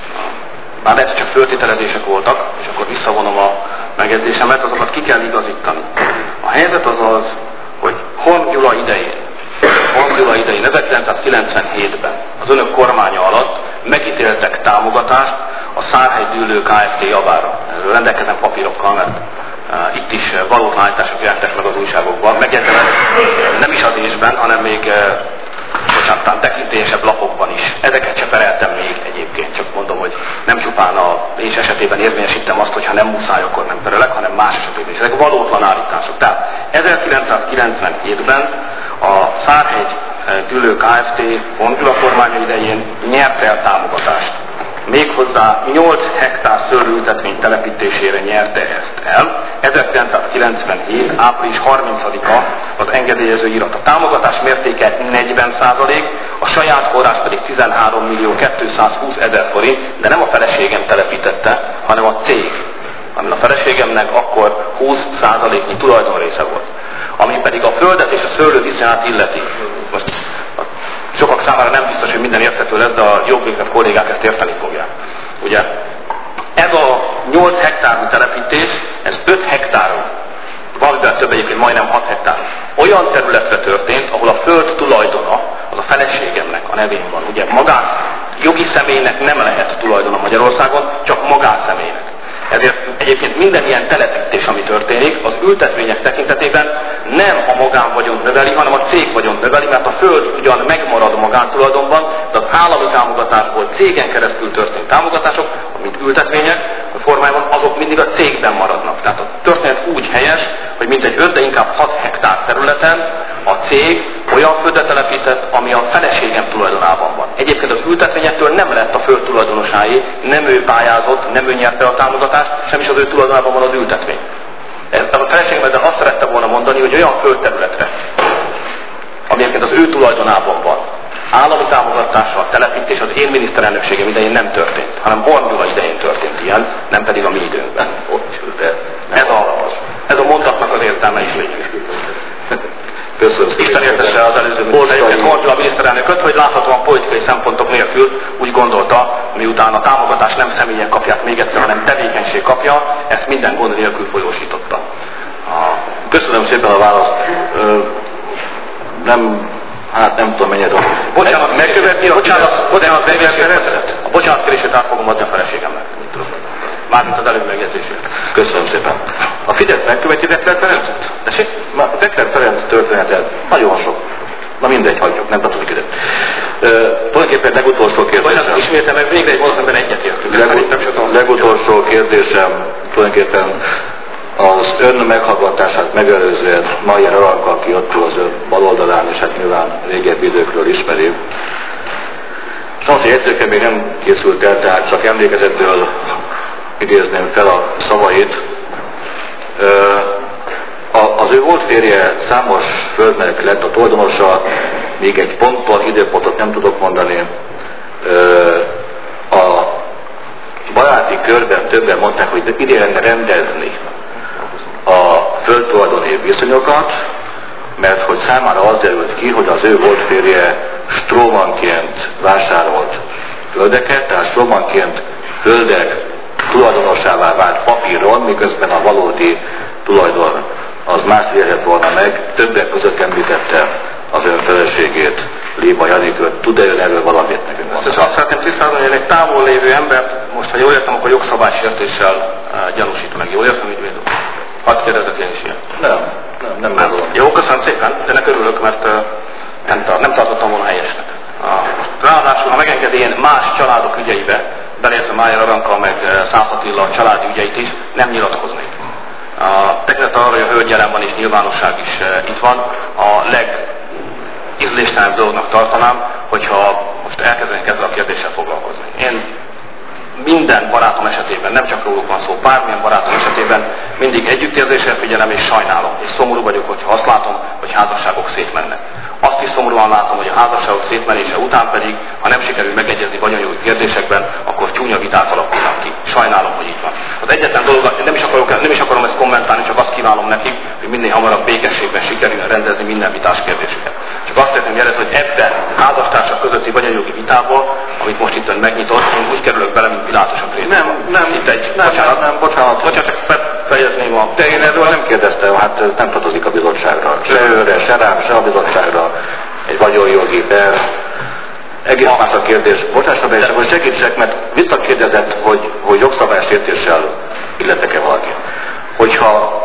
bár lehet, hogy csak föltételezések voltak, és akkor visszavonom a megjegyzésemet, azokat ki kell igazítani. A helyzet az az, hogy Horn Gyula idején, Horn Gyula idején, ezerkilencszázkilencvenhétben az önök kormánya alatt megítéltek támogatást a Szárhegy Dűlő Kft. Javára. Ezzel rendelkezem papírokkal, mert uh, itt is uh, valótlan állítások jelentek meg az újságokban. Megjegyzem, nem is az ésben, hanem még uh, bocsánat, talán tekintélyesebb lapokban is. Ezeket se pereltem még egyébként, csak mondom, hogy nem csupán a és esetében érvényesítem azt, hogy ha nem muszáj, akkor nem perelek, hanem más esetében is. Ezek valótlan állítások. Tehát ezerkilencszázkilencvenhétben a Szárhegy Dűlő Kft. Horn Gyula kormánya idején nyerte el támogatást. Méghozzá nyolc hektár szőlőültetvény telepítésére nyerte ezt el. ezerkilencszázkilencvenhét. április harmincadika az engedélyező irat. A támogatás mértéke negyven százalék, a saját forrás pedig tizenhárom millió kétszázhúsz ezer forint, de nem a feleségem telepítette, hanem a cég, amin a feleségemnek akkor húsz százaléknyi tulajdonrésze volt. Ami pedig a földet és a szőlő viszonyát illeti. Most sokak számára nem biztos, hogy minden érthető lesz, de a jobbéket kollégák ezt érteni fogják. Ugye ez a nyolc hektárú telepítés, ez öt hektáron, valamivel több, egyébként majdnem hat hektáron. Olyan területre történt, ahol a föld tulajdona, az a feleségemnek a nevén van. Ugye magán, jogi személynek nem lehet tulajdona Magyarországon, csak magánszemélynek. Ezért egyébként minden ilyen telepítés, ami történik, az ültetvények tekintetében nem a magánvagyont növeli, hanem a cég vagyont növeli, mert a föld ugyan megmarad magántulajdonban, de az állami támogatásból cégen keresztül történt támogatások, mint ültetvények formájában, azok mindig a cégben maradnak. Tehát a történet úgy helyes, hogy mintegy öt, de inkább hat hektár területen a cég olyan földet telepített, ami a feleségem tulajdonában van. Egyébként az ültetvényektől nem lett a föld tulajdonosáé, nem ő pályázott, nem ő nyerte a támogatást, sem is az ő tulajdonában van az ültetvény. Ez a feleségem ezzel azt szerette volna mondani, hogy olyan földterületre, ami egyébként az ő tulajdonában van, állami támogatással telepítés az én miniszterelnökségem idején nem történt, hanem Horn Gyula idején történt ilyen, nem pedig a mi időnkben. Ez a, ez a mondatnak az értelme is létezik. Köszönöm szépen. Isten értesse az előző miniszterelnöket, Horn Gyula miniszterelnököt, hogy láthatóan politikai szempontok nélkül úgy gondolta, miután a támogatást nem személyek kapják még egyszer, hanem tevékenység kapja, ezt minden gond nélkül folyósította. Köszönöm szépen a választ. Nem, hát nem tudom mennyit. Bocsánat, megköveti a bocsánat, bocsánat, bocsánat, a bocsánatkérését át fogom adni a feleségemnek. Mármint az előbb megjegyzését. Köszönöm szépen. A Fidesz megköveti Dekler Ferencet? Tessék? A Dekler Ferenc történetet nagyon sok. Na mindegy, hagyjuk, nem tartozik ide. Uh, tulajdonképpen legutolsó kérdésem. Bocsánat, ismétem meg végre egy valószínűleg egyetértünk. Legut- legutolsó kérdésem tulajdonképpen az ön meghallgatását megelőzően Mayer Aranka, aki ott az ön baloldalán, és hát nyilván régebbi időkről ismeri. Sajnos egy jegyzőkönyv nem készült el, tehát csak emlékezetből idézném fel a szavait. Az ő volt férje számos földnek lett a tulajdonosa, még egy ponttal, időpontot nem tudok mondani. A baráti körben többen mondták, hogy ide lenne rendezni a földtulajdoni viszonyokat, mert hogy számára az derült ki, hogy az ő volt férje strómanként vásárolt földeket, tehát strómanként földek tulajdonosává vált papíron, miközben a valódi tulajdon az más érhet volna meg. Többek között említette az ön feleségét, Léba Janikőt. Tud-e ön erről valamit nekünk mondani? Azt szeretném tisztázni, hogy egy távol lévő embert, most ha jól értem, akkor jogszabálysértéssel uh, gyanúsít meg. Jól értem, ügyvéd úr? Hadd kérdezek én is ilyen. Nem, nem, nem, nem. nem. Jó, köszönöm szépen, de ne örülök, mert uh, nem, tar- nem tartottam volna helyesnek. Uh, ráadásul, ha megengedi, én más családok ügyeibe, belértve Mayer Aranka, meg uh, Szász Attila a családi ügyeit is, nem nyilatkoznék. A tekintet arra, hogy a hölgy jelen van és nyilvánosság is uh, itt van, a legízléstelenebb dolognak tartanám, hogyha most elkezdenék ezzel a kérdéssel foglalkozni. Én minden barátom esetében, nem csak róluk van szó, bármilyen barátom esetében mindig együttérzéssel figyelem és sajnálom, és szomorú vagyok, hogyha azt látom, hogy házasságok szétmennek. Azt is szomorúan látom, hogy a házasságok szétmenése után pedig, ha nem sikerül megegyezni vagyonjogi kérdésekben, akkor csúnya viták alakulnak ki. Sajnálom, hogy így van. Az egyetlen dolog, nem is, akarok, nem is akarom ezt kommentálni, csak azt kívánom nekik, hogy minél hamarabb békességben sikerüljön rendezni minden vitás kérdésüket. Csak azt szeretném jelezni, hogy ebben házastársak közötti vagyonjogi vitából, amit most itt ön megnyitott, én úgy kerülök bele, mint Pilátus a prédiumba. Nem, nem, itt egy, nem, bocsánat, nem, bocsánat. Bocsánat, csak fejezném a... De én erről nem kérdeztem, hát ez nem tartozik a bizottságra. Se őre, se rám, se a bizottságra. Egy vagyonjogi per. Egész más a kérdés. Bocsássa be, és akkor segítsek, mert visszakérdezett, hogy, hogy jogszabálysértéssel illetek-e valaki. Hogyha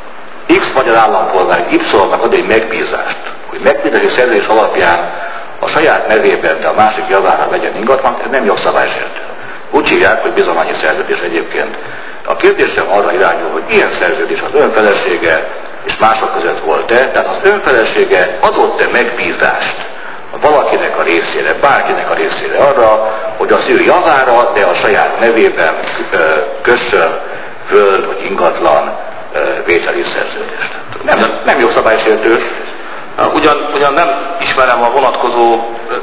X magyar állampolgár Y-nak ad egy megbízást, hogy megbízási szerződés alapján a saját nevében, de a másik javára legyen ingatlan, ez nem jogszabálysértő. Úgy hívják, hogy bizonyosi szerződés egyébként. A kérdésem arra irányul, hogy ilyen szerződés az önfelesége és mások között volt-e, tehát az önfelesége adott-e megbízást valakinek a részére, bárkinek a részére arra, hogy az ő javára, de a saját nevében kössön föld vagy ingatlan vételi szerződést. Nem, nem jogszabálysértő. Ugyan, ugyan nem ismerem a vonatkozó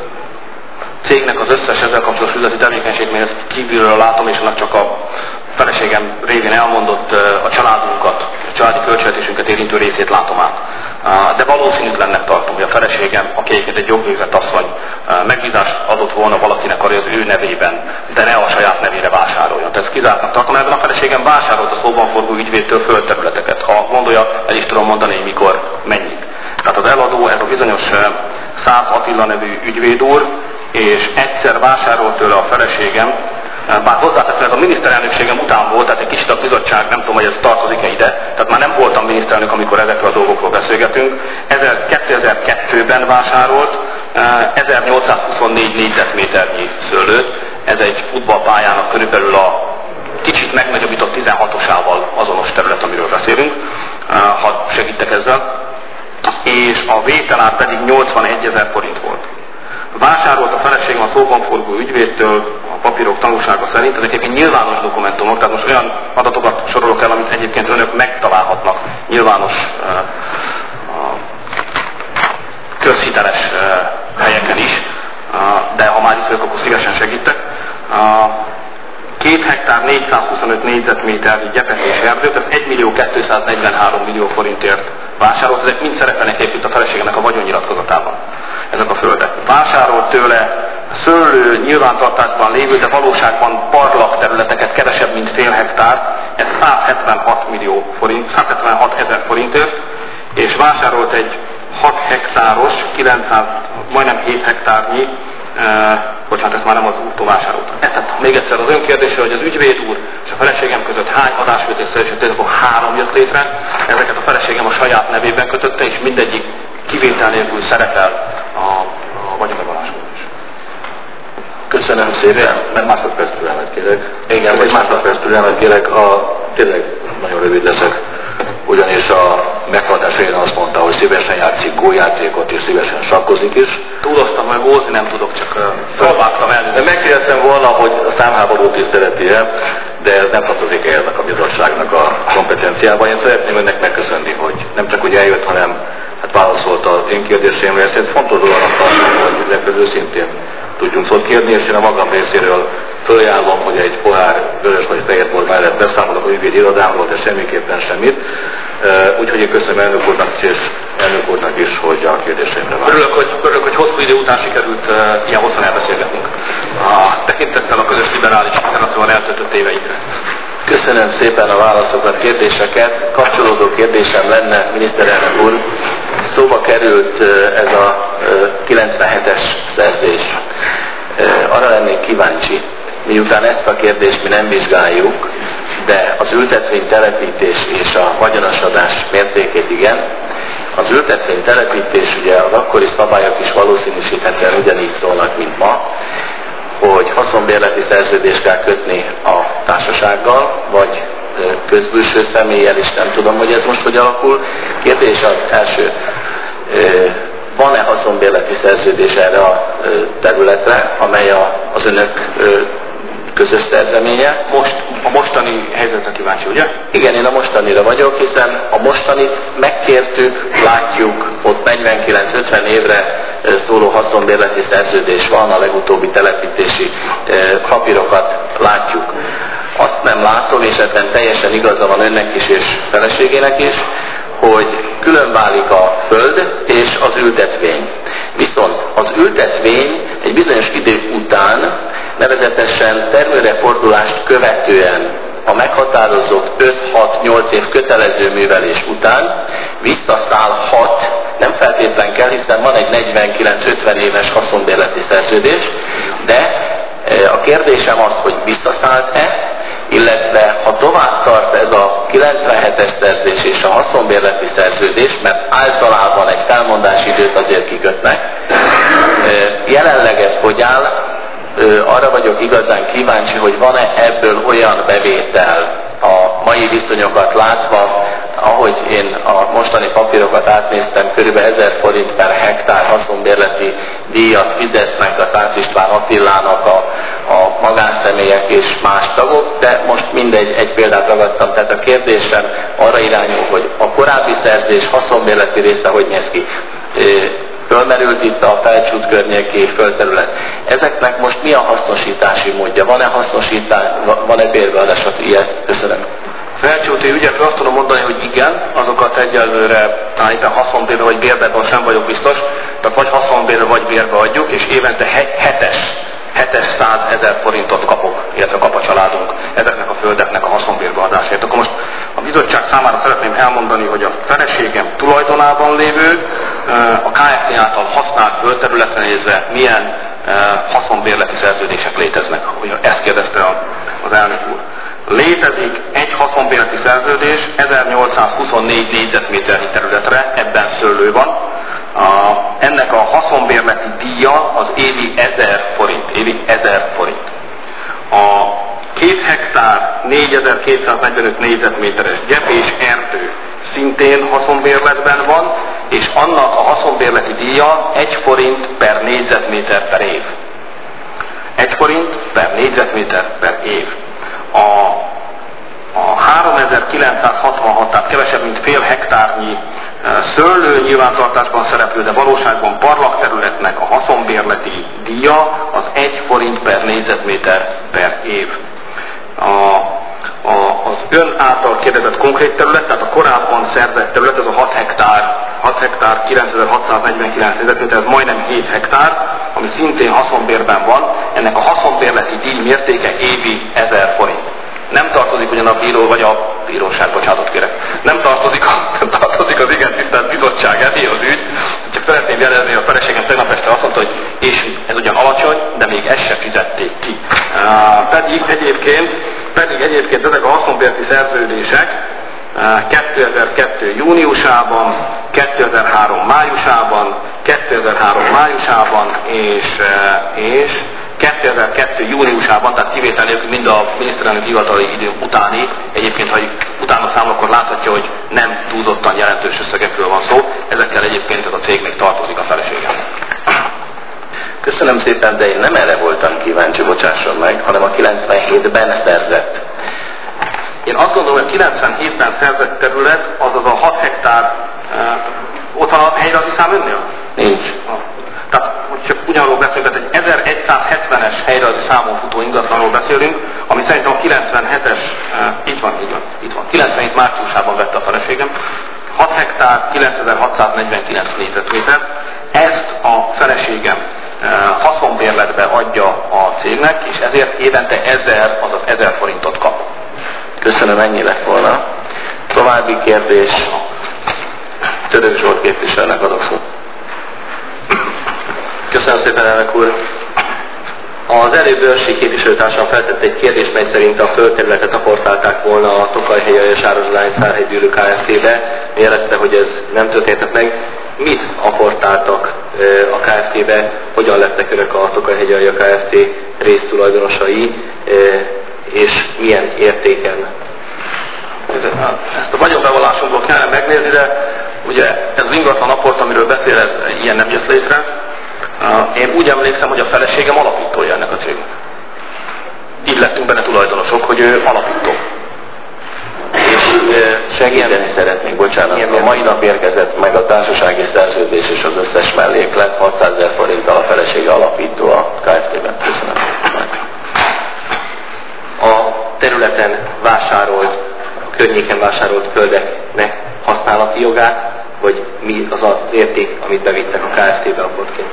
cégnek az összes ezzel kapcsolatos üzleti tevékenységét, mert ezt kívülről látom, és annak csak a feleségem révén elmondott a családunkat, a családi költségvetésünket érintő részét látom át. De valószínűtlennek tartom, hogy a feleségem, aki egyébként egy jogvégzett asszony, megbízást adott volna valakinek arra, az ő nevében, de ne a saját nevére vásároljon. Tehát ezt kizártnak tartom, ebben a feleségem vásárolt a szóban forgó ügyvédtől földterületeket. Ha gondolja, el is tudom mondani, mikor, mennyit. Tehát az eladó, ez a bizonyos Szász Attila nevű ügyvéd úr, és egyszer vásárolt tőle a feleségem, bár hozzáteszem, ez a miniszterelnökségem után volt, tehát egy kicsit a bizottság, nem tudom, hogy ez tartozik-e ide, tehát már nem voltam miniszterelnök, amikor ezekről a dolgokról beszélgetünk. kétezer-kettőben vásárolt ezernyolcszázhuszonnégy négyzetméternyi szőlőt, ez egy futballpályának körülbelül a kicsit megnagyobbított tizenhatosával azonos terület, amiről beszélünk, ha segítek ezzel, és a vételár pedig nyolcvanegy-ezer forint volt. Vásárolt a feleségem a szóban forgó ügyvédtől a papírok tanúsága szerint, ezek egyébként nyilvános dokumentumok, tehát most olyan adatokat sorolok el, amit egyébként önök megtalálhatnak nyilvános uh, uh, közhiteles uh, helyeken is. négyszázhuszonöt négyzetméternyi gyepes erdőt, ez egy millió kétszáznegyvenhárom millió forintért vásárolt, ezek mind szerepelnek egyébként a feleségemnek a vagyonnyilatkozatában. Ezek a földek. Vásárolt tőle szőlő nyilvántartásban lévő, de valóságban parlak területeket, kevesebb, mint fél hektár, ez százhetvenhat millió forint, százhetvenhat ezer forintért, és vásárolt egy hat hektáros, kilencszáz, majdnem hét hektárnyi, eh, bocsánat, ezt már nem az úrtól vásároltam. Tehát még egyszer az önkérdése, hogy az ügyvéd úr és a feleségem között hány adáskötés szerződés, akkor három jött létre, ezeket a feleségem a saját nevében kötötte, és mindegyik kivétel nélkül szerepel a, a vagyonbevalláson is. Köszönöm szépen, mert másodperc türelmet kérek. Igen, vagy másodperc türelmet kérek, a, tényleg nagyon rövid leszek, ugyanis a meghallgatásán azt mondta, hogy szívesen játszik góljátékot és szívesen sakkozik is. Túloztam, hogy gózni nem tudok, csak felvágtam el. De megkérdeztem volna, hogy a számháborút is szereti-e, de ez nem tartozik ennek a bizottságnak a kompetenciába. Én szeretném önnek megköszönni, hogy nem csak hogy eljött, hanem hát válaszolt az én kérdésemre. Ez egy fontos dolognak tartom, hogy legfelül őszintén tudjunk szót kérni, és én a magam részéről fölajánlom, hogy egy pohár vörös vagy fehér bor mellett beszámolok a ügyvéd irodámról, de semmiképpen semmit. Úgyhogy én köszönöm elnök úrnak és elnök úrnak is, hogy a kérdéseimre válaszolt. Örülök, hogy, örülök, hogy hosszú idő után sikerült uh, ilyen hosszan elbeszélgetnünk. A tekintettel a közös liberális alternatíván eltöltött éveikre. Köszönöm szépen a válaszokat, kérdéseket. Kapcsolódó kérdésem lenne, miniszterelnök úr, szóba került ez a kilencvenhetes szerződés. Arra lennék kíváncsi, miután ezt a kérdést mi nem vizsgáljuk, de az ültetvény telepítés és a vagyonosodás mértékét igen. Az ültetvény telepítés, ugye az akkori szabályok is valószínűsíthetően ugyanígy szólnak, mint ma, hogy haszonbérleti szerződést kell kötni a társasággal, vagy közbülső személlyel is, nem tudom, hogy ez most hogy alakul. Kérdés az első, van-e haszonbérleti szerződés erre a területre, amely az önök közös szerzeménye? Most, a mostani helyzetre kíváncsi, ugye? Igen, én a mostanira vagyok, hiszen a mostanit megkértük, látjuk, ott negyvenkilenc-ötven évre szóló haszonbérleti szerződés van, a legutóbbi telepítési papírokat látjuk. Azt nem látom, és ebben teljesen igaza van önnek is és feleségének is, hogy külön válik a föld és az ültetvény. Viszont az ültetvény egy bizonyos idő után, nevezetesen termőre fordulást követően a meghatározott öt-hat-nyolc év kötelező művelés után visszaszállhat, nem feltétlen kell, hiszen van egy negyvenkilenc-ötven éves haszonbérleti szerződés, de a kérdésem az, hogy visszaszállt-e, illetve ha tovább tart ez a kilencvenhetes szerződés és a haszonbérleti szerződés, mert általában egy felmondási időt azért kikötnek, jelenleg ez hogy áll, arra vagyok igazán kíváncsi, hogy van-e ebből olyan bevétel a mai viszonyokat látva, ahogy én a mostani papírokat átnéztem, körülbelül ezer forint per hektár haszonbérleti díjat fizetnek a Szász István Attilának a, a magánszemélyek és más tagok, de most mindegy, egy példát ragadtam. Tehát a kérdésem arra irányul, hogy a korábbi szerződés haszonbérleti része hogy néz ki. Fölmerült itt a Felcsút környéki földterület. Ezeknek most mi a hasznosítási módja? Van-e hasznosítás, van-e bérbeadás? Ilyet? Köszönöm. Felcsúti ügyekről azt tudom mondani, hogy igen, azokat egyelőre talán itt a haszonbérbe vagy bérbe sem vagyok biztos, tehát vagy haszonbérbe vagy bérbe adjuk, és évente hetes, hétszázezer forintot kapok, illetve kap a családunk ezeknek a földeknek a haszonbérbeadásért. Akkor most a bizottság számára szeretném elmondani, hogy a feleségem tulajdonában lévő, a ká ef té által használt földterületre nézve milyen haszonbérleti szerződések léteznek, hogy ezt kérdezte az elnök úr. Létezik egy haszonbérleti szerződés ezernyolcszázhuszonnégy négyzetméternyi területre, ebben szőlő van. A, ennek a haszonbérleti díja az évi ezer forint, évi ezer forint. A két hektár négyezer-kétszáznegyvenöt négyzetméteres gyepés erdő szintén haszonbérletben van, és annak a haszonbérleti díja egy forint per négyzetméter per év. egy forint per négyzetméter per év. A, a háromezer-kilencszázhatvanhat, tehát kevesebb, mint fél hektárnyi szőlő nyilvántartásban szereplő, de valóságban parlagterületnek a haszonbérleti díja az egy forint per négyzetméter per év. A, a, az ön által kérdezett konkrét terület, tehát a korábban szerzett terület, ez a hat hektár, hat hektár kilencezer-hatszáznegyvenkilenc négyzetméter, ez majdnem hét hektár, ami szintén haszonbérben van. Ennek a haszonbérleti díj mértéke évi ezer forint. Nem tartozik ugyan a bíró, vagy a bíróság, bocsánatot kérek, nem tartozik, a, nem tartozik az igen tisztelt bizottság elé az ügy, csak szeretném jelezni, a feleségem tegnap este azt mondta, hogy és ez ugyan alacsony, de még ezt se fizették ki. Uh, pedig egyébként, pedig egyébként ezek a haszonbérti szerződések uh, kétezer-kettő júniusában, kétezer-három májusában, kétezer-három májusában és, uh, és kétezer-kettő júniusában, tehát kivétel nélkül mind a miniszterelnök hivatali idő utáni, egyébként ha utána számol, akkor láthatja, hogy nem túlzottan jelentős összegekről van szó, ezekkel egyébként ez a cég még tartozik a feleségem. Köszönöm szépen, de én nem erre voltam kíváncsi, bocsásson meg, hanem a kilencvenhétben szerzett. Én azt gondolom, hogy a kilencvenhétben szerzett terület, azaz a hat hektár, eh, ott van a helyrajzi szám önnél? Nincs. Tehát, hogy csak ugyanarról beszélünk, tehát egy ezeregyszázhetvenes helyrajzi számon futó ingatlanról beszélünk, ami szerintem a kilencvenhetes, eh, itt van, itt van, itt van, kilencvenhét márciusában vette a feleségem, hat hektár, kilencezer-hatszáznegyvenkilenc négyzetméter. Ezt a feleségem eh, haszonbérletbe adja a cégnek, és ezért évente ezer, azaz ezer forintot kap. Köszönöm, ennyi lett volna. További kérdés. Török Zsolt képviselőnek adok szót. Köszönöm szépen, elnök úr! Az előbb őrsi képviselőtársam feltett egy kérdést, mely szerint a földterületet apportálták volna a Tokaj-hegyi és Ároslány Szárhegydűrű Kft-be. Jelezte, hogy ez nem történt meg. Mit apportáltak a Kft-be, hogyan lettek önök a Tokaj-hegyi Kft résztulajdonosai, és milyen értéken? Ezt a vagyonbevallásunkból kellene megnézni, de ugye ez az ingatlan apport, amiről beszél, ez ilyen nem jött létre. Én úgy emlékszem, hogy a feleségem alapítója ennek a cégnek. Így lettünk benne tulajdonosok, hogy ő alapító. És segíteni szeretnék, bocsánat, a mai nap érkezett meg a társasági szerződés és az összes melléklet, hatszázezer forinttal a felesége alapító a Kft-ben. Köszönöm. A területen vásárolt, a környéken vásárolt földeknek használati jogát, vagy mi az az érték, amit bevittek a Kft-be apportként?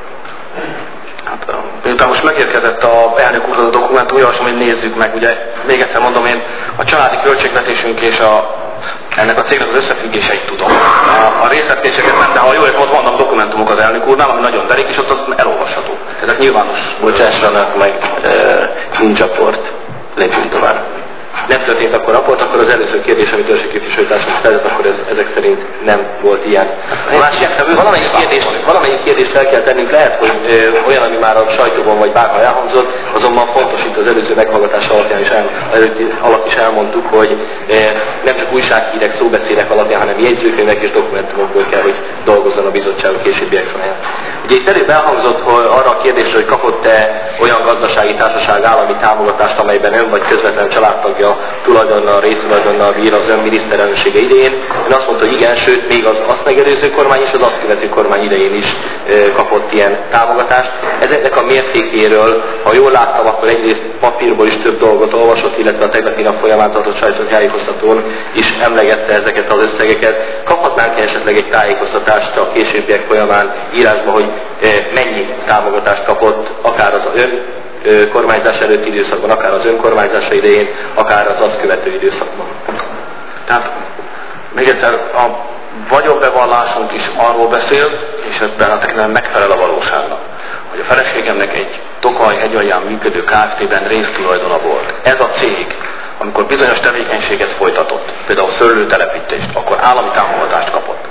Hát, miután most megérkezett a elnök úrhoz a dokumentum, javaslom, hogy nézzük meg. Ugye, még egyszer mondom, én a családi költségvetésünk és a, ennek a cégnek az összefüggéseit tudom. A, a részletéseket nem, de ha jól értem, ott vannak dokumentumok az elnök úrnál, ami nagyon derék, és ott az elolvasható. Ezek nyilvános. Bocsássanak meg, e, nincs apport. Lépjünk tovább. Nem történt akkor rapport, akkor az előző kérdés, amit őrsi képviselőtársam feltett, akkor ez, ezek szerint nem volt ilyen. A másik, valamelyik kérdést, valamelyik kérdést fel kell tennünk, lehet, hogy ö, olyan, ami már a sajtóban vagy bárhol elhangzott, azonban fontos itt az előző meghallgatás alapján is, el, előtti alatt is elmondtuk, hogy ö, nem csak újsághírek, szóbeszédek alapján, hanem jegyzőkönyvek és dokumentumokból kell, hogy dolgozzon a bizottság a későbbiek során. Ugye itt előbb elhangzott hogy arra a kérdésre, hogy kapott-e olyan gazdasági társaság állami támogatást, amelyben ön vagy közvetlen családtagja tulajdonnal, résztulajdonnal bír az ön miniszterelnöksége idején. Ön azt mondta, hogy igen, sőt, még az azt megelőző kormány és az azt követő kormány idején is e, kapott ilyen támogatást. Ezeknek a mértékéről, ha jól láttam, akkor egyrészt papírból is több dolgot olvasott, illetve a tegnapi nap folyamán tartott sajtótájékoztatón is emlegette ezeket az összegeket. Kaphatnánk esetleg egy tájékoztatást a későbbiek folyamán írásban, hogy e, mennyi támogatást kapott, akár az ön kormányzás előtti időszakban, akár az önkormányzása idején, akár az azt követő időszakban. Tehát még egyszer, a vagyonbevallásunk is arról beszél, és ebben a tekintetben megfelel a valóságnak, hogy a feleségemnek egy Tokaj-hegyalján működő Kft-ben résztulajdona volt. Ez a cég, amikor bizonyos tevékenységet folytatott, például szőlőtelepítést, akkor állami támogatást kapott.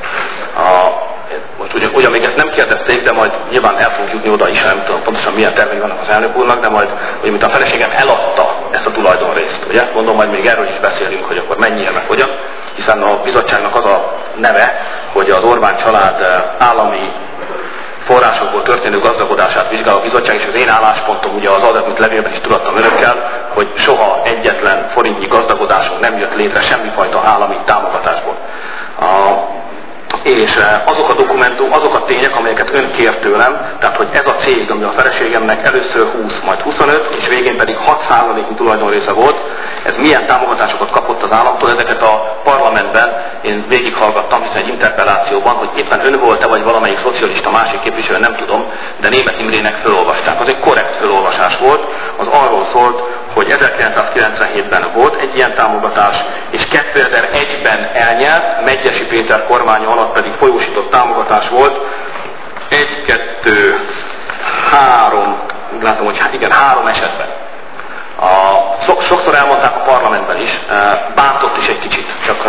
A Most ugyan, ugyan még ezt nem kérdezték, de majd nyilván el fogunk jutni oda is, nem tudom pontosan milyen tervei vannak az elnök úrnak, de majd, hogy mint a feleségem eladta ezt a tulajdonrészt, ugye? Mondom, majd még erről is beszélünk, hogy akkor mennyiért meg hogyan, hiszen a bizottságnak az a neve, hogy az Orbán család állami forrásokból történő gazdagodását vizsgál a bizottság, és az én álláspontom ugye az adat, amit levélben is tudattam önökkel, hogy soha egyetlen forintnyi gazdagodásunk nem jött létre semmifajta állami támogatásból. A és azok a dokumentum, azok a tények, amelyeket ön kér tőlem, tehát hogy ez a cég, ami a feleségemnek először húsz, majd huszonöt, és végén pedig hat százaléknyi tulajdonrésze volt, ez milyen támogatásokat kapott az államtól, ezeket a parlamentben én végighallgattam, hiszen egy interpellációban, hogy éppen ön volt-e, vagy valamelyik szocialista másik képviselő, nem tudom, de Németh Imrének felolvasták. Az egy korrekt felolvasás volt, az arról szólt, hogy ezerkilencszázkilencvenhétben volt egy ilyen támogatás, és kétezer-egyben elnyert, Medgyessy Péter kormánya alatt pedig folyósított támogatás volt. Egy, kettő, három, úgy látom, hogy hát igen, három esetben. A, sokszor elmondták a parlamentben is, bántott is egy kicsit, csak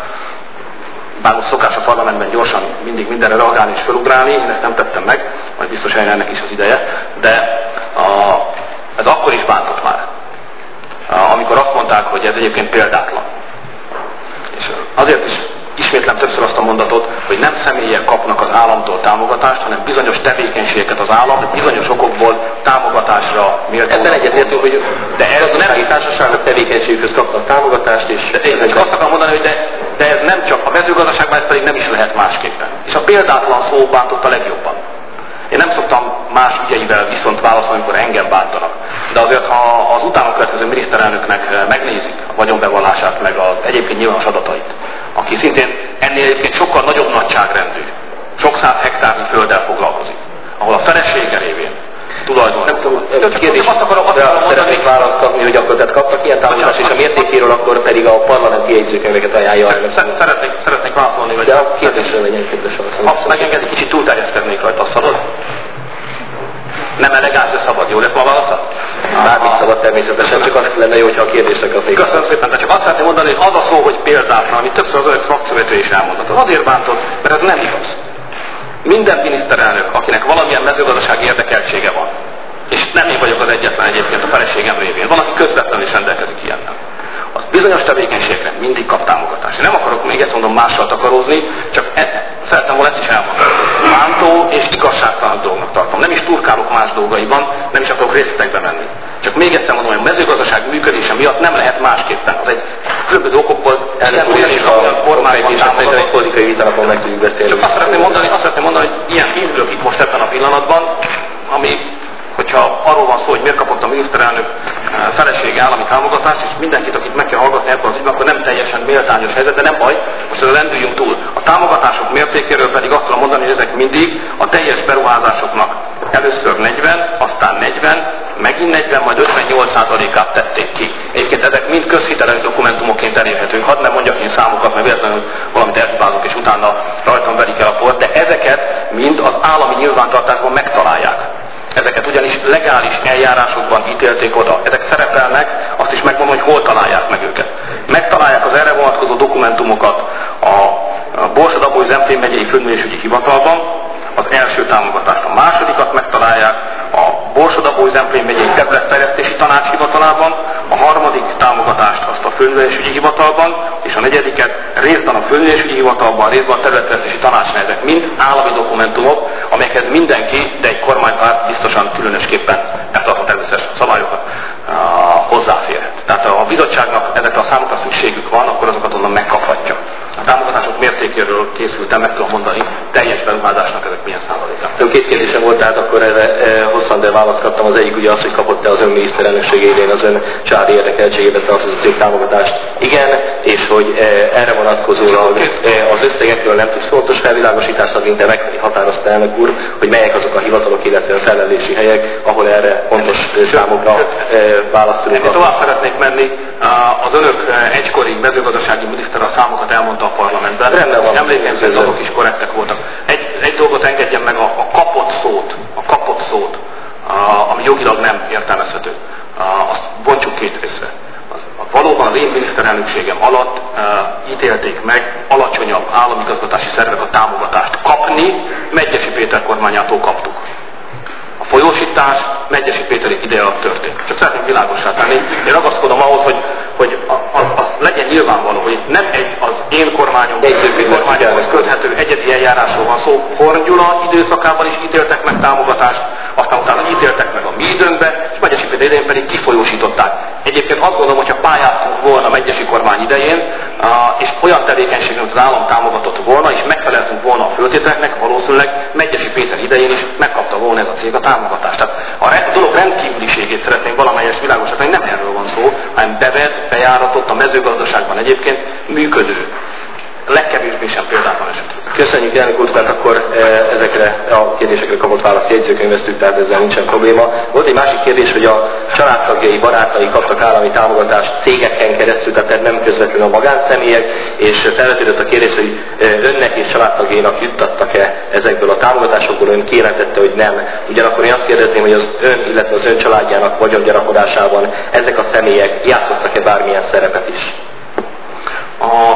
bár szokás a parlamentben gyorsan mindig mindenre reagálni és felugrálni, én ezt nem tettem meg, majd biztos eljön ennek is az ideje, de a, ez akkor is bántott már. Amikor azt mondták, hogy ez egyébként példátlan. És azért is ismétlem többször azt a mondatot, hogy nem személyek kapnak az államtól támogatást, hanem bizonyos tevékenységeket az állam, bizonyos okokból támogatásra méltó. Ebben egyetértünk, hogy de ez a nem társaságnak tevékenységükhöz kapnak támogatást, és én csak azt akarom mondani, hogy de, de ez nem csak a mezőgazdaságban, ez pedig nem is lehet másképpen. És a példátlan szó bántott a legjobban. Én nem szoktam más ügyeivel viszont válaszolni, amikor engem bántanak. De azért, ha az utána következő miniszterelnöknek megnézik a vagyonbevallását, meg az egyébként nyilvános adatait, aki szintén ennél egyébként sokkal nagyobb nagyságrendű, sok száz hektárnyi földdel foglalkozik, ahol a felesége révén tulajdon. Nem tudom, kérdés, azt akarom, azt akarom szeretnék választ kapni, hogy akkor tehát kaptak ilyen támogatást, és a mértékéről akkor pedig a parlamenti jegyzőkönyveket ajánlja. Szeretnék, szeretnék válaszolni, vagy de a kérdésről legyen kérdés. Ha megengedi, kicsit túlterjeszkednék rajta, szabad? Nem elegáns, de szabad. Jó lesz ma válasza? Bármit szabad természetesen, csak azt lenne jó, hogyha a kérdésre kapnék. Köszönöm szépen, de csak azt szeretném mondani, hogy az a szó, hogy példátlan, amit többször az önök frakcióvezető is elmondott, az azért bántott, mert ez nem igaz. Minden miniszterelnök, akinek valamilyen mezőgazdasági érdekeltsége van, és nem én vagyok az egyetlen egyébként a feleségem révén, van, aki közvetlenül is rendelkezik ilyennel, az bizonyos tevékenységre mindig kap támogatást. Én nem akarok még ezt mondom mással takarózni, csak e, szerettem volna ezt is elmondani. Bántó és igazságtalan dolgnak tartom. Nem is turkálok más dolgaiban, nem is akarok részletekbe menni. Csak még egyszer mondom, hogy a mezőgazdaság működése miatt nem lehet másképpen. Az egy különböző okokból nem olyan és olyan formában támogatott. Egy politikai vitanapon meg tudjuk beszélni. Csak azt szeretném mondani, azt szeretném mondani, hogy ilyen hívülök itt most ebben a pillanatban, ami, hogyha arról van szó, hogy miért kapott a miniszterelnök felesége állami támogatást, és mindenkit, akit meg kell hallgatni ebben az ügyben, akkor nem teljesen méltányos helyzet, de nem baj, most ezen lendüljünk túl. A támogatások mértékéről pedig azt tudom mondani, hogy ezek mindig a teljes beruházásoknak először negyven, aztán negyven, megint negyven, majd ötvennyolc százalékát tették ki. Egyébként ezek mind közhiteles dokumentumokként elérhetők. Hadd nem mondjak én számokat, mert véletlenül valamit elhibázok, és utána rajtam verik el a port, de ezeket mind az állami nyilvántartásban megtalálják. Ezeket ugyanis legális eljárásokban ítélték oda. Ezek szerepelnek, azt is megmondom, hogy hol találják meg őket. Megtalálják az erre vonatkozó dokumentumokat a Borsod-Abaúj-Zemplén megyei Földmérésügyi Hivatalban, az első támogatást, a másodikat megtalálják a Borsod-Abaúj-Zemplén megyei Területfejlesztési Tanács hivatalában, a harmadik támogatást azt a Földmérésügyi Hivatalban, és a negyediket részben a Földmérésügyi Hivatalban, részben a Területfejlesztési Tanácsnál. Ezek mind állami dokumentumok, amelyekhez mindenki, de egy kormánypárt biztosan különösképpen megtartva természetesen szabályokat uh, hozzáférhet. Tehát a bizottságnak ezekre a számokra szükségük van, akkor azokat onnan megkaphatja. A támogatások mértékéről készültem, meg tudom mondani, teljes beruházásnak ezek milyen százalékát. Két kérdésem volt, tehát akkor erre e, hosszan, de választ kaptam. Az egyik ugye az, hogy kapott-e az ön miniszterelnöksége idején az ön családi érdekeltségébe tartozó cég támogatást. Igen, és hogy e, erre vonatkozólag e, az összegekről nem tudsz fontos felvilágosítást adni, de meghatározta elnök úr, hogy melyek azok a hivatalok, illetve a felelési helyek, ahol erre fontos számokra e, választ tudunk adni. Tovább szeretnék menni. Az önök egykori mezőgazdasági miniszter a számokat elmondta a parlamentben. Emlékeim szerint azok is korrektek voltak. Egy, egy dolgot engedjen meg, a, a kapott szót, a kapott szót, a, ami jogilag nem értelmezhető. A, azt bontsuk két részre. Az, a, valóban az én miniszterelnökségem alatt a, ítélték meg alacsonyabb államigazgatási szervek a támogatást kapni, Medgyessy Péter kormányától kaptuk. A folyósítás Medgyessy Péter ide alatt történt. Csak szeretném világossá tenni. Én ragaszkodom ahhoz, hogy, hogy a, a, a legyen nyilvánvaló, hogy nem egy az én kormányom, egy kormányomhoz köthető egyedi eljárásról van szó. Horn Gyula időszakában is ítéltek meg támogatást, aztán utána ítéltek meg a mi időnkbe, és Medgyessy Péter idején pedig kifolyósították. Egyébként azt gondolom, hogyha pályáztunk volna Medgyessy kormány idején, és olyan tevékenység, amit az állam támogatott volna, és megfeleltünk volna a föltételeknek, valószínűleg Megyesi Péter idején is megkapta volna ez a cég a támogatást. Tehát a dolog rendkívüliségét szeretnénk valamelyes világosítani, nem erről van szó, hanem bevett, bejáratott, a mezőgazdaságban egyébként működő, legkevésbé sem példátlan esetleg. Köszönjük, elnök úr, mert akkor ezekre a kérdésekre kapott választ jegyzőkönyveztük, tehát ezzel nincsen probléma. Volt egy másik kérdés, hogy a családtagjai, barátai kaptak állami támogatást cégeken keresztül, tehát nem közvetlenül a magánszemélyek, és felvetődött a kérdés, hogy önnek és családtagjainak juttattak-e ezekből a támogatásokból, ön kijelentette, hogy nem. Ugyanakkor én azt kérdezném, hogy az ön, illetve az ön családjának vagyongyarapodásában ezek a személyek játszottak-e bármilyen szerepet is? A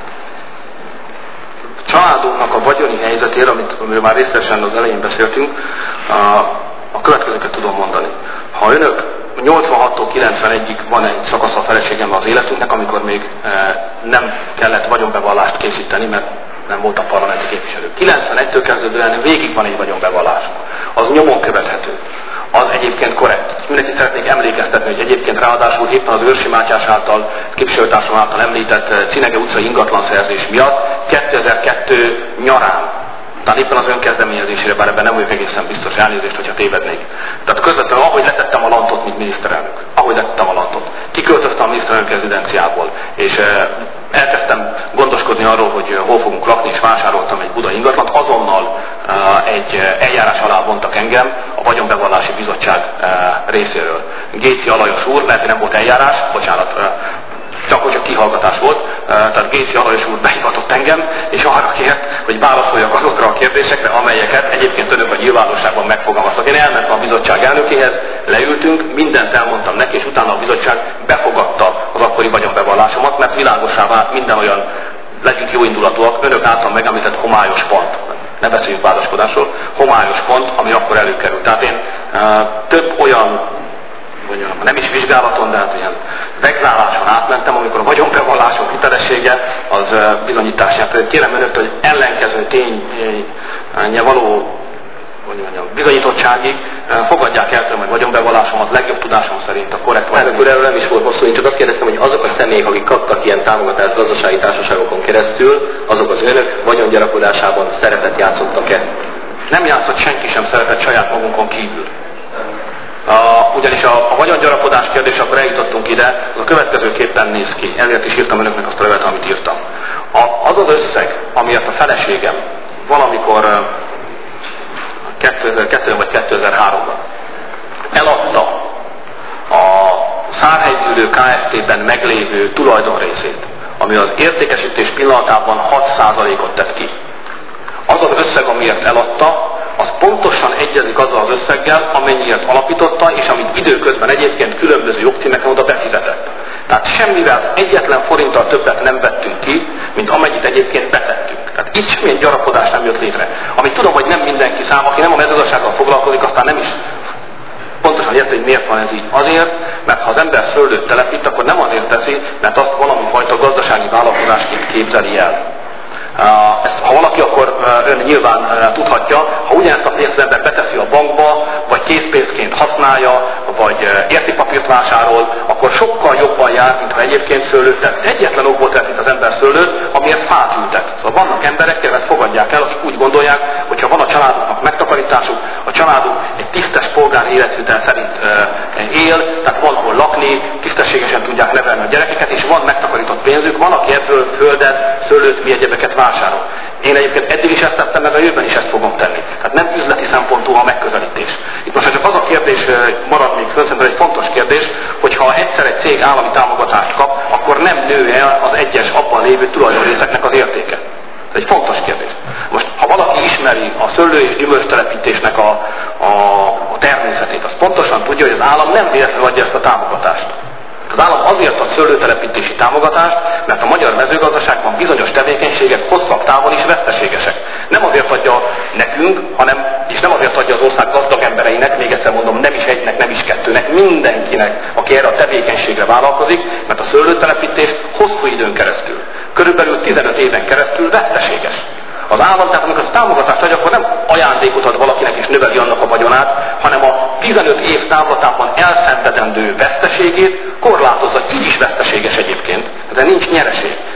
családunknak a vagyoni helyzetére, amit, amiről már részletesen az elején beszéltünk, a, a következőket tudom mondani. Ha önök nyolcvanhattól kilencvenegyig van egy szakasz a feleségemmel az életünknek, amikor még e, nem kellett vagyonbevallást készíteni, mert nem voltam parlamenti képviselő. kilencvenegytől kezdődően végig van egy vagyonbevallás. Az nyomon követhető. Az egyébként korrekt. Mindenkit szeretnék emlékeztetni, hogy egyébként ráadásul éppen az Őrsi Mátyás által, képviselőtársam által említett Cinege utcai ingatlanszerzés miatt kétezer-kettő nyarán, tehát éppen az önkezdeményezésére, bár ebben nem vagyok egészen biztos, elnézést, hogyha tévednék. Tehát közvetlenül, ahogy letettem a lantot, mint miniszterelnök, ahogy letettem a lantot, kiköltöztem a miniszterelnök rezidenciából, és elkezdtem gondoskodni arról, hogy hol fogunk lakni, és vásároltam egy budai ingatlant, azonnal egy eljárás alá vontak engem a Vagyonbevallási Bizottság részéről. Géci Alajos úr, mert nem volt eljárás, bocsánat, csak hogy a kihallgatás volt, tehát Géci Alajos úr behivatott engem, és arra kért, hogy válaszoljak azokra a kérdésekre, amelyeket egyébként önök a nyilvánosságban megfogalmaztak. Én elmentem a bizottság elnökéhez, leültünk, mindent elmondtam neki, és utána a bizottság befogadta az akkori vagyonbevallásomat, mert világosá vált minden olyan, legyünk jóindulatúak, önök által megemlített homályos pont. Ne beszéljünk vádaskodásról, homályos pont, ami akkor előkerült. Tehát én uh, több olyan, mondjam, nem is vizsgálaton, de hát ilyen vegzáláson átmentem, amikor a vagyonbevallások hitelessége az uh, bizonyítását. Kérem önöktől, hogy ellenkező ténye való mondjam, bizonyítottságig uh, fogadják el tőlem, hogy vagyonbevallásomat legjobb tudásom szerint a korrekt vagy. Akkor erről nem is volt hosszú, én csak azt kérdeztem, hogy azok a személyek, akik kaptak ilyen támogatást gazdasági társaságokon keresztül, azok az önök vagyongyarapodásában szerepet játszottak-e? Nem játszott senki sem szerepet saját magunkon kívül. Uh, ugyanis a, a vagyongyarapodás kérdés, akkor eljutottunk ide, az a következőképpen néz ki. Ezért is írtam önöknek azt a levelet, amit írtam. A, az az összeg, amiért a feleségem valamikor uh, kétezer-kettő vagy kétezer-háromban eladta a Szárhelygyűlő Kft-ben meglévő tulajdonrészét, ami az értékesítés pillanatában hat százalékot tett ki. Az az összeg, amiért eladta, az pontosan egyezik azzal az összeggel, amennyiért alapította, és amit időközben egyébként különböző jogcímeken oda befizetett. Tehát semmivel, egyetlen forinttal többet nem vettünk ki, mint amennyit egyébként betettünk. Tehát itt semmilyen gyarapodás nem jött létre. Amit tudom, hogy nem mindenki szám, aki nem a mezőgazdasággal foglalkozik, aztán nem is pontosan érti, hogy miért van ez így. Azért, mert ha az ember szőlőt telepít, akkor nem azért teszi, mert azt valami fajta gazdasági vállalkozásként képzeli el. Uh, ezt, ha valaki, akkor uh, ön nyilván uh, tudhatja, ha ugyanezt a pénzt az ember beteszi a bankba, vagy készpénzként használja, vagy uh, értékpapírt vásárol, akkor sokkal jobban jár, mint ha egyébként szőlőt tett. Egyetlen okból tett az ember szőlőt, amiért fát ültet. Szóval vannak emberek, ezt fogadják el, akik úgy gondolják, hogy ha van a családoknak megtakarításuk, a családuk egy tisztes polgári életvitel szerint uh, él, tehát van hol lakni, tisztességesen tudják nevelni a gyerekeket, és van megtakarított pénzük, van, aki ebből földet, szőlőt, mi egyebeket vásárol. Én egyébként eddig is ezt tettem, meg a jövőben is ezt fogom tenni. Tehát nem üzleti szempontú a megközelítés. Itt most csak az a kérdés marad még föl, szerintem egy fontos kérdés, hogy ha egyszer egy cég állami támogatást kap, akkor nem nő el az egyes abban lévő tulajdonrészeknek az értéke. Ez egy fontos kérdés. Most, ha valaki ismeri a szőlő- és gyümölcstelepítésnek a, a, a természetét, az pontosan tudja, hogy az állam nem véletlenül adja ezt a támogatást. Az állam azért ad szőlőtelepítési támogatást, mert a magyar mezőgazdaságban bizonyos tevékenységek hosszabb távon is veszteségesek. Nem azért adja nekünk, hanem, és nem azért adja az ország gazdag embereinek, még egyszer mondom, nem is egynek, nem is kettőnek, mindenkinek, aki erre a tevékenységre vállalkozik, mert a szőlőtelepítés hosszú időn keresztül, körülbelül tizenöt éven keresztül veszteséges. Az állam, tehát amikor az támogatást adja, akkor nem ajándékot ad valakinek és növeli annak a vagyonát, hanem a tizenöt év távlatában elszenvedendő veszteségét korlátozza, így is veszteséges egyébként. De nincs nyereség.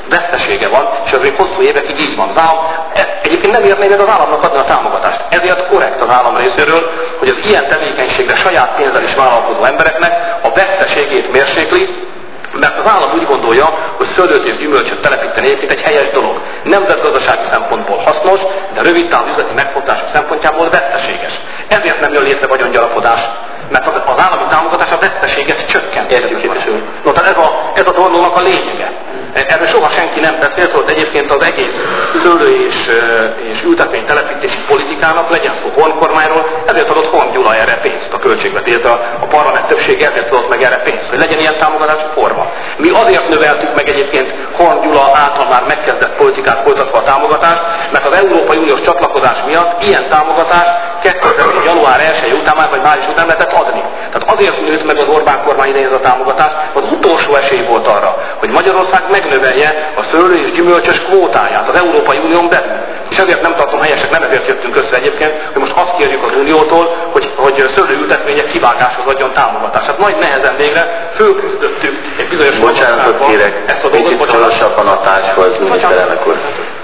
vesztesége van, és az még hosszú évekig így van. Az állam, egyébként nem érné meg az államnak adni a támogatást. Ezért korrekt az állam részéről, hogy az ilyen tevékenységre saját pénzzel is vállalkozó embereknek a veszteségét mérsékli, mert az állam úgy gondolja, hogy szőlőt és gyümölcsöt telepíteni egyébként egy helyes dolog. Nemzetgazdasági szempontból hasznos, de rövid távú üzleti megfontások szempontjából veszteséges. Ezért nem jön létre vagyongyarapodás, mert az, az állami támogatás a veszteséget csökkent. No, tehát ez a, ez a dolognak a lényege. Erről soha senki nem beszélt, hogy egyébként az egész szőlő és, és ültetmény telepítési politikának, legyen szó Horn-kormányról, ezért adott Horn Gyula erre pénzt a költségvetésre, a, a parlament többsége ezért adott meg erre pénzt, hogy legyen ilyen támogatási forma. Mi azért növeltük meg egyébként Horn Gyula által már megkezdett politikát folytatva a támogatást, mert az Európai Uniós csatlakozás miatt ilyen támogatást kétezer-négy. január elseje után már, vagy május után lehetett adni. Tehát azért nőtt meg az Orbán kormány idején ez a támogatás, az utolsó esély volt arra, hogy Magyarország megnövelje a szőlő és gyümölcsös kvótáját az Európai Unión belül. És ezért nem tartom helyesek, nem ezért jöttünk össze egyébként, hogy most azt kérjük az Uniótól, hogy, hogy szőlőültetvények kivágáshoz adjon támogatást. Hát nagy nehezen végre fölküzdöttük egy bizonyos bocsánatot kérek, ezt a dolgot, kicsit szorosabban a társhoz, miniszterelnök úr.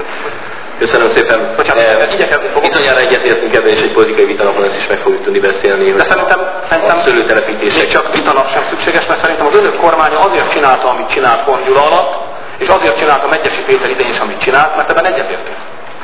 Köszönöm szépen. Bocsánat, igyekezni fogok. Bizonyára egyetértünk ebben, és egy politikai vitanapon ezt is meg fogjuk tudni beszélni. De szerintem, szerintem szőlőtelepítések. csak vitanap sem szükséges, mert szerintem az önök kormánya azért csinálta, amit csinált Horn Gyula alatt, és azért csinálta Megyesi Péter idején is, amit csinált, mert ebben egyetértünk.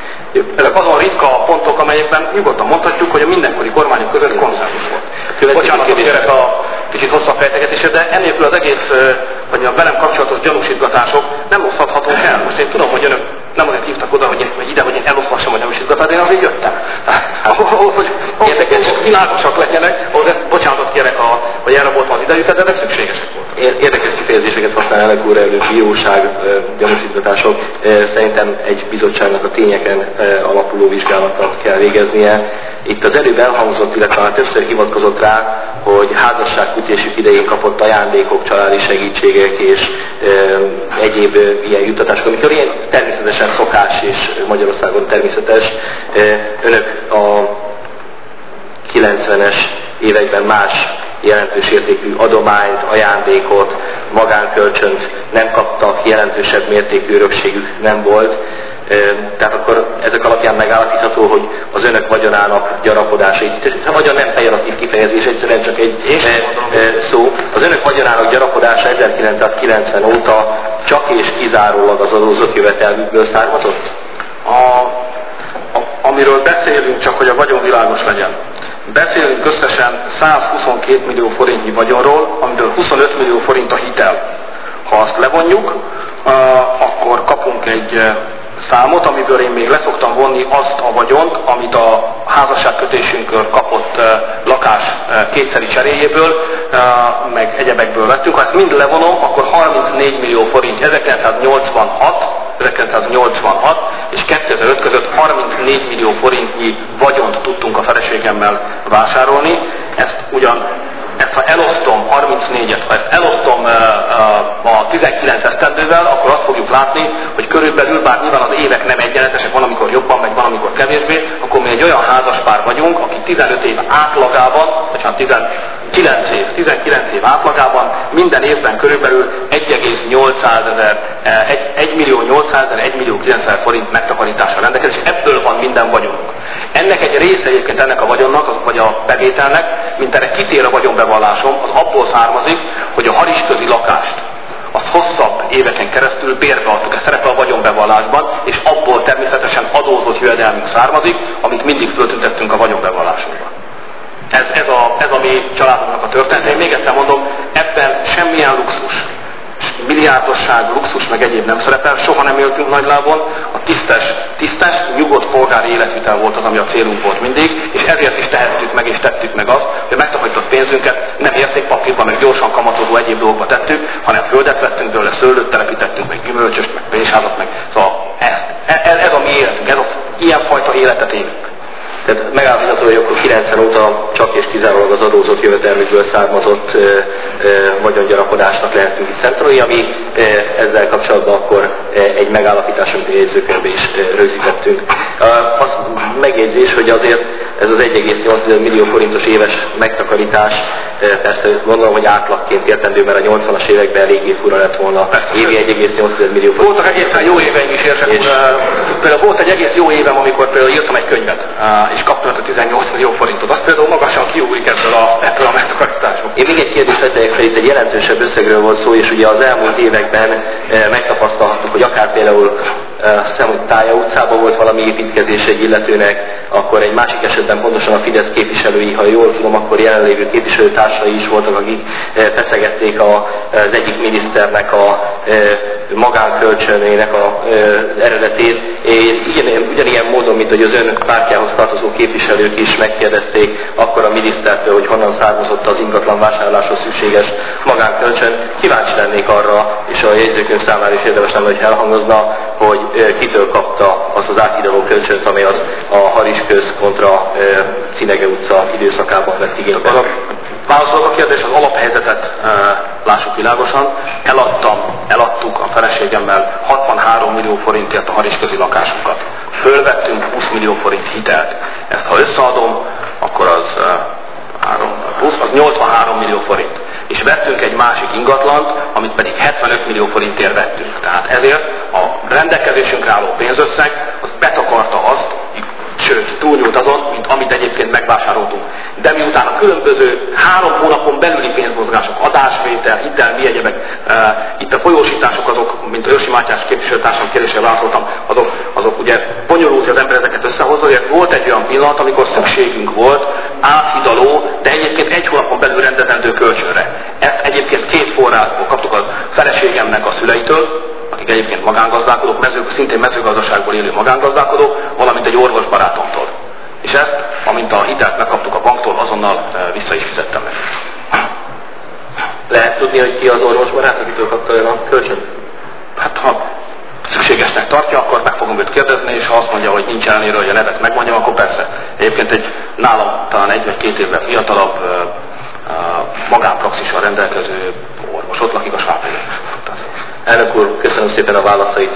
Ezek azon ritka pontok, amelyekben nyugodtan mondhatjuk, hogy a mindenkori kormányok között konszenzus volt. Bocsánat, hogy kérek a kicsit hosszabb fejtegetésre, de ennélkül az egész, hogy a velem kapcsolatos gyanúsítgatások nem oszthatók el. Most én tudom, hogy önök nem azért hívtak oda, hogy, én, hogy ide, hogy én eloszlassam a gyanúsítgatást, de én azért jöttem. Ahhoz, hogy érdekes, világosak legyenek, ahhoz ezt bocsánatot kérek, a, hogy erre voltam az idejüket, de ezek szükségesek voltak. Érdekes kifejezéseket használ elnök úr, elő bíróság, gyanúsítgatások. Szerintem egy bizottságnak a tényeken alapuló vizsgálatot kell végeznie. Itt az előbb elhangzott, illetve már többször hivatkozott rá, hogy házasságkötésük idején kapott ajándékok, családi segítségek és e, egyéb e, ilyen juttatások, amikor ilyen természetesen szokás és Magyarországon természetes. E, önök a kilencvenes években más jelentős értékű adományt, ajándékot, magánkölcsönt nem kaptak, jelentősebb mértékű örökségük nem volt. Tehát akkor ezek alapján megállapítható, hogy az önök vagyonának gyarapodása, a vagyon nem pejoratív kifejezés, egyszerűen csak egy e, e, szó, az önök vagyonának gyarapodása ezerkilencszázkilencven óta csak és kizárólag az adózott jövetelmükből származott? A, a, amiről beszélünk, csak hogy a vagyon világos legyen. Beszélünk összesen százhuszonkét millió forintnyi vagyonról, amiből huszonöt millió forint a hitel. Ha azt levonjuk, akkor kapunk egy számot, amiből én még leszoktam vonni azt a vagyont, amit a házasságkötésünkről kapott uh, lakás uh, kétszeri cseréjéből, uh, meg egyebekből vettünk. Ha ezt mind levonom, akkor harmincnégy millió forint ezerkilencszáznyolcvanhat, ezerkilencszáznyolcvanhat és kétezer-öt között harmincnégy millió forintnyi vagyont tudtunk a feleségemmel vásárolni. Ezt ugyan Ezt ha elosztom, harmincnégyet, ha ezt elosztom a tizenkilenc esztendővel, akkor azt fogjuk látni, hogy körülbelül, bár nyilván az évek nem egyenletesek, van amikor jobban, meg van amikor kevésbé, akkor mi egy olyan házaspár vagyunk, aki tizenöt év átlagában, vagy hát tizenkilenc év, tizenkilenc év átlagában minden évben körülbelül egy millió nyolcszázezer, egy millió kilencszáz forint megtakarítással rendelkezik, és ebből van minden vagyonunk. Ennek egy része egyébként ennek a vagyonnak, vagy a bevételnek, mint erre kitér a vagyonbevallásom, az abból származik, hogy a harisközi lakást, azt hosszabb éveken keresztül bérbe adtuk, ez szerepel a vagyonbevallásban, és abból természetesen adózott jövedelmünk származik, amit mindig föltüntettünk a vagyonbevallásunkban. Ez, ez, a, ez a mi családunknak a történet. Én még egyszer mondom, ebben semmilyen luxus, milliárdosság, luxus meg egyéb nem szerepel, soha nem éltünk nagylábon, a tisztes, tisztes, nyugodt polgári életvitel volt az, ami a célunk volt mindig, és ezért is tehettük meg és tettük meg azt, hogy megtakarított pénzünket nem értékpapírba, meg gyorsan kamatozó egyéb dolgokba tettük, hanem földet vettünk belőle, szőlőt telepítettünk, meg gyümölcsöst, meg pénzházat, meg szóval ez, ez, ez a mi életünk, ez a, ilyenfajta életet élünk. Tehát megállapítható, hogy akkor kilencven óta csak és kizárólag az adózott jövedelmükből származott e, e, vagyongyarapodásnak lehetünk itt szemtanúi, ami e, ezzel kapcsolatban akkor e, egy megállapítás, amit a jegyzőkönyvbe is e, rögzítettünk. Az megjegyzés, hogy azért ez az egy egész nyolc millió forintos éves megtakarítás, persze gondolom, hogy átlagként értendő, mert a nyolcvanas években eléggé fura lett volna évi egy egész nyolc millió forint. Voltak egészen jó éveim is, érsek úr. Például volt egy egész jó évem, amikor például írtam egy könyvet, és kaptam a tizennyolc millió forintot. Az például magasan kiugrik ebből a, ebből a megtakarításból. Én még egy kérdést vettek fel, itt egy jelentősebb összegről volt szó, és ugye az elmúlt években megtapasztalhattuk, hogy akár például azt hiszem, hogy Tája utcában volt valami építkezés egy illetőnek, akkor egy másik esetben pontosan a Fidesz képviselői, ha jól tudom, akkor jelenlévő képviselőtársai is voltak, akik feszegették az egyik miniszternek a magánkölcsönének az eredetét. Ugyan, ugyanilyen módon, mint hogy az ön pártjához tartozó képviselők is megkérdezték akkor a minisztertől, hogy honnan származott az ingatlan vásárláshoz szükséges magánkölcsön. Kíváncsi lennék arra, és a jegyzőkönyv számára is érdemes lenne, hogy elhangozna, hogy kitől kapta azt az áthidaló kölcsönt, amely az a Harisköz kontra Cinege utca időszakában vett igénybe. Válaszolok a kérdés, az alaphelyzetet e, lássuk világosan. Eladtam, eladtuk a feleségemmel hatvanhárom millió forintért a Harisközi lakásunkat. Fölvettünk húsz millió forint hitelt. Ezt ha összeadom, akkor az, e, három, húsz, az nyolcvanhárom millió forint. És vettünk egy másik ingatlant, amit pedig hetvenöt millió forintért vettünk. Tehát ezért a rendelkezésünkre álló pénzösszeg az betakarta azt, sőt, túlnyúlt azon, mint amit egyébként megvásároltunk. De miután a különböző három hónapon belüli pénzmozgások, adásvétel, hitel, mi egyebek, e, itt a folyósítások azok, mint a Josi Mátyás képviselőtársam kérdésre válaszoltam, azok, azok ugye bonyolult, hogy az ember ezeket összehozza, ezért volt egy olyan pillanat, amikor szükségünk volt áthidaló, de egyébként egy hónapon belül rendezendő kölcsönre. Ezt egyébként két forrásból kaptuk a feleségemnek a szüleitől, akik egyébként magángazdálkodók, mező, szintén mezőgazdaságból élő magángazdálkodók, valamint egy orvosbarátomtól. És ezt, amint a hitelt megkaptuk a banktól, azonnal vissza is fizettem meg. Lehet tudni, hogy ki az orvosbarát, akitől kapta ön a kölcsön? Hát ha szükségesnek tartja, akkor meg fogom őt kérdezni, és ha azt mondja, hogy nincs ellenére, hogy a nevet megmondjam, akkor persze. Egyébként egy nálam talán egy vagy két évvel fiatalabb, magánpraxissal rendelkező orvos, ott lakik a Svábhegyen. Elnök úr, köszönöm szépen a válaszait.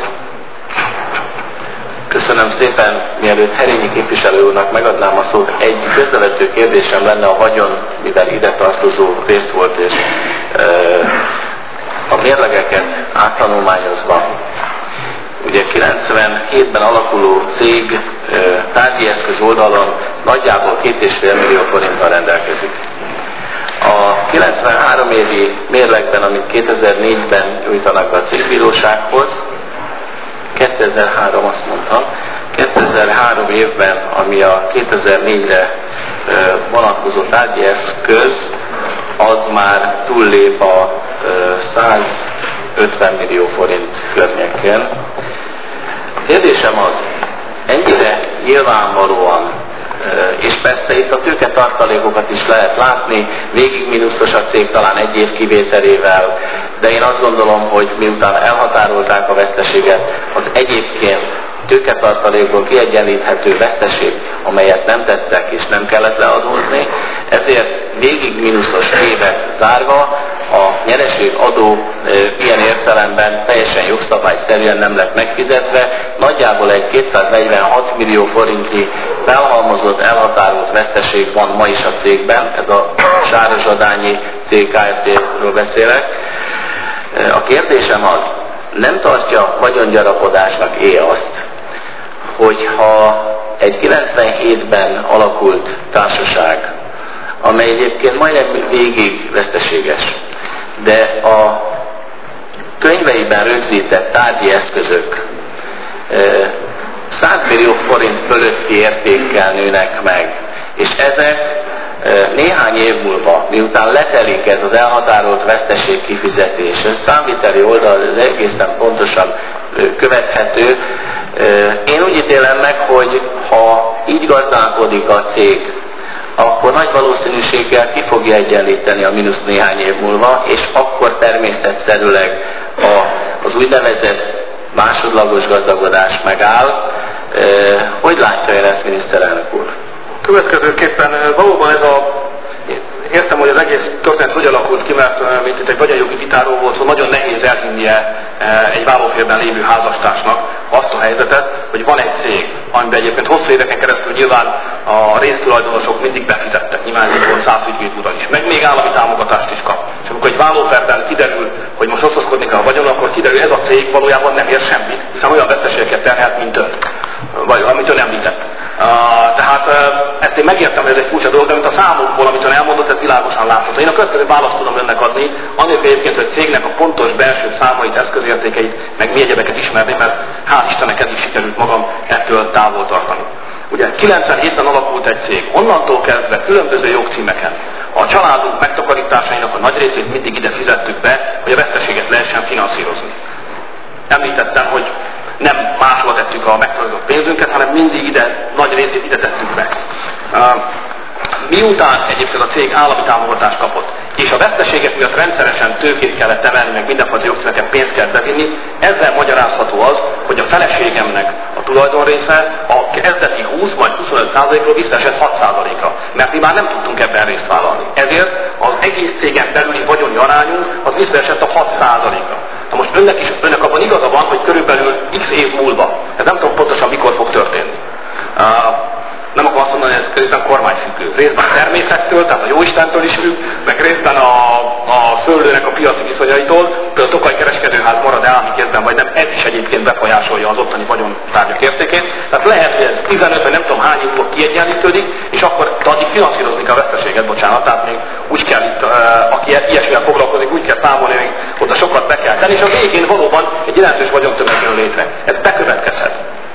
Köszönöm szépen, mielőtt Herényi képviselő úrnak megadnám a szót, egy közvető kérdésem lenne a vagyon, mivel ide tartozó rész volt, és e, a mérlegeket áttanulmányozva. Ugye kilencvenhétben alakuló cég e, tárgyi eszköz oldalon nagyjából két és fél millió forinttal rendelkezik. A kilencvenhárom évi mérlegben, amit kétezer-négyben nyújtanak be a cégbírósághoz, kétezer-három azt mondtam, kétezer-három évben, ami a kétezer-négyre vonatkozó tárgyi eszköz, az már túllép a százötven millió forint környékén. A kérdésem az, ennyire nyilvánvalóan, és persze itt a tőketartalékokat is lehet látni, végig mínuszos a cég talán egy év kivételével, de én azt gondolom, hogy miután elhatárolták a veszteséget, az egyébként tőketartalékból kiegyenlíthető veszteség, amelyet nem tettek és nem kellett leadózni, ezért végig mínuszos évet zárva a nyereségadó e, ilyen értelemben teljesen jogszabályszerűen nem lett megfizetve, nagyjából egy kétszáznegyvenhat millió forinti felhalmozott, elhatárolt veszteség van ma is a cégben, ez a Sáros-Adányi cég Kft-ről beszélek. A kérdésem az, nem tartja vagyongyarapodásnak éj azt, hogyha egy kilencvenhétben alakult társaság, amely egyébként majdnem végig veszteséges, de a könyveiben rögzített tárgyi eszközök száz millió forint fölötti értékkel nőnek meg, és ezek néhány év múlva, miután letelik ez az elhatárolt veszteség kifizetés, ez számviteli oldal, ez egészen pontosan követhető. Én úgy ítélem meg, hogy ha így gazdálkodik a cég, akkor nagy valószínűséggel ki fogja egyenlíteni a mínusz néhány év múlva, és akkor természetszerűleg a, az úgynevezett másodlagos gazdagodás megáll. Hogy látja ön ezt, miniszterelnök úr? Következőképpen valóban ez a... Értem, hogy az egész történet hogy alakult ki, mert mint itt egy vagyonjogi vitáról volt, szóval nagyon nehéz elhinnie egy vállófélben lévő házastársnak azt a helyzetet, hogy van egy cég, amiben egyébként hosszú éveken keresztül nyilván a résztulajdonosok mindig befizettek, nyilván ez volt száz ügyvéd úrral is, meg még állami támogatást is kap. És amikor egy vállóperben kiderül, hogy most osztozkodni kell a vagyon, akkor kiderül, hogy ez a cég valójában nem ér semmit, hiszen olyan veszteségeket terhelt, mint ön, vagy amit ön említett. Uh, tehát uh, ezt én megértem, hogy ez egy furcsa dolog, de mint a számokból, amit ön elmondott, ez világosan látható. Én a következő választ tudom önnek adni, anélkül egyébként, hogy a cégnek a pontos belső számait, eszközértékeit, meg mi egyebeket ismerni, mert hál' Istennek eddig sikerült magam ettől távol tartani. Ugye kilencvenhétben alakult egy cég, onnantól kezdve különböző jogcímeken a családunk megtakarításainak a nagy részét mindig ide fizettük be, hogy a veszteséget lehessen finanszírozni. Említettem, hogy nem máshol tettük a megtakarított pénzünket, hanem mindig ide, nagy részét ide tettük be. Miután egyébként a cég állami támogatást kapott, és a veszteségek miatt rendszeresen tőkét kellett emelni, meg mindenfajta jogcímeken pénzt kellett bevinni, ezzel magyarázható az, hogy a feleségemnek a tulajdonrésze a kezdeti húsz majd huszonöt százalékról visszaesett hat százalékra, mert mi már nem tudtunk ebben részt vállalni. Ezért az egész cégen belüli vagyoni arányunk az visszaesett a hat százalékra. Na most önnek is, önnek abban igaza van, hogy körülbelül x év múlva, ez nem tudom pontosan mikor fog történni. Uh, nem akarom azt mondani, hogy ez részben kormányfüggő. Részben a természettől, tehát a Jóistentől is függ, meg részben a, a szőlőnek a piaci viszonyaitól, például a Tokaj kereskedőház marad állami kézben, vagy nem, ez is egyébként befolyásolja az ottani vagyontárgyak értékét. Tehát lehet, hogy ez tizenöt vagy nem tudom hány év múlva kiegyenlítődik, és akkor addig finanszírozni kell a veszteséget, bocsánat, tehát még úgy kell itt, uh, aki ilyesmivel foglalkozik, úgy kell számolni, hogy oda sokat be kell tenni, és a végén valóban egy jelentős vagyontömeg jön létre. Ez bekövetkezhet.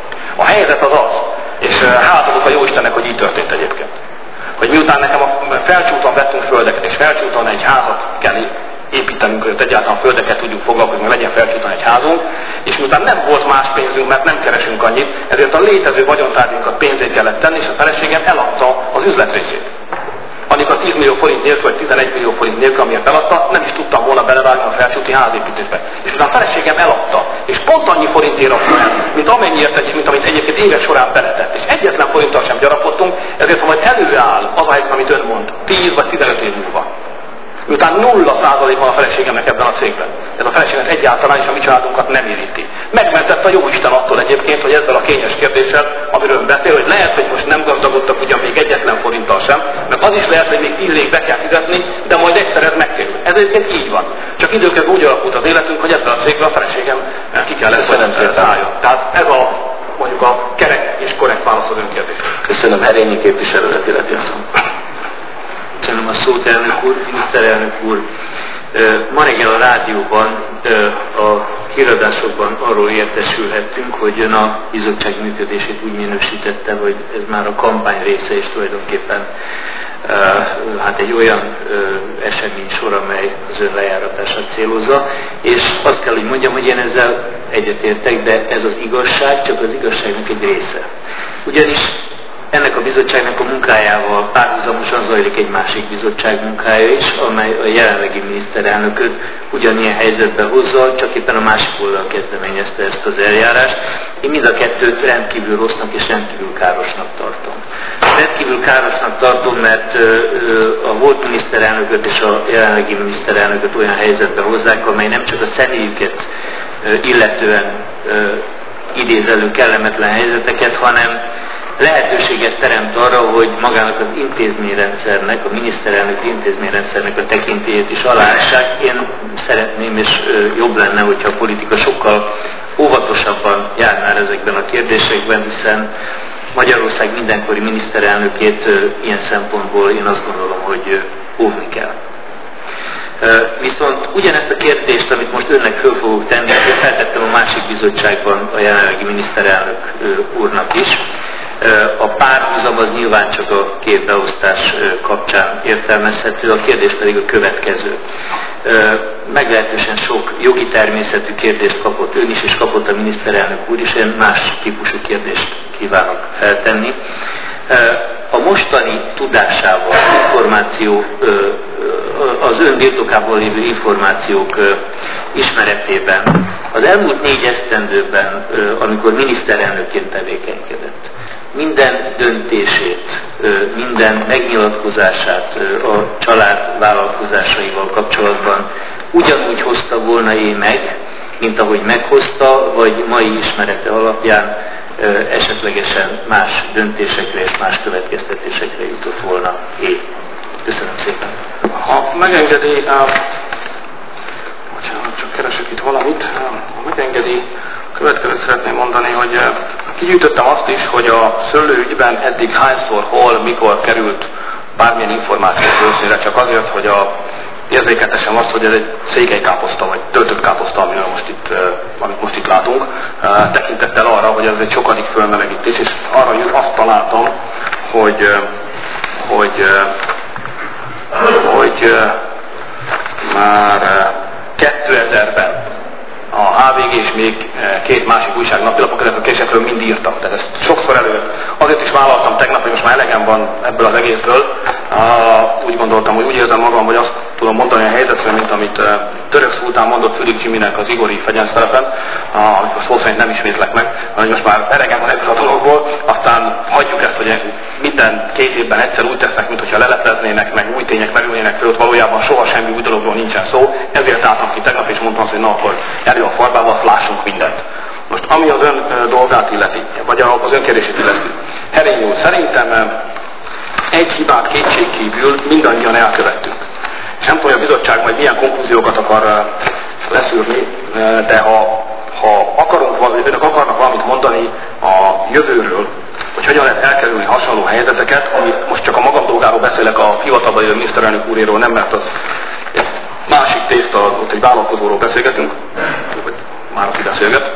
A helyzet az az, és hálát adok a Jóistennek, hogy így történt egyébként. Hogy miután nekem a Felcsúton vettünk földeket, és Felcsúton egy házat kell építenünk, hogy egyáltalán földeket tudjuk foglalkozni, mert legyen Felcsúton egy házunk, és miután nem volt más pénzünk, mert nem keresünk annyit, ezért a létező vagyontárgyunkat pénzét kellett tenni, és a feleségem eladta az üzletrészét. Amikor tíz millió forint nélkül, vagy tizenegy millió forint nélkül, amiért eladta, nem is tudtam volna belevágni a Felcsúti házépítésbe. És utána a feleségem eladta, és pont annyi forintért adta el, mint amennyiért egy, mint amit egyébként évek során beletett. És egyetlen forinttal sem gyarapodtunk, ezért ha majd előáll az a helyzet, amit ön mond, tíz vagy tizenöt év múlva. Miután nulla százalék van a feleségemnek ebben a cégben. Ez a feleségemet egyáltalán is a mi családunkat nem érinti. Megmentett a Jóisten attól egyébként, hogy ezzel a kényes kérdéssel, amiről beszél, hogy lehet, hogy most nem gazdagodtak ugyan még egyetlen forinttal sem, mert az is lehet, hogy még tíz be kell fizetni, de majd egyszer ez megtérül. Ez egyébként így van. Csak időközben úgy alakult az életünk, hogy ebben a cégben a feleségem ki kell ezt szálljon. Tehát ez a mondjuk a kerek és korrekt válasz az önkérdésre. Köszönöm, Herényi képviselőre illeti a szó. Köszönöm a szót, elnök úr, miniszterelnök úr. Ma reggel a rádióban, a híradásokban arról értesülhettünk, hogy ön a bizottság működését úgy minősítette, hogy ez már a kampány része, és tulajdonképpen hát egy olyan esemény sor, amely az ön lejáratását célozza. És azt kell, hogy mondjam, hogy én ezzel egyetértek, de ez az igazság csak az igazságnak egy része. Ugyanis ennek a bizottságnak a munkájával párhuzamosan zajlik egy másik bizottság munkája is, amely a jelenlegi miniszterelnököt ugyanilyen helyzetbe hozza, csak éppen a másik oldal kezdeményezte ezt az eljárást. Én mind a kettőt rendkívül rossznak és rendkívül károsnak tartom. Rendkívül károsnak tartom, mert a volt miniszterelnököt és a jelenlegi miniszterelnököt olyan helyzetbe hozzák, amely nem csak a személyüket illetően idéz elő kellemetlen helyzeteket, hanem lehetőséget teremt arra, hogy magának az intézményrendszernek, a miniszterelnök intézményrendszernek a tekintélyét is aláássák. Én szeretném, és jobb lenne, hogyha a politika sokkal óvatosabban járnál ezekben a kérdésekben, hiszen Magyarország mindenkori miniszterelnökét ilyen szempontból én azt gondolom, hogy óvni kell. Viszont ugyanezt a kérdést, amit most önnek föl fogok tenni, feltettem a másik bizottságban a jelenlegi miniszterelnök úrnak is. A párhuzam az nyilván csak a két beosztás kapcsán értelmezhető, a kérdés pedig a következő. Meglehetősen sok jogi természetű kérdést kapott ön is, és kapott a miniszterelnök úr is, én más típusú kérdést kívánok feltenni. A mostani tudásával, információ, az ön birtokában lévő információk ismeretében az elmúlt négy esztendőben, amikor miniszterelnökként tevékenykedett, minden döntését, minden megnyilatkozását a család vállalkozásaival kapcsolatban ugyanúgy hozta volna én meg, mint ahogy meghozta, vagy mai ismerete alapján esetlegesen más döntésekre és más következtetésekre jutott volna én. Köszönöm szépen. Ha megengedi, uh, bocsánat, csak keresek itt valamit, ha megengedi, következőt szeretném mondani, hogy uh, kigyűjtöttem azt is, hogy a szőlőügyben eddig hányszor, hol, mikor került bármilyen információt őszínre, csak azért, hogy a érzékeltessem azt, hogy ez egy székelykáposzta, vagy töltött káposzta, amiről most itt, uh, amit most itt látunk, uh, tekintettel arra, hogy ez egy sokadik fölmelegítés, és arra jön azt találtam, hogy, uh, hogy uh, hogy uh, már uh, kétezerben a há vé gé és még uh, két másik újság napilapok ezek a késekről mind írtam. Tehát ezt sokszor elő. Azért is vállaltam tegnap, hogy most már elegem van ebből az egészről. Uh, úgy gondoltam, hogy úgy érzem magam, hogy azt tudom mondani a helyzetről, mint amit uh, Török Szultán mondott Fülig Jiminek az Igori fegyenszerepen, uh, amikor szó szerint nem ismétlek meg, hogy most már elegem van ebből a dologból, aztán hagyjuk ezt, hogy minden két évben egyszer úgy tesznek, mintha lelepleznének, meg új tények merülnének föl, valójában soha semmi új dologról nincsen szó, ezért álltam ki tegnap, és mondtam azt, hogy na akkor elő a farbával, azt lássunk mindent. Most ami az ön uh, dolgát illeti, vagy az önkérdését illeti. Herényi úr, szerintem egy hibát kétségkívül mindannyian elkövettünk. És nem tudom, hogy a bizottság majd milyen konklúziókat akar leszűrni, de ha, ha akarunk valami, önök akarnak valamit mondani a jövőről, hogy hogyan lehet elkerülni hasonló helyzeteket, ami most csak a magam dolgáról beszélek, a hivatalban jövő miniszterelnök úréről nem, mert az egy másik tészta, ott egy vállalkozóról beszélgetünk, vagy már aki beszélget.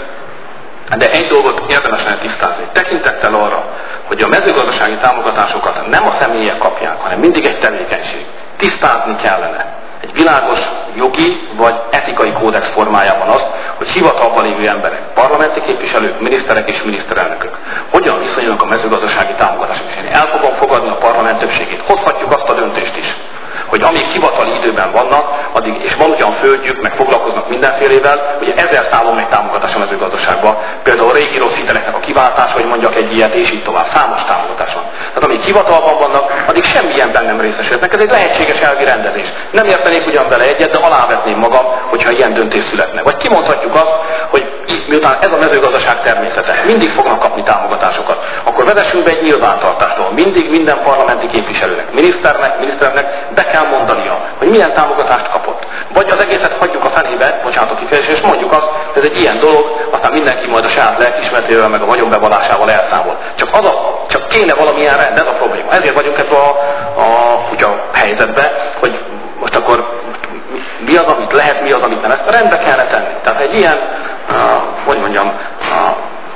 De egy dolgot érdemes lenne tisztázni. Tekintettel arra, hogy a mezőgazdasági támogatásokat nem a személyek kapják, hanem mindig egy tevékenység. Tisztázni kellene egy világos jogi vagy etikai kódex formájában azt, hogy hivatalban lévő emberek, parlamenti képviselők, miniszterek és miniszterelnökök hogyan viszonyulnak a mezőgazdasági támogatások. És én el fogom fogadni a parlament többségét. Hozhatjuk azt a döntést is, hogy amíg hivatali időben vannak, addig, és van ugyan földjük, meg foglalkoznak mindenfélével, ugye ezer szálon megy támogatás a mezőgazdaságban, például a régi rossz hiteleknek a kiváltása, hogy mondjak egy ilyet, és így tovább, számos támogatás van. Tehát amíg hivatalban vannak, addig semmilyenben nem részesülnek. Ez egy lehetséges elvi rendezés. Nem értenék ugyan vele egyet, de alávetném magam, hogyha ilyen döntés születne. Vagy kimondhatjuk azt, hogy miután ez a mezőgazdaság természete, mindig fognak kapni támogatásokat, akkor vezessünk be egy nyilvántartástól. Mindig minden parlamenti képviselőnek, miniszternek, miniszternek be kell mondania, hogy milyen támogatást kapott. Vagy az egészet hagyjuk a fenébe, bocsánat a kifejezés, és mondjuk azt, hogy ez egy ilyen dolog, aztán mindenki majd a saját lelkismeretével, meg a vagyonbevallásával elszámol. Csak, az a, csak kéne valamilyen rend, ez a probléma. Ezért vagyunk ebben a, a kutya helyzetben, hogy most akkor mi az, amit lehet, mi az, amit nem. Ezt rendbe kellene tenni. Tehát egy ilyen, uh, hogy mondjam, uh,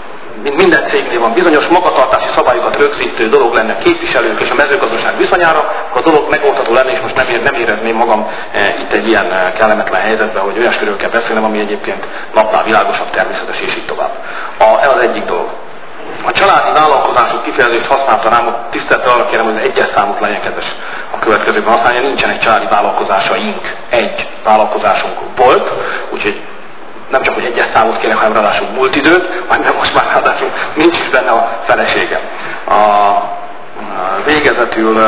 minden cégnél van bizonyos magatartási szabályokat rögzítő dolog lenne képviselők és a mezőgazdaság viszonyára, akkor a dolog megoldható lenne, és most nem, ér, nem érezném magam e, itt egy ilyen e, kellemetlen helyzetben, hogy olyasmiről kell beszélnem, ami egyébként napnál világosabb, természetes, és így tovább. A, ez az egyik dolog. A családi vállalkozások kifejezést használta rám, tisztelettel arra kérem, hogy az egyes számot legyen kedves a következőkben használni, nincsen egy családi vállalkozásaink, egy vállalkozásunk volt, úgyhogy nem csak, hogy egyes számot kérek, hanem ráadásul múlt időt, majd most már ráadásul nincs is benne a felesége. A, a végezetül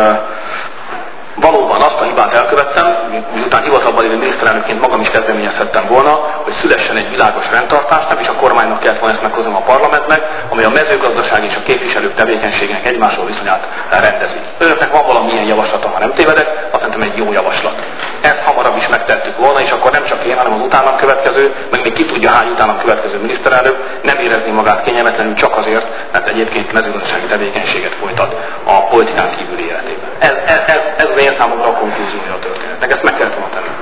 valóban azt a hibát elkövettem, miután hivatalban lévő miniszterelnökként magam is kezdeményezhettem volna, hogy szülessen egy világos rendtartás, nem is a kormánynak kellett volna ezt meghoznom a parlamentnek, amely a mezőgazdaság és a képviselők tevékenységének egymásról viszonyát rendezi. Önöknek van valamilyen javaslata, ha nem tévedek, azt szerintem egy jó javaslat. Ezt hamarabb is megtettük volna, és akkor nem csak én, hanem az utánam következő, meg még ki tudja hány utánam következő miniszterelnök nem érezni magát kényelmetlenül csak azért, mert egyébként mezőgazdasági tevékenységet folytat a politikán kívüli életében. Ez, ez, ez, ez az én számomra a konklúziója a történetnek. Ezt meg kellett volna tenni.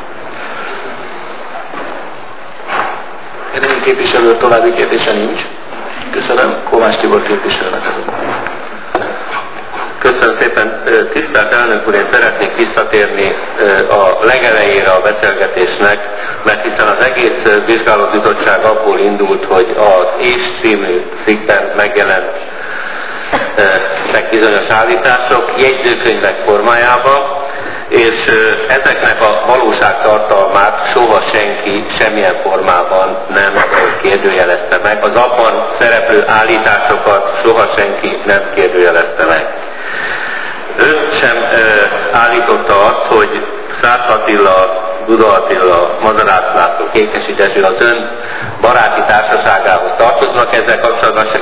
Én képviselő további kérdése nincs. Köszönöm. Kovács Tibor képviselőnek azon. Köszönöm szépen. Tisztelt elnök úr, én szeretnék visszatérni a legelejére a beszélgetésnek, mert hiszen az egész vizsgálóbizottság abból indult, hogy az És című cikkben megjelent bizonyos állítások jegyzőkönyvek formájában, és ezeknek a valóságtartalmát soha senki semmilyen formában nem kérdőjelezte meg. Az abban szereplő állításokat soha senki nem kérdőjelezte meg. Ön sem e, állította azt, hogy Szász Attila, Duda Attila, Mazarász László, Kékesi Dezső az ön baráti társaságához tartoznak, ezzel kapcsolatban senkinek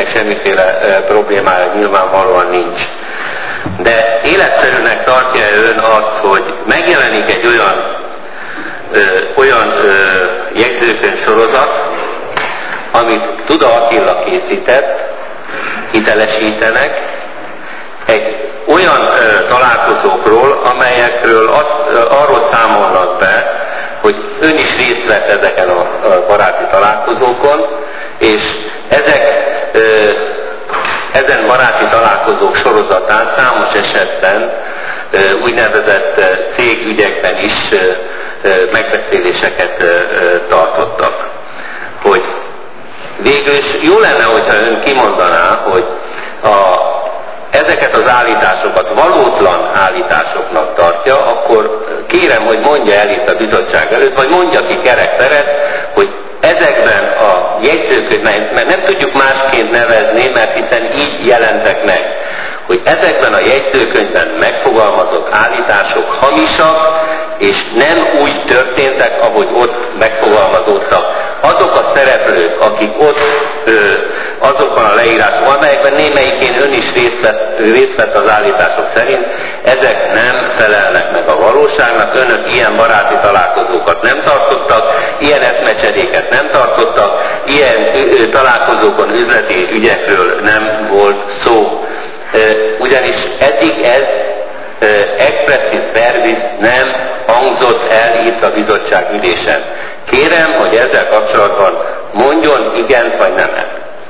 senkinek semmiféle problémája nyilvánvalóan nincs. De életszerűnek tartja ön azt, hogy megjelenik egy olyan, ö, olyan ö, jegyzőkönyv sorozat, amit Tuda Attila készített, hitelesítenek, egy olyan ö, találkozókról, amelyekről azt, ö, arról számolnak be, hogy ön is részt vett ezeken a, a baráti találkozókon, és ezek, ö, ezen baráti találkozók sorozatán számos esetben ö, úgynevezett ö, cégügyekben is ö, ö, megbeszéléseket ö, ö, tartottak. Hogy végül is jó lenne, hogyha ön kimondaná, hogy a, ezeket az állításokat valótlan állításoknak tartja, akkor kérem, hogy mondja el itt a bizottság előtt, vagy mondja ki kerek teret, hogy ezekben a jegyzőkönyvben, mert nem tudjuk másként nevezni, mert hiszen így jelentek meg, hogy ezekben a jegyzőkönyvben megfogalmazott állítások hamisak, és nem úgy történtek, ahogy ott megfogalmazódtak. Azok a szereplők, akik ott ö, azokban a leírásokban, amelyekben némelyikén ön is részt vett, részt vett az állítások szerint, ezek nem felelnek meg a valóságnak, önök ilyen baráti találkozókat nem tartottak, ilyen eszmecseréket nem tartottak, ilyen ö, találkozókon üzleti ügyekről nem volt szó. Ö, ugyanis eddig ez ö, expressis verbis nem hangzott el itt a bizottság ülésen. Kérem, hogy ezzel kapcsolatban mondjon igent vagy nemet.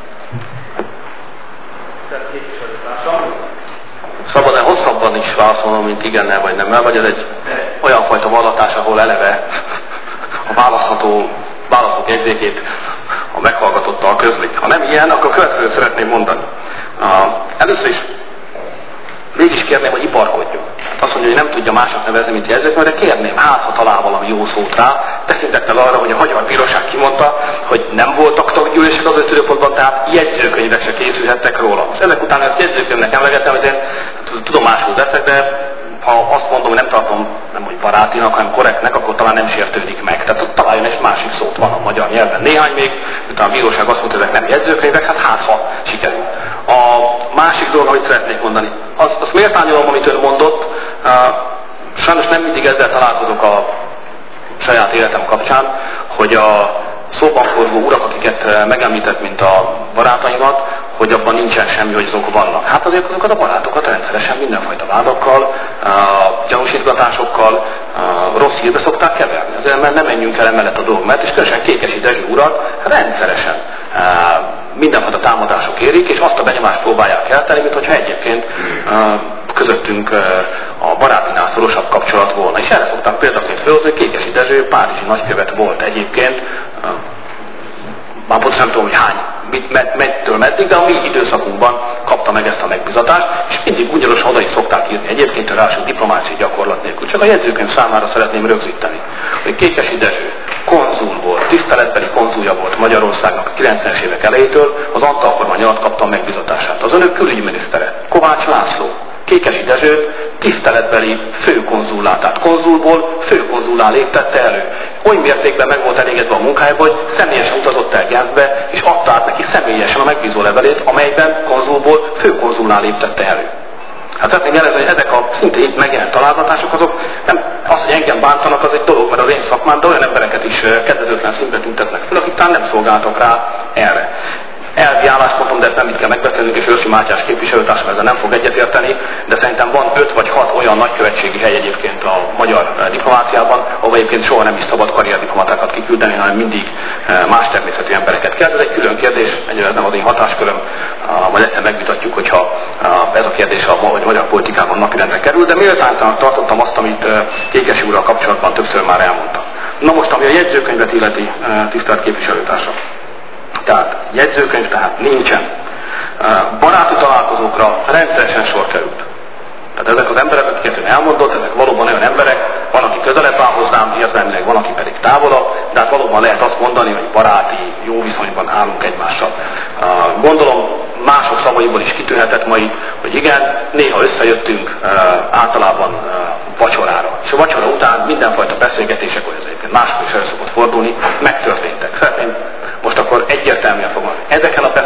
Szabad-e hosszabban is válaszolnom, mint igennel vagy nemmel, vagy ez egy olyan fajta vallatás, ahol eleve a választható válaszok jegyzékét a meghallgatottal közlik. Ha nem ilyen, akkor következőt szeretném mondani. Először is végig is kérném, hogy iparkodjon. Azt mondja, hogy nem tudja másnak nevezni, mint jegyzőkönyv, de kérném, hát ha talál valami jó szót rá, tekintettel arra, hogy a Magyar Bíróság kimondta, hogy nem voltak taggyűlések az ötszöröpontban, tehát jegyzőkönyvek se készülhettek róla. És ezek után ezt jegyzőkönyvnek emlegettem, hogy én tudomásul veszek, de ha azt mondom, hogy nem tartom nem hogy barátinak, hanem korrektnek, akkor talán nem sértődik meg. Tehát ott találjon egy másik szót, van a magyar nyelven néhány még, utána a bíróság azt mondta, hogy ezek nem jegyzőkönyvek, hát hát ha sikerül. A másik dolog, amit szeretnék mondani, azt, azt méltányolom, amit ön mondott, uh, sajnos nem mindig ezzel találkozok a saját életem kapcsán, hogy a szóban forgó urak, akiket megemlített, mint a barátaimat, hogy abban nincsen semmi, hogy azok vannak. Hát azért azokat a barátokat rendszeresen mindenfajta vádakkal, gyanúsítgatásokkal, rossz hírbe szokták keverni. Azért mert nem menjünk el emellett a dolog, mert és különösen Kékesi Dezső urat rendszeresen mindenfajta támadások érik, és azt a benyomást próbálják eltenni, mint hogyha egyébként közöttünk a barátinál szorosabb kapcsolat volna. És erre szokták példaként felhozni, hogy Kékesi Dezső párizsi nagykövet volt egyébként, már pontosan nem tudom, hogy hány, mit, mettől meddig, de a mi időszakunkban kapta meg ezt a megbízatást, és mindig ugyanosan oda is szokták írni egyébként, a ráadásul diplomáciai gyakorlat nélkül. Csak a jegyzőkönyv számára szeretném rögzíteni, hogy Kékesi Dezső konzul volt, tiszteletbeli konzulja volt Magyarországnak a kilencvenes évek elejétől, az Antal kormány alatt kapta a megbízatását. Az önök külügyminisztere, Kovács László, Kékesi Dezsőt tiszteletbeli főkonzullá, tehát konzulból főkonzullá léptette elő. Oly mértékben meg volt elégedve a munkájából, hogy személyesen utazott el Genfbe, és adta át neki személyesen a megbízó levelét, amelyben konzulból főkonzullá léptette elő. Hát szeretném jelezni, hogy ezek a szintén megjelent találgatások, azok nem az, hogy engem bántanak, az egy dolog, mert az én szakmám, de olyan embereket is kedvezőtlen színbe tüntetnek fel, akik talán nem szolgáltak rá erre. Elvi álláspontom, de ezt nem itt kell megbeszélnünk, és Őrsi Mátyás képviselőtársam ezzel nem fog egyetérteni, de szerintem van öt vagy hat olyan nagykövetségi hely egyébként a magyar diplomáciában, ahol egyébként soha nem is szabad karrierdiplomatákat kiküldeni, hanem mindig más természetű embereket kell. Ez egy külön kérdés, egyébként nem az én hatásköröm, majd egyszer megvitatjuk, hogyha ez a kérdés a magyar politikában napirendre kerül, de méltánytalannak tartottam azt, amit Kékesi úrral kapcsolatban többször már elmondtam. Na most, ami a jegyzőkönyvet illeti, tisztelt képviselőtársak. Tehát jegyzőkönyv tehát nincsen. Baráti találkozókra rendszeresen sor került. Tehát ezek az emberek, akiket ön elmondott, ezek valóban olyan emberek, van, aki közelebb áll hozzám, érzelmileg van, aki pedig távolabb, de hát valóban lehet azt mondani, hogy baráti, jó viszonyban állunk egymással. Gondolom, mások szavaiból is kitűnhetett ma itt, hogy igen, néha összejöttünk általában vacsorára. És a vacsora után mindenfajta beszélgetések, hogy ez egyébként máskor is elő szokott fordulni, megtörténtek. Szeretném most akkor egyértelműen fogom. Ezeken a beszélgetéseken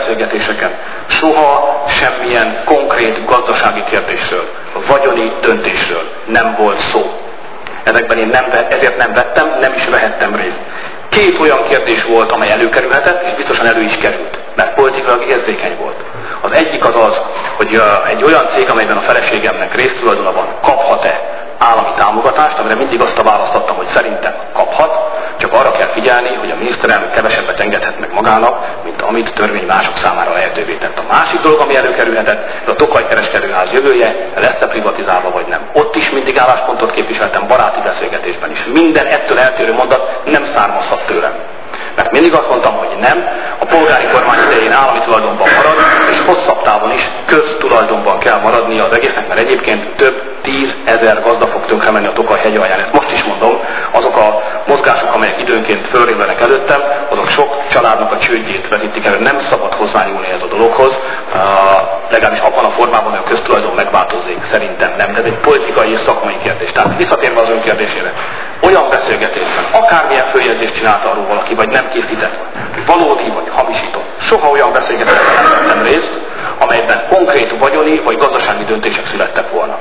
beszélgetéseken soha semmilyen konkrét gazdasági kérdésről, vagyoni döntésről nem volt szó. Ezekben én nem, ezért nem vettem, nem is vehettem részt. Két olyan kérdés volt, amely előkerülhetett, és biztosan elő is került, mert politikailag érzékeny volt. Az egyik az az, hogy egy olyan cég, amelyben a feleségemnek résztulajdona van, kaphat-e állami támogatást, amire mindig azt a választottam, hogy szerintem kaphat, csak arra kell figyelni, hogy a miniszterelnök kevesebbet engedhet meg magának, mint amit törvény mások számára lehetővé tett. A másik dolog, ami előkerülhetett, hogy a Tokaj kereskedőház jövője lesz-e privatizálva vagy nem. Ott is mindig álláspontot képviseltem baráti beszélgetésben is. Minden ettől eltérő mondat nem származhat tőlem. Mert mindig azt mondtam, hogy nem, a polgári kormány idején állami tulajdonban marad, és hosszabb távon is köztulajdonban kell maradnia az egésznek, mert egyébként több tízezer gazda fog tönkre menni a Tokaj hegy alján. Ezt most is mondom, azok a mozgások, amelyek időnként fölrémlenek előttem, azok sok családnak a csődjét vetítik elő. Nem szabad hozzányúlni ez a dologhoz, uh, legalábbis abban a formában, hogy a köztulajdon megváltozik, szerintem nem, de ez egy politikai és szakmai kérdés. Tehát visszatérve az ön kérdésére, olyan beszélgetésben, akármilyen följegyzést csinált arról valaki, vagy nem készített, vagy valódi, vagy hamisított, soha olyan beszélgetésben nem vettem részt, amelyben konkrét vagyoni, vagy gazdasági döntések születtek volna.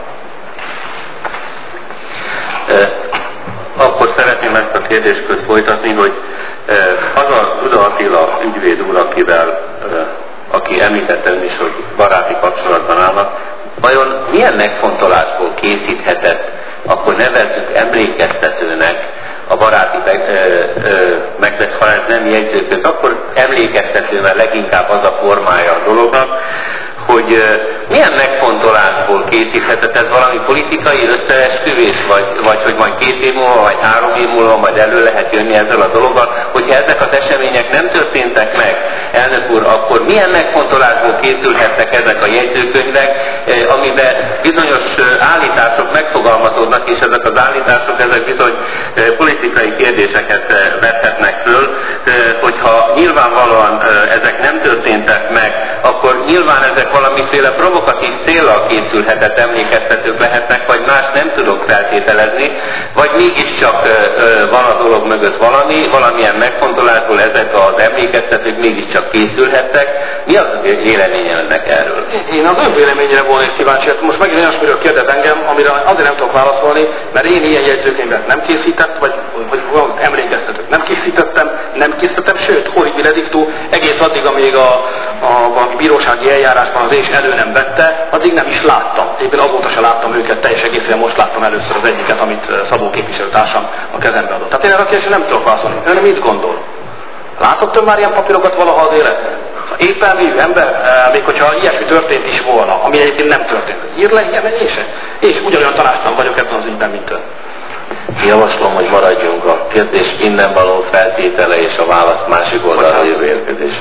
Akkor szeretném ezt a kérdéskört folytatni, hogy az a Duda Attila ügyvéd úr, akivel, aki említette ön is, hogy baráti kapcsolatban állnak, vajon milyen megfontolásból készíthetett, akkor nevezzük emlékeztetőnek a baráti megbeszélés, ha ez nem jegyzőkönyv, akkor emlékeztető, mert leginkább az a formája a dolognak, hogy milyen megfontolásból készíthetett ez valami politikai összeesküvés, vagy, vagy hogy majd két év múlva, vagy három év múlva majd elő lehet jönni ezzel a dologgal, hogyha ezek az események nem történtek meg, elnök úr, akkor milyen megfontolásból készülhettek ezek a jegyzőkönyvek, amiben bizonyos állítások megfogalmazódnak, és ezek az állítások, ezek bizony politikai kérdéseket vethetnek föl, hogyha nyilvánvalóan ezek nem történtek meg, akkor nyilván ezek valamiféle provokatív céllal készülhetett emlékeztetők lehetnek, vagy más nem tudok feltételezni, vagy mégiscsak van a dolog mögött valami, valamilyen megfontolásból ezek az emlékeztetők mégiscsak készülhettek. Mi az véleménye önnek erről? Én az ön véleményre volnék kíváncsi. Most megint olyasmiről kérdez engem, amire azért nem tudok válaszolni, mert én ilyen jegyzőkönyvet nem készített, vagy, vagy emlékeztetők nem készítettem, nem készítettem, sőt, horribile dictu, egész addig, amíg a, a valami bírósági eljárásban az és elő nem vette, addig nem is láttam. Éppen azóta sem láttam őket teljes egészében, most láttam először az egyiket, amit Szabó képviselőtársam a kezembe adott. Tehát én erre a kérdésre nem tudok válaszolni. Ön mit gondol? Látott ön már ilyen papírokat valaha az életben? Éppen vívő ember, még hogyha ilyesmi történt is volna, ami egyébként nem történt. Ír le ilyen, én sem. És ugyanolyan tanácstalan vagyok ebben az ügyben, mint ön. Javaslom, hogy maradjunk a kérdés innen való feltétele és a válasz másik oldalra jövő érkezésre.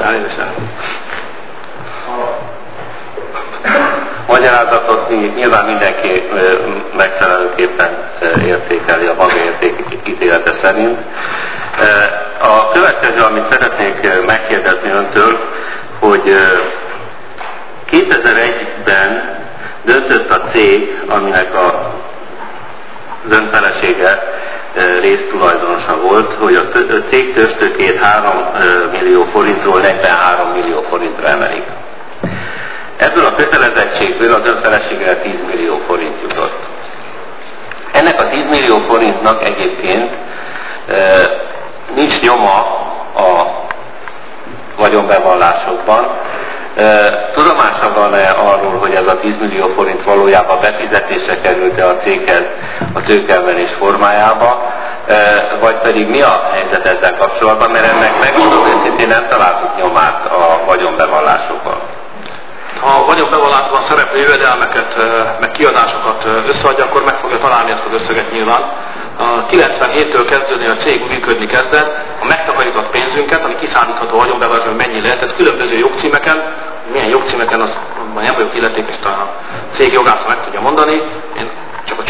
Magyarázatot nyilván mindenki megfelelőképpen értékeli a maga értékítélete szerint. A következő, amit szeretnék megkérdezni öntől, hogy kétezer-egyben döntött a cég, aminek a az ön felesége résztulajdonosa volt, hogy a cég tőzsdőkét három millió forintról negyvenhárom millió forintra emelik. Ebből a kötelezettségből az ön feleségére tíz millió forint jutott. Ennek a tíz millió forintnak egyébként e, nincs nyoma a vagyonbevallásokban. E, tudomása van-e arról, hogy ez a tíz millió forint valójában befizetésre került-e a céghez a tőkeemelés formájába, e, vagy pedig mi a helyzet ezzel kapcsolatban, mert ennek megmondom őszintén nem találtuk nyomát a vagyonbevallásokban. Ha a vagyonbevallásban szereplő jövedelmeket, meg kiadásokat összeadja, akkor meg fogja találni ezt az összeget nyilván. A kilencvenhéttől kezdődően a cég működni kezdett, a megtakarított pénzünket, ami kiszámítható vagyonbevallásban mennyi lehet, tehát különböző jogcímeken, milyen jogcímeken, az nem vagyok illetékes, a cég jogásza meg tudja mondani, én csak a család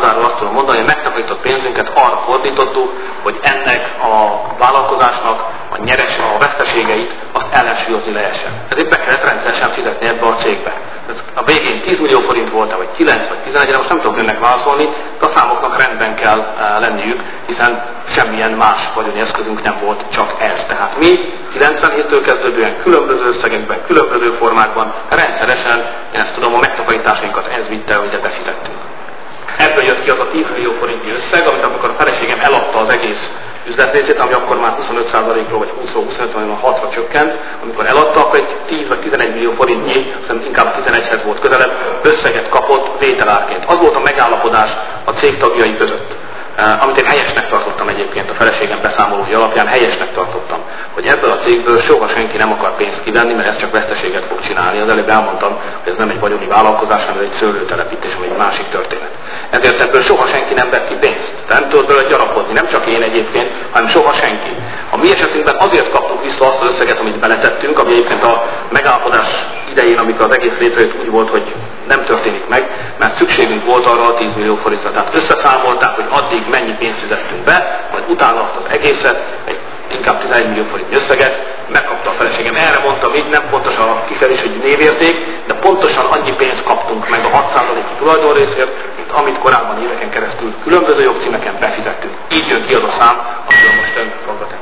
magáról azt tudom mondani, hogy megtakarított pénzünket arra fordítottuk, hogy ennek a vállalkozásnak a nyeres, a veszteségeit azt ellensúlyozni lehessen. Ezért be kellett rendszeresen fizetni ebbe a cégbe. Ez a végén tíz millió forint volt, vagy kilenc vagy tizenegy, de most nem tudok önnek válaszolni, de a számoknak rendben kell lenniük, hiszen semmilyen más vagyoni eszközünk nem volt, csak ez. Tehát mi kilencvenhéttől kezdődően különböző összegekben, különböző formákban rendszeresen, én ezt tudom, a megtakarításainkat ez vitte, hogy befizettünk. Ebből jött ki az a tíz millió forintnyi összeg, amit amikor a feleségem eladta az egész üzletrészét, ami akkor már huszonöt százalékról vagy húszról huszonötről vagy hatvanra csökkent, amikor eladta, akkor egy tíz vagy tizenegy millió forintnyi, aztán inkább tizenegyhez volt közelebb, összeget kapott vételárként. Az volt a megállapodás a cég tagjai között, amit én helyesnek tartottam egyébként a feleségem beszámolója alapján, helyesnek tartottam, hogy ebből a cégből soha senki nem akar pénzt kivenni, mert ez csak veszteséget fog csinálni. Az előbb elmondtam, hogy ez nem egy vagyoni vállalkozás, hanem egy szőlőtelepítés, ami egy másik történet. Ezért ebből soha senki nem vett ki pénzt. Tehát nem tudott belőle gyarapodni, nem csak én egyébként, hanem soha senki. A mi esetünkben azért kaptuk vissza azt az összeget, amit beletettünk, ami egyébként a megállapodás idején, amikor az egész létrejött, úgy volt, hogy nem történik meg, mert szükségünk volt arra a tíz millió forintra. Tehát összeszámolták, hogy addig mennyi pénzt fizettünk be, majd utána azt az egészet, egy inkább tizenegy millió forint összeget megkapta a feleségem. Erre mondtam, így nem pontos a kifelés, hogy névérték, de pontosan annyi pénzt kaptunk meg a hat százalékos tulajdonrészért, mint amit korábban éveken keresztül különböző jogcímeken befizettünk. Így jön ki az a szám, amiről most ön fogadott.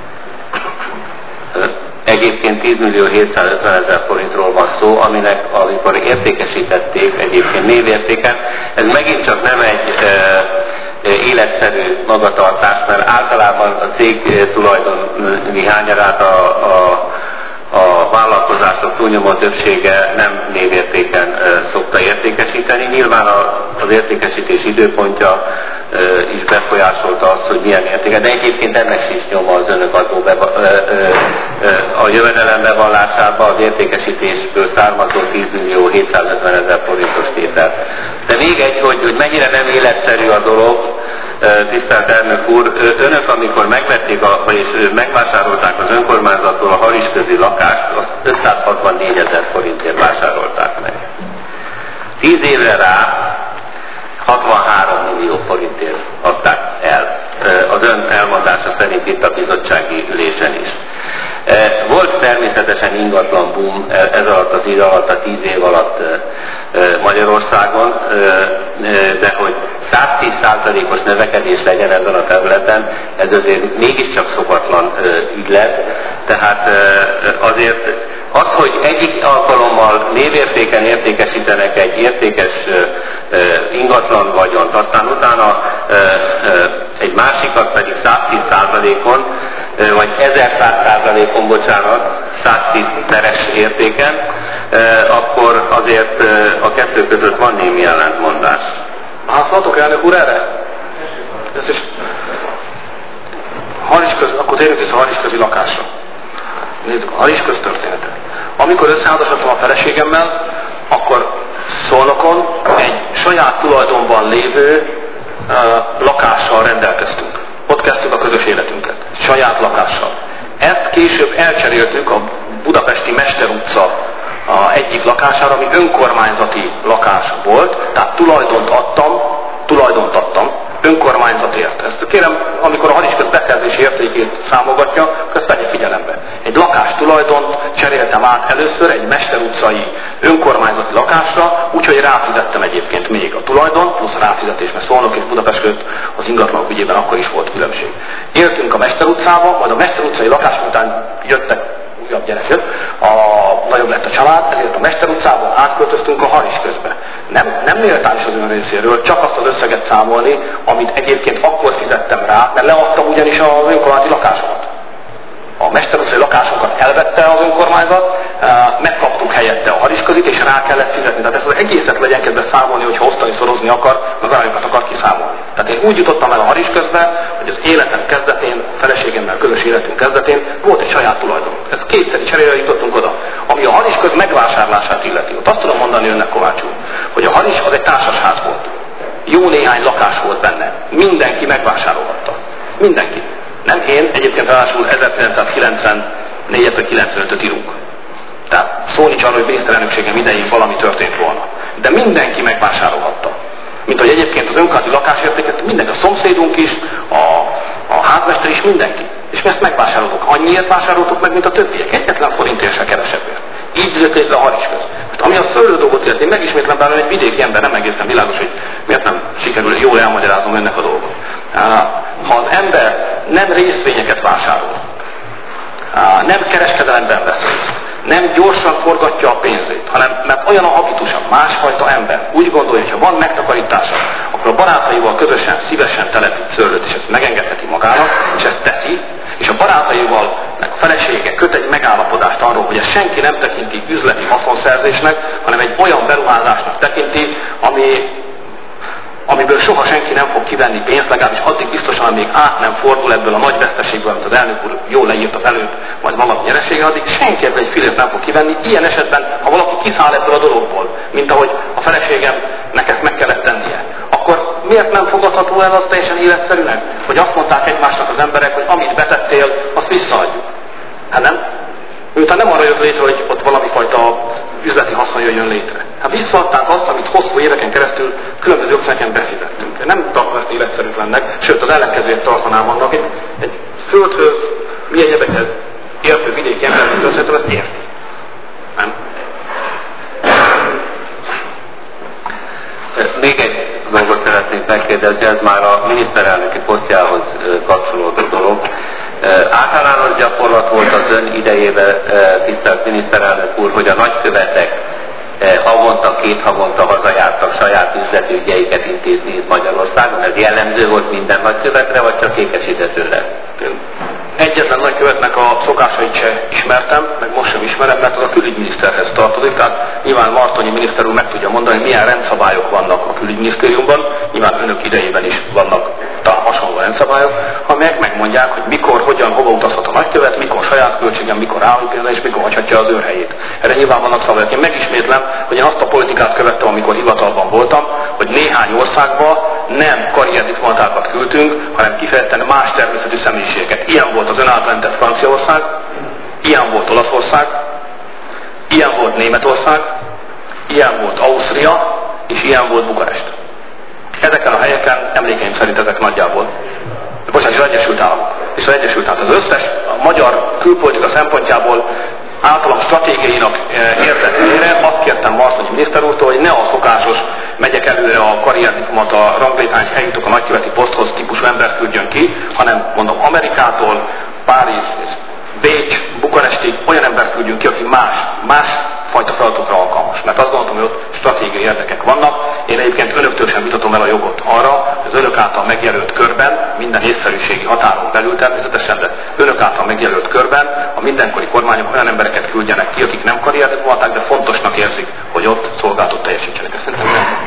Egyébként tíz millió hétszázötven ezer forintról van szó, aminek amikor értékesítették egyébként névértéken, ez megint csak nem egy e, életszerű magatartás, mert általában a cég tulajdoni hányadát a, a, a vállalkozások túlnyomó többsége nem névértéken e, szokta értékesíteni. Nyilván a, az értékesítés időpontja e, is befolyásolta azt, hogy milyen értéke, de egyébként ennek sincs nyoma az önök adó beva, e, e, a jövedelem bevallásában az értékesítésből származó tíz millió hétszázötven ezer forintos tétel. De még egy, hogy, hogy mennyire nem életszerű a dolog, tisztelt elnök úr, önök amikor megvették, a, vagyis megvásárolták az önkormányzattól a Harisközi lakást, azt ötszázhatvannégy ezer forintért vásárolták meg. Tíz évre rá hatvanhárom millió forintért adták el. Az ön elmondása szerint itt a bizottsági ülésen is. Volt természetesen ingatlan boom ez alatt az idő alatt, a tíz év alatt Magyarországon, de hogy száztíz százalékos növekedés legyen ezen a területen, ez azért mégiscsak szokatlan ügylet. Tehát azért az, hogy egyik alkalommal névértéken értékesítenek egy értékes ingatlan vagyont, aztán utána egy másikat pedig száztíz százalékon, vagy ezerszáz százalékon, bocsánat, száztíz-szeres értéken, akkor azért a kettő között van némi ellentmondás. Válaszolhatok, elnök úr, erre? Ez is Harisköz, akkor térjünk vissza a Harisközi lakásra. Nézzük a Harisköz történetet. Amikor összeházasodtam a feleségemmel, akkor Szolnokon egy saját tulajdonban lévő uh, lakással rendelkeztünk. Ott kezdtük a közös életünket. Saját lakással. Ezt később elcseréltük a budapesti Mester utca a egyik lakására, ami önkormányzati lakás volt, tehát tulajdont adtam, tulajdont adtam, önkormányzatért. Ezt kérem, amikor a Harisköz beszerzési értékét számogatja, ezt vegye figyelembe. Egy lakás tulajdont cseréltem át először egy Mester utcai önkormányzati lakásra, úgyhogy ráfizettem egyébként még a tulajdon, plusz a ráfizetés, mert Szolnok és Budapest között az ingatlanok ügyében akkor is volt különbség. Éltünk a Mester utcába, majd a Mester utcai lakás után jöttek, újabb gyerek jött, a, nagyobb lett a család, ezért a Mester utcából átköltöztünk a Harisközbe. Nem, nem méltányos az ön részéről csak azt az összeget számolni, amit egyébként akkor fizettem rá, mert leadtam ugyanis az önkormányzati lakásomat. A Mester utcai lakásokat elvette az önkormányzat, megkaptuk helyette a Harisközit, és rá kellett fizetni. Tehát ezt az egészet legyen kedve számolni, hogyha osztani, szorozni akar, meg arányokat akar kiszámolni. Tehát én úgy jutottam el a Harisközbe, hogy az életem kezdetén, a feleségemmel közös életünk kezdetén volt egy saját tulajdon. Ez kétszeri cserére jutottunk oda. Ami a Harisköz megvásárlását illeti. Ott azt tudom mondani önnek, Kovács úr, hogy a Haris az egy társasház volt. Jó néhány lakás volt benne. Mindenki megvásárolhatta. Mindenki. Nem én, egyébként ráadásul ezerkilencszázkilencvennégyet vagy kilencvenötöt írunk. Tehát szó nincs arról, hogy miniszterelnökségem idején valami történt volna. De mindenki megvásárolhatta. Mint hogy egyébként az önkormányzati lakásértéket mindenki, a szomszédunk is, a, a házmester is, mindenki. És mi ezt megvásároltuk. Annyiért vásároltuk meg, mint a többiek. Egyetlen forintért se kevesebbért. Így jött létre a Harisköz. Most ami a szőlő dolgot illeti, én megismétlem, bár egy vidéki ember nem egészen világos, hogy miért nem sikerül jól elmagyaráznom önnek a dolgot. Ha az ember nem részvényeket vásárol, nem kereskedelemben vesz részt, nem gyorsan forgatja a pénzét, hanem mert olyan a habitusa, másfajta ember úgy gondolja, hogy ha van megtakarítása, akkor a barátaival közösen, szívesen telepít szőlőt, és ezt megengedheti magának, és ezt teszi, és a barátaival, meg a felesége köt egy megállapodást arról, hogy ezt senki nem tekinti üzleti haszonszerzésnek, hanem egy olyan beruházásnak tekinti, ami, amiből soha senki nem fog kivenni pénzt, legalábbis addig biztosan, amíg át nem fordul ebből a nagy veszteségből, amit az elnök úr jól leírt az előbb, vagy valami nyeresége, addig senki ebből egy filért nem fog kivenni. Ilyen esetben, ha valaki kiszáll ebből a dologból, mint ahogy a feleségemnek ezt meg kellett tennie, akkor miért nem fogadható el az teljesen életszerűnek, hogy azt mondták egymásnak az emberek, hogy amit betettél, azt visszaadjuk? Hát nem? Miután nem arra jött létre, hogy ott valami fajta üzleti haszon jöjjön létre. Hát visszaadták azt, amit hosszú éveken keresztül különböző jogszabályokon befizettünk. Nem tartom ezt életszerűtlennek, sőt az ellenkezőjét tartanám annak, egy, egy földhöz, mi egyebekhez értő vidéki ember, mint összetől, ezt érti. Nem? Még egy dolgot szeretnék megkérdezni, ez már a miniszterelnöki posztjához kapcsolódó dolog. Általános gyakorlat volt az ön idejében, tisztelt miniszterelnök úr, hogy a nagykövetek havonta, két havonta hazajártak saját üzleti ügyeiket intézni itt Magyarországon. Ez jellemző volt minden nagykövetre, vagy csak Kékesitetőre? Egyetlen nagykövetnek a szokásait se ismertem, meg most sem ismerem, mert az a külügyminiszterhez tartozik, tehát nyilván Martonyi miniszter úr meg tudja mondani, hogy milyen rendszabályok vannak a külügyminisztériumban, nyilván önök idejében is vannak talán hasonló rendszabályok, amelyek megmondják, hogy mikor, hogyan, hova utazhat a nagykövet, mikor saját költségen, mikor állami pénzzel, és mikor hagyhatja az őrhelyét. Erre nyilván vannak szabályok. Én megismétlem, hogy én azt a politikát követtem, amikor hivatalban voltam, hogy néhány országba nem karrierdiplomatákat küldtünk, hanem kifejezetten más természetű személyiségeket. Ilyen volt az ön által említett Franciaország, ilyen volt Olaszország, ilyen volt Németország, ilyen volt Ausztria, és ilyen volt Bukarest. Ezeken a helyeken emlékeim szerint ezek nagyjából. Bocsánat, az Egyesült Államok. És az Egyesült Államok. Az összes a magyar külpolitika szempontjából általam stratégiainak értetőjére azt kértem Martonyi miniszter úrtól, hogy ne a szokásos megyek előre a karrierdiplomata ranglétrán eljutok a nagyköveti poszthoz típusú embert küldjön ki, hanem mondom Amerikától, Párizs, Bécs, Bukarestig olyan embert küldjünk ki, aki más, más fajta feladatokra alkalmas. Mert azt gondolom, hogy ott stratégiai érdekek vannak. Én egyébként önöktől sem vitatom el a jogot arra, hogy az önök által megjelölt körben, minden észszerűségi határon belül természetesen, de önök által megjelölt körben a mindenkori kormányok olyan embereket küldjenek ki, akik nem karrierdiplomaták, de fontosnak érzik, hogy ott szolgálatot teljesítsenek. Ezt szerintem nem.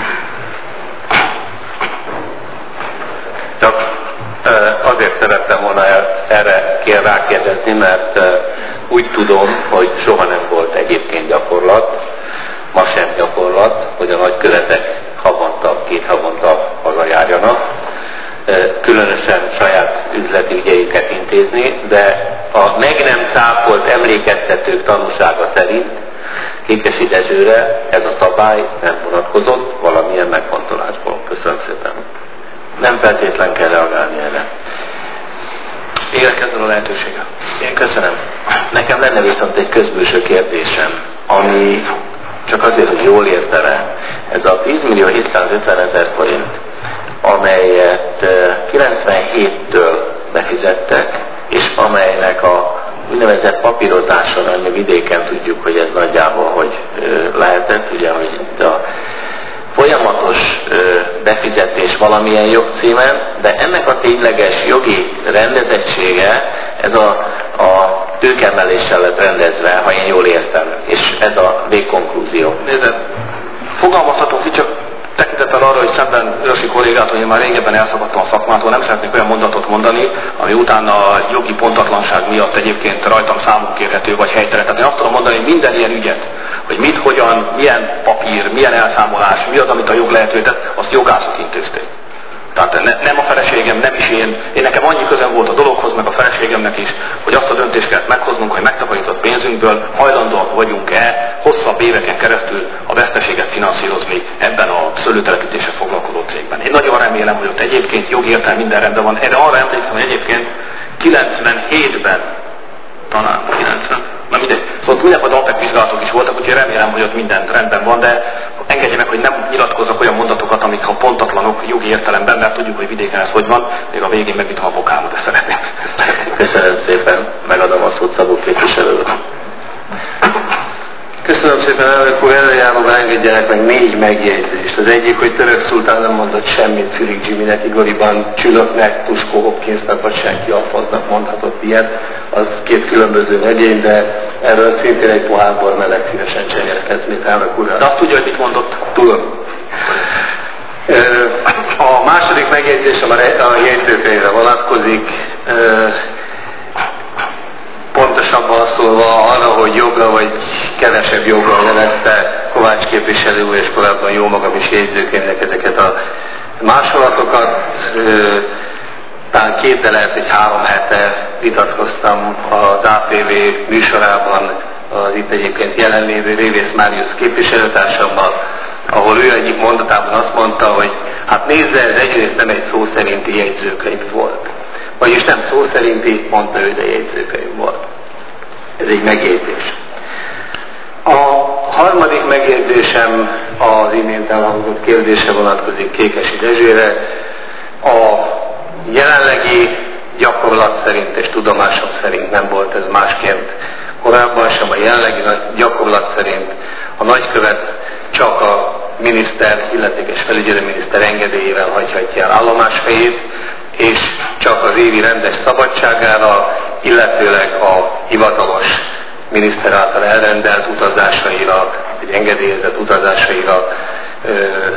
Csak azért szerettem volna erre kér rákérdezni, mert úgy tudom, hogy soha nem volt egyébként gyakorlat, ma sem gyakorlat, hogy a nagykövetek havonta, két havonta hazajárjanak, különösen saját üzleti ügyeiket intézni, de a meg nem cáfolt emlékeztetők tanúsága szerint Kékesi-Dezsőre ez a szabály nem vonatkozott valamilyen megfontolásból. Köszönöm szépen. Nem feltétlen kell reagálni erre. Érkezzen a lehetősége. Én köszönöm. Nekem lenne viszont egy közbülső kérdésem, ami csak azért, hogy jól értene. Ez a tíz millió hétszázötven ezer forint, amelyet kilencvenhéttől befizettek, és amelynek a úgynevezett papírozáson, ami vidéken tudjuk, hogy ez nagyjából hogy lehetett, ugye, hogy itt a folyamatos befizetés valamilyen jogcímen, de ennek a tényleges jogi rendezettsége ez a, a tőkeemeléssel lett rendezve, ha én jól értem, és ez a végkonklúzió. Nézd, fogalmazhatunk ki, csak tekintettel arra, hogy szemben Őrsi kollégától, hogy én már régebben elszakadtam a szakmától, nem szeretnék olyan mondatot mondani, ami utána a jogi pontatlanság miatt egyébként rajtam számon kérhető vagy helytelen. Tehát én azt tudom mondani, hogy minden ilyen ügyet, hogy mit, hogyan, milyen papír, milyen elszámolás, mi az, amit a jog lehetővé tett, azt jogászok intézték. Tehát ne, nem a feleségem, nem is én. Én nekem annyi közem volt a dologhoz, meg a feleségemnek is, hogy azt a döntést kellett meghoznunk, hogy megtakarított pénzünkből hajlandóak vagyunk-e hosszabb éveken keresztül a veszteséget finanszírozni ebben a szőlőtelepítéssel foglalkozó cégben. Én nagyon remélem, hogy ott egyébként jogi értelem minden rendben van. Erre arra emlékszem, hogy egyébként kilencvenhétben, talán kilencven, na mindegy, szóval mindenfajta APEC vizsgálatok is voltak, úgyhogy remélem, hogy ott minden rendben van, de engedje meg, hogy nem nyilatkozzak olyan mondatokat, amik ha pontatlanok jogi értelemben, mert tudjuk, hogy vidéken ez hogy van, még a végén megütöm a bokámat, ezt szeretném. Köszönöm szépen, megadom a szót Szabó képviselőt. Köszönöm szépen, elnök úr, előjáróban engedjenek meg négy megjegyzést. Az egyik, hogy Török Szultán nem mondott semmit Fülig Jiminek, Igoriban Csülöknek, Tuskó Hopkinsnak, vagy senki Alfonznak mondhatott ilyet. Az két különböző egyén, de erről szintén egy pohár bor meleg szívesen cserélek eszmét, elnök úr. De azt tudja, hogy mit mondott? Tudom. A második megjegyzésem a jegyzőkönyvre vonatkozik. Pontosabban szólva arra, hogy joggal vagy kevesebb joggal nevezte Kovács képviselő úr és korábban jó magam is jegyzőkönyvnek ezeket a másolatokat. Talán két, de lehet, hogy három hete vitatkoztam az á té vé műsorában az itt egyébként jelenlévő Révész Máriusz képviselőtársammal, ahol ő egyik mondatában azt mondta, hogy hát nézze, ez egyrészt nem egy szó szerinti jegyzőkönyv volt. Vagyis nem szó szerinti, mondta ő, de jegyzőkönyv volt. Ez egy megjegyzés. A harmadik megjegyzésem az imént elhangzott kérdése vonatkozik Kékesi Dezsőre. A jelenlegi gyakorlat szerint és tudomásom szerint nem volt ez másként korábban sem, a jelenlegi gyakorlat szerint a nagykövet csak a miniszter, illetékes felügyelőminiszter engedélyével hagyhatja el állomáshelyét, és csak az évi rendes szabadságára, illetőleg a hivatalos miniszter által elrendelt utazásaira, vagy engedélyezett utazásaira ö,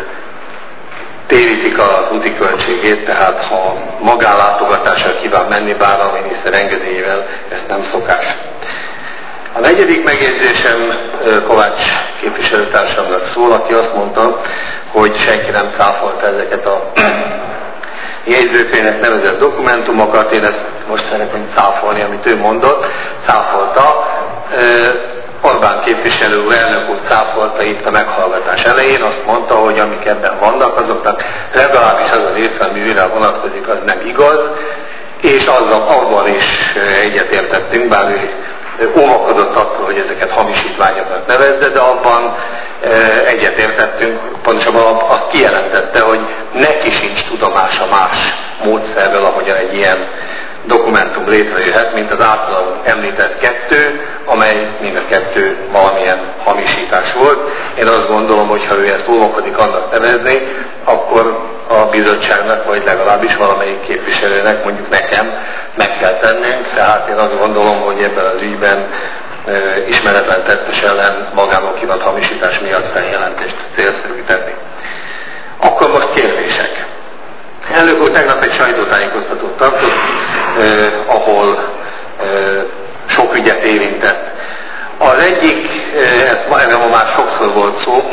térítik az úti költségét, tehát ha magánlátogatásra kíván menni, bár a miniszter engedélyével, ez nem szokás. A negyedik megjegyzésem Kovács képviselőtársamnak szól, aki azt mondta, hogy senki nem cáfolta ezeket a jegyzőkönyvnek nevezett dokumentumokat. Én ezt most szeretném cáfolni, amit ő mondott. Cáfolta. Orbán képviselő úr, elnök úr cáfolta itt a meghallgatás elején, azt mondta, hogy amik ebben vannak, azoknak legalábbis az a része, ami őre vonatkozik, az nem igaz, és azzal abban is egyetértettünk, bár ő óvakodott attól, hogy ezeket hamisítványoknak nevezze, de abban egyetértettünk, pontosabban azt kijelentette, hogy neki sincs tudomása más módszerrel, ahogyan egy ilyen dokumentum létrejöhet, mint az általam említett kettő, amely mind a kettő valamilyen hamisítás volt. Én azt gondolom, hogy ha ő ezt óvakodik annak nevezni, akkor a bizottságnak, vagy legalábbis valamelyik képviselőnek, mondjuk nekem, meg kell tennünk, tehát én azt gondolom, hogy ebben az ügyben e, ismeretlen tettes ellen magánokirat hamisítás miatt feljelentést célszerű tenni. Akkor most kérdések. Elnök úr tegnap egy sajtótájékoztatót tartott, eh, ahol eh, sok ügyet érintett. Az egyik, eh, ez ma már sokszor volt szó,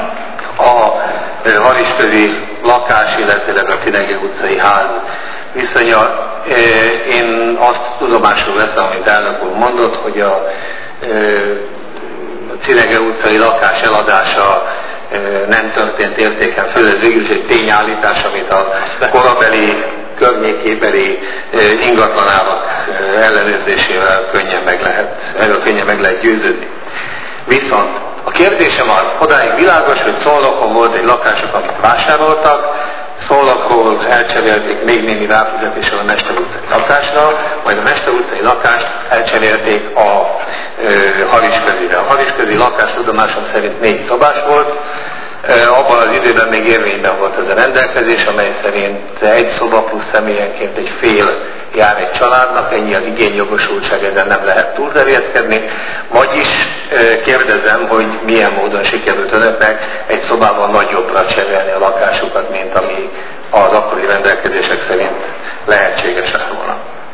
a eh, Harisközi lakás, illetve a Cinege utcai ház viszonya. Eh, én azt tudomásul veszem, amit elnök úr mondott, hogy a eh, Cinege utcai lakás eladása nem történt értéken föl, ez végül is egy tényállítás, amit a korabeli, környékébeli ingatlanának ellenőrzésével könnyen meg lehet, erről könnyen meg lehet győződni. Viszont a kérdésem az, odáig világos, hogy Szolnokon volt egy lakások, amit vásároltak, Szolnokról elcserélték még némi ráfizetéssel a Mester utcai lakásra, majd a Mester utcai lakást elcserélték a e, Harisközire. A Harisközi lakás tudomásom szerint négy szobás volt, e, abban az időben még érvényben volt ez a rendelkezés, amely szerint egy szoba plusz személyenként egy fél jár egy családnak, ennyi az igényjogosultság, ezen nem lehet túlterjeszkedni. Vagyis e, kérdezem, hogy milyen módon sikerült önöknek egy szobában nagyobbra cserélni a lakásukat, mint ami az akkori rendelkezések szerint lehetséges lett volna.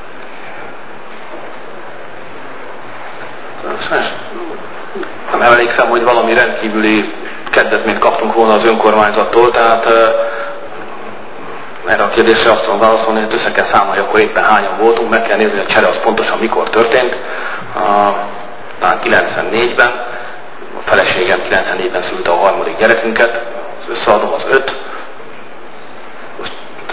Nem emlékszem, hogy valami rendkívüli kedvezményt kaptunk volna az önkormányzattól, tehát erre a kérdésre azt tudom válaszolni, hogy össze kell számolni, akkor éppen hányan voltunk, meg kell nézni, hogy a csere az pontosan mikor történt. Talán kilencvennégyben, a feleségem kilencvennégyben szülte a harmadik gyerekünket, az összeadom az öt,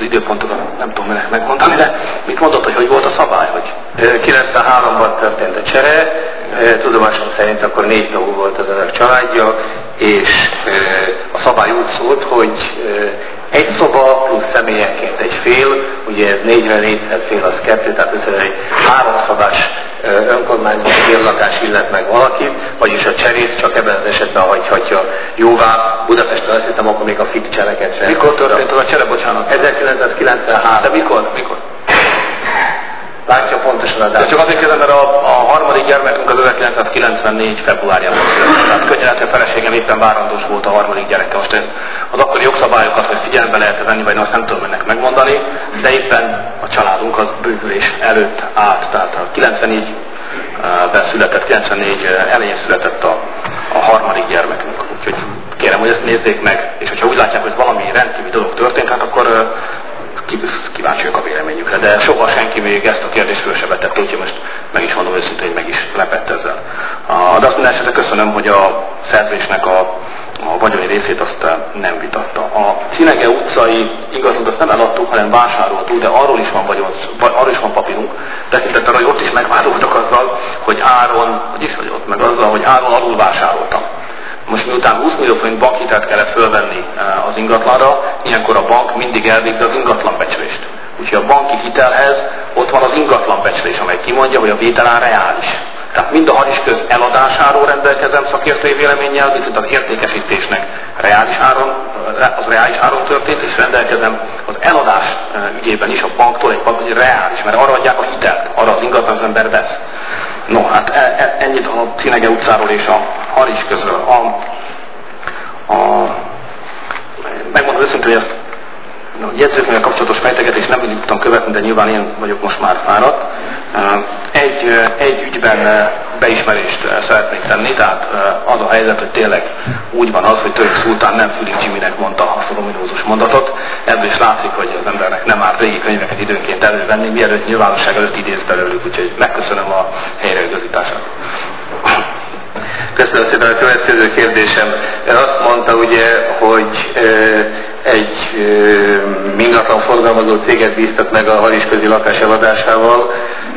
az időpontot nem tudom minek megmondani, de mit mondott, hogy hogy volt a szabály? Hogy kilencvenháromban történt a csere, tudomásom szerint akkor négy tagú volt az önök családja, és a szabály úgy szólt, hogy egy szoba plusz személyenként egy fél, ugye ez négyre négyszer fél az kettő, tehát összesen egy háromszobás önkormányzati féllakás illet meg valakit, vagyis a cserét csak ebben az esetben hagyhatja jóvá. Budapesten azt hiszem, akkor még a fix csereket sem. Mikor történt az a csere, bocsánat? ezerkilencszázkilencvenhárom. De mikor? Mikor? Látja pontosan a dátumot. Csak azért kérdezem, mert a, a harmadik gyermekünk az ezerkilencszázkilencvennégy februárjában született. Tehát könnyen, a feleségem éppen várandós volt a harmadik gyereke. Most én az akkori jogszabályokat, hogy figyelembe lehet venni, vagy azt nem tudom önnek megmondani, de éppen a családunk az bővülés előtt állt. Tehát a kilencvennégyben született, kilencvennégy elején született a, a harmadik gyermekünk. Úgyhogy kérem, hogy ezt nézzék meg, és hogyha úgy látják, hogy valami rendkívüli dolog történt, hát akkor kíváncsiak a véleményükre, de soha senki még ezt a kérdést föl se vetett, úgyhogy most meg is mondom őszintén, hogy meg is lepett ezzel. De azt minden esetre köszönöm, hogy a szerzésnek a, a vagyoni részét azt nem vitatta. A Cinege utcai ingatlant azt nem eladtuk, hanem vásároltuk, de arról is van vagyon, arról is van papírunk, tekintettel, hogy ott is megvádoltak azzal, hogy áron, hogy is vagy ott meg azzal, hogy áron alul vásároltam. Most miután húsz millió forint bankhitelt kellett fölvenni az ingatlanra, ilyenkor a bank mindig elvégzi az ingatlanbecslést. Úgyhogy a banki hitelhez ott van az ingatlanbecslés, amely kimondja, hogy a vételár reális. Tehát mind a harisköz eladásáról rendelkezem szakértői véleménnyel, viszont az értékesítésnek reális áron, az reális áron történt, és rendelkezem az eladás ügyében is a banktól egy bank, hogy reális, mert arra adják a hitelt, arra az ingatlan az ember vesz. No, hát ennyit a Cinege utcáról és a harisközről. A, a, megmondom őszintén, hogy ezt a jegyzőkönyvvel kapcsolatos fejtegetést nem mindig tudtam követni, de nyilván én vagyok most már fáradt. Egy, egy ügyben beismerést szeretnék tenni, tehát az a helyzet, hogy tényleg úgy van az, hogy Török Szultán nem Fülig Jiminek mondta azt a ominózus mondatot. Ebből is látszik, hogy az embernek nem árt régi könyveket időnként elővenni, mielőtt nyilvánosság előtt idéz belőlük, úgyhogy megköszönöm a helyreigazítását. Köszönöm szépen. A következő kérdésem. Ön azt mondta ugye, hogy egy ingatlan forgalmazó céget bíztak meg a harisközi lakás eladásával,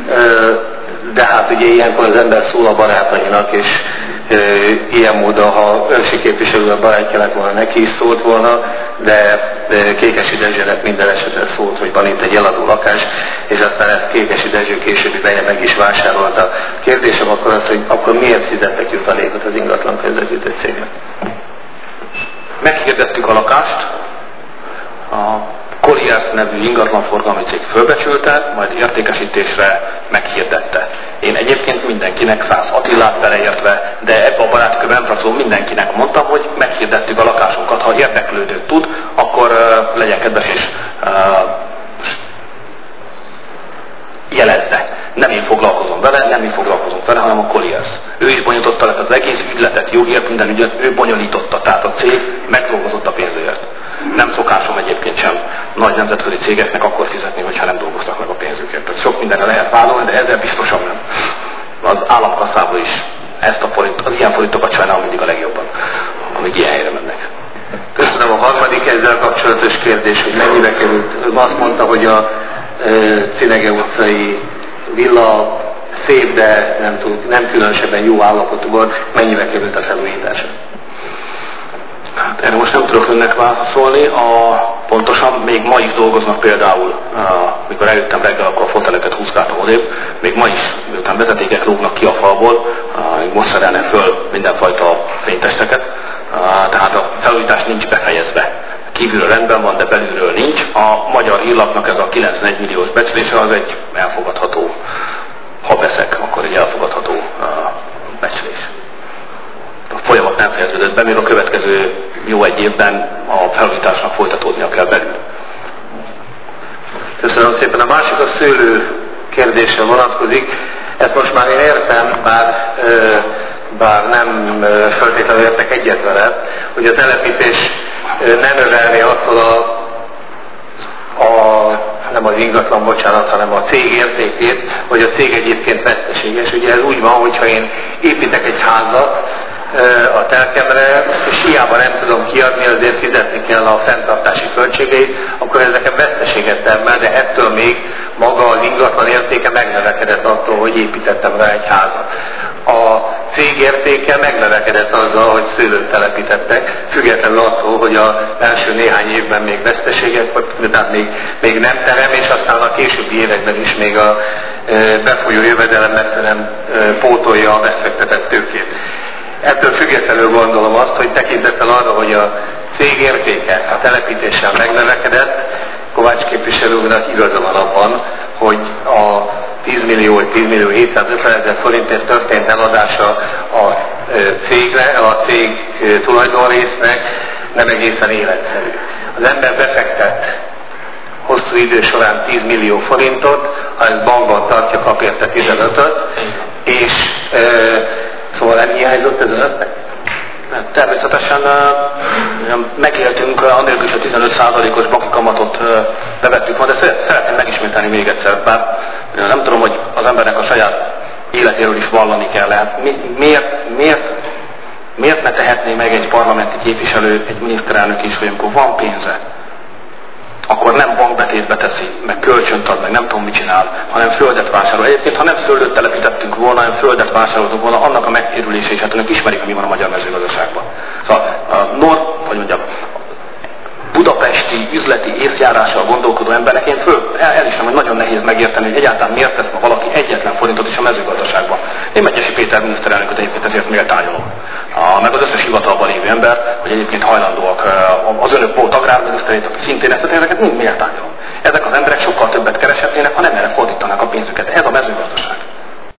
de hát ugye ilyenkor az ember szól a barátainak, és ilyen módon, ha önsi képviselő a barátja lett volna, neki is szólt volna, de Kékesi Dezsőnek minden esetre szólt, hogy van itt egy eladó lakás, és aztán ezt Kékesi Dezső későbbi beje meg is vásárolta. Kérdésem akkor az, hogy akkor miért fizettek jutalékot az ingatlan közvetítő cégnek? Meghirdettük a lakást, a Colliers nevű ingatlanforgalmi cég fölbecsülte, majd értékesítésre meghirdette. Én egyébként mindenkinek, Szász Attilát beleértve, de ebbe a baráti körben nem tartozó mindenkinek mondtam, hogy meghirdettük a lakásunkat. Ha érdeklődő tud, akkor uh, legyen kedves és uh, jelezze. Nem én foglalkozom vele, nem mi foglalkozunk vele, hanem a Colliers. Ő is bonyolította le az egész ügyletet, jogért, minden ügyet, ő bonyolította, tehát a cég megdolgozott a pénzért. Nem szokásom egyébként sem nagy nemzetközi cégeknek akkor fizetni, hogyha nem dolgoztak meg a pénzükért. Tehát sok mindenre lehet vállalni, de ezzel biztosan nem. Az államkasszából is ezt a forint, az ilyen forintokat sajnálom mindig a legjobban, amíg ilyen helyre mennek. Köszönöm. A harmadik ezzel kapcsolatos kérdés, hogy mennyibe került. Ön azt mondta, hogy a e, Cinege utcai villa szép, de nem, tud, nem különösebben jó állapotúban, mennyibe került a felújítása? Hát erre most nem tudok önnek válaszolni. A, pontosan még ma is dolgoznak például, mikor eljöttem reggel, akkor a foteleket húzgáltam odébb, még ma is, miután vezetékek lógnak ki a falból, most szerelne föl mindenfajta fénytesteket, tehát a felújítás nincs befejezve. Kívülről rendben van, de belülről nincs. A magyar hírlapnak ez a kilencvenegy milliós becslése az egy elfogadható, ha veszek, akkor egy elfogadható becslés. A folyamat nem fejeződött be, még a következő jó egy évben a felújításnak folytatódnia kell belül. Köszönöm szépen. A másik a szőlő kérdésre vonatkozik. Ezt most már én értem, bár, bár nem feltétlenül értek egyet vele, hogy a telepítés nem növelné attól a, a nem az ingatlan, bocsánat, hanem a cég értékét, hogy a cég egyébként veszteséges. Ugye ez úgy van, hogyha én építek egy házat, a telkemre, és hiába nem tudom kiadni, azért fizetni kell a fenntartási költségeit, akkor ez nekem veszteséget termel, de ettől még maga az ingatlan értéke megnövekedett attól, hogy építettem rá egy házat. A cég értéke megnövekedett azzal, hogy szőlőt telepítettek, függetlenül attól, hogy az első néhány évben még veszteséget, tehát még, még nem terem, és aztán a későbbi években is még a befolyó jövedelem megfelelően pótolja a befektetett tőkét. Ettől függetlenül gondolom azt, hogy tekintettel arra, hogy a cég értéke a telepítéssel megnövekedett, Kovács képviselő úrnak igaza van abban, hogy a tíz millió vagy tíz millió hétszázötven ezer forintért történt eladása a cégre, a cég tulajdonrésznek nem egészen életszerű. Az ember befektet hosszú idő során tíz millió forintot, ha ezt bankban tartja, kap érte tizenötöt, és e, szóval nem hiányzott ez önöknek? Természetesen uh, megéltünk, uh, anélkül is a tizenöt százalékos banki kamatot uh, bevettük ma, de szeretném megismételni még egyszer, bár uh, nem tudom, hogy az embernek a saját életéről is vallani kell. Hát mi, miért, miért, miért ne tehetné meg egy parlamenti képviselő, egy miniszterelnök is, hogy amikor van pénze, akkor nem bankbetétbe teszi, meg kölcsönt ad, meg nem tudom mit csinál, hanem földet vásárol. Egyébként, ha nem földet telepítettünk volna, hanem földet vásároltunk volna, annak a megtérülése is, hát önök ismerik, hogy mi van a magyar mezőgazdaságban. Szóval a nor, hogy mondjam, budapesti üzleti észjárással gondolkodó embernek én föl, el, elismerem, hogy nagyon nehéz megérteni, hogy egyáltalán miért tesz ma valaki egyetlen forintot is a mezőgazdaságban. Én Megyesi Péter miniszterelnököt egyébként ezért méltányolom. A, meg az összes hivatalban lévő ember, hogy egyébként hajlandóak az önök volt agrárminiszterét, aki szintén ezt a ezeket mind méltányolom. Ezek az emberek